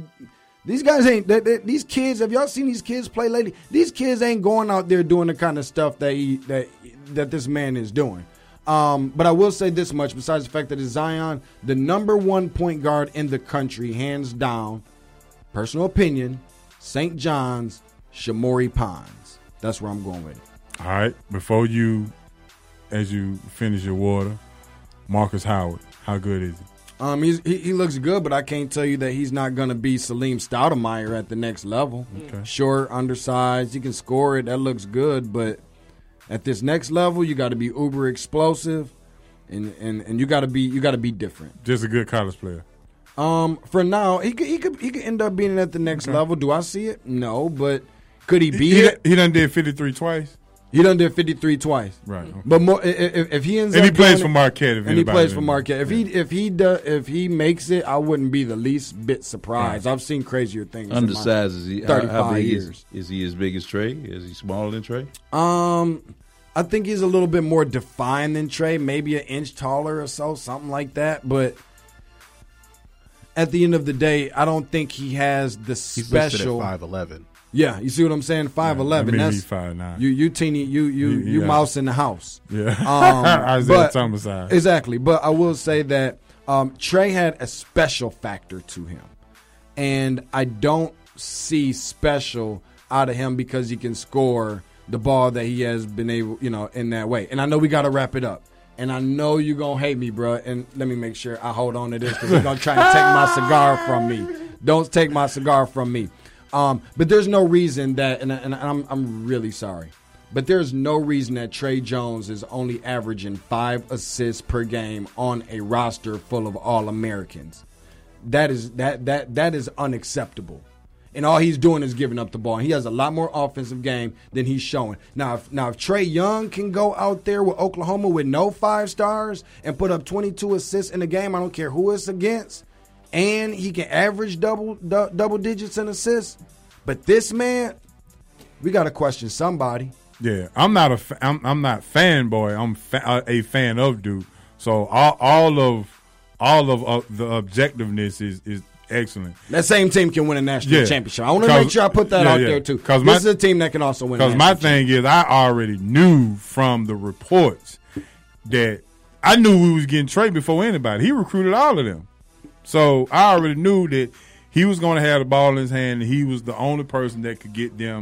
These guys ain't. They, they, these kids. Have y'all seen these kids play lately? These kids ain't going out there doing the kind of stuff that he, that that this man is doing. Um, but I will say this much: besides the fact that it's Zion, the number one point guard in the country, hands down, personal opinion. Saint John's, Shamori Pons. That's where I'm going with it. All right. Before you, as you finish your water, Marcus Howard, how good is he? Um, he's, he he looks good, but I can't tell you that he's not going to be Salim Stoudemire at the next level. Okay. Short, undersized, he can score it. That looks good, but at this next level, you got to be uber explosive, and, and, and you got to be you got to be different. Just a good college player. Um, for now, he could he could he could end up being at the next okay. level. Do I see it? No, but could he be he, it? He done did fifty-three twice. He done did fifty-three twice. Right. Okay. But more, if, if he ends and up he plays it, for Marquette, if and he plays for Marquette. If yeah. he if he does if he makes it, I wouldn't be the least bit surprised. Right. I've seen crazier things. Undersized is he? Thirty-five how, how big years. Is, is he as big as Trey? Is he smaller than Trey? Um, I think he's a little bit more defined than Trey. Maybe an inch taller or so, something like that. But at the end of the day, I don't think he has the He's special five eleven. Yeah, you see what I'm saying? Five eleven. Yeah, I mean, That's five nine. You you teeny you you You- you yeah. mouse in the house. Yeah. Um, Isaiah but- Thomas size. Exactly. But I will say that um, Trey had a special factor to him, and I don't see special out of him because he can score the ball that he has been able, you know, in that way. And I know we got to wrap it up. And I know you're going to hate me, bro. And let me make sure I hold on to this because you're going to try and take my cigar from me. Don't take my cigar from me. Um, but there's no reason that, and, and I'm, I'm really sorry, but there's no reason that Trey Jones is only averaging five assists per game on a roster full of All-Americans. That is that that that is unacceptable. And all he's doing is giving up the ball. He has a lot more offensive game than he's showing. Now, if, now if Trey Young can go out there with Oklahoma with no five stars and put up twenty-two assists in a game, I don't care who it's against, and he can average double du- double digits in assists. But this man, we got to question somebody. Yeah, I'm not a fa- I'm, I'm not fanboy. I'm fa- a fan of Duke. So all, all of all of uh, the objectiveness is is excellent. That same team can win a national Yeah. championship. I want to make sure I put that yeah, out yeah. there too. 'Cause This my- is a team that can also win. a Because my national thing is, I already knew from the reports that I knew we was getting Trey before anybody. He recruited all of them, so I already knew that he was going to have the ball in his hand, and he was the only person that could get them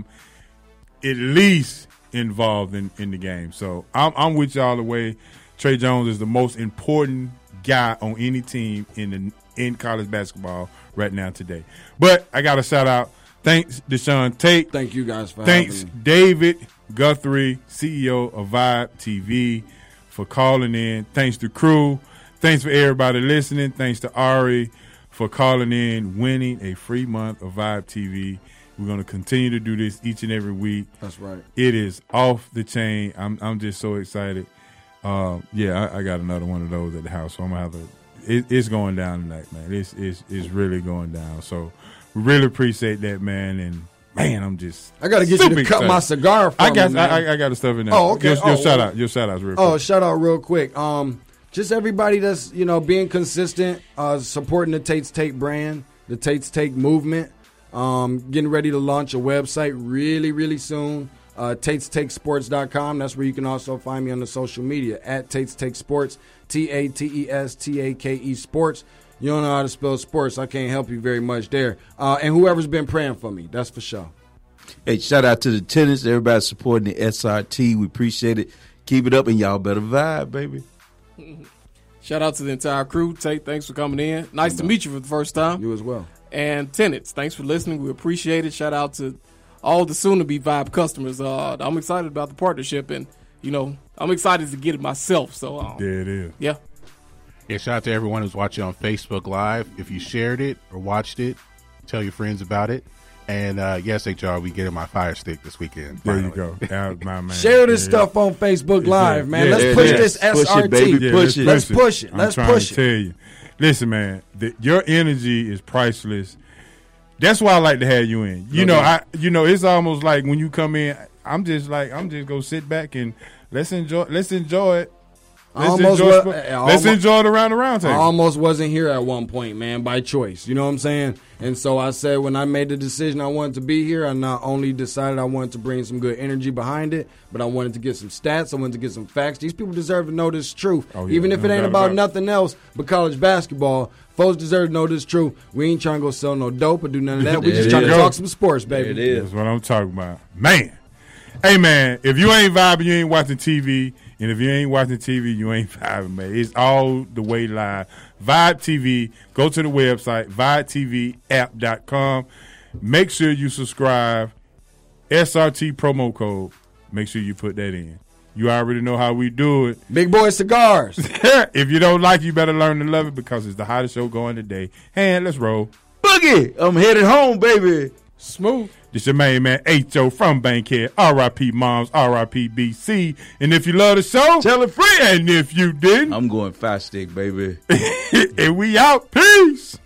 at least involved in, in the game. So I'm, I'm with you all the way. Trey Jones is the most important guy on any team in the in college basketball right now today. But I got to shout out. Thanks, Deshaun Tate. Thank you guys for Thanks, having me. David Guthrie, C E O of Vibe T V, for calling in. Thanks to crew. Thanks for everybody listening. Thanks to Ari for calling in, winning a free month of Vibe T V. We're going to continue to do this each and every week. That's right. It is off the chain. I'm I'm just so excited. Uh, yeah, I, I got another one of those at the house, so I'm gonna have to. It, it's going down tonight, man. It's it's it's really going down. So we really appreciate that, man. And man, I'm just. I got to get you to cut excited. my cigar from I got me, I, man. I, I got the stuff in there. Oh, okay. Your, your Oh, shout well. out. Your shout outs real Oh, quick. shout out real quick. Um, just everybody that's, you know, being consistent, uh, supporting the Tate's Take brand, the Tate's Take movement. Um, getting ready to launch a website really, really soon. Uh, Tate's Take Sports dot com. That's where you can also find me on the social media at Tate's Take Sports, T A T E S T A K E Sports. you don't know how to spell sports, I can't help you very much there. Uh, and whoever's been praying for me, that's for sure. Hey, shout out to the tenants, everybody supporting the S R T. We appreciate it. Keep it up, and y'all better vibe, baby. Shout out to the entire crew. Tate, thanks for coming in. Nice to meet you for the first time. You as well. And tenants, thanks for listening. We appreciate it. Shout out to all the soon-to-be Vibe customers. Uh, I'm excited about the partnership, and, you know, I'm excited to get it myself. So, um, There it is. Yeah. Yeah, shout out to everyone who's watching on Facebook Live. If you shared it or watched it, tell your friends about it. And uh, yes, H R, we getting my Fire Stick this weekend. There finally. you go. That was my man. Share this Yeah. stuff on Facebook Live, man. Yeah, Let's yeah, push yeah. this Push it, S R T. baby. Yeah, Push it. Let's push it. I'm Let's trying push to it. tell you. Listen, man, the, your energy is priceless. That's why I like to have you in. You No know, doubt. I you know, it's almost like when you come in, I'm just like I'm just gonna sit back and let's enjoy let's enjoy it. Let's Almost enjoy, wa- sp- I let's almost- enjoy it around the round I table. almost wasn't here at one point, man, by choice. You know what I'm saying? And so I said when I made the decision I wanted to be here, I not only decided I wanted to bring some good energy behind it, but I wanted to get some stats. I wanted to get some facts. These people deserve to know this truth. Oh, yeah, Even if no it ain't doubt about about it. nothing else but college basketball, folks deserve to know this truth. We ain't trying to go sell no dope or do none of that. We There just it trying to is. talk some sports, baby. That's what I'm talking about. Man. Hey, man, if you ain't vibing, you ain't watching T V. And if you ain't watching T V, you ain't vibing, man. It's all the way live. Vibe T V. Go to the website, vibe T V app dot com. Make sure you subscribe. S R T promo code. Make sure you put that in. You already know how we do it. Big Boy Cigars. If you don't like it, you better learn to love it because it's the hottest show going today. And let's roll. Boogie, I'm headed home, baby. Smooth. This your main man, H O from Bankhead. R I P Moms, R I P B C. And if you love the show, tell a friend. And if you didn't, I'm going Fire Stick, baby. and we out. Peace.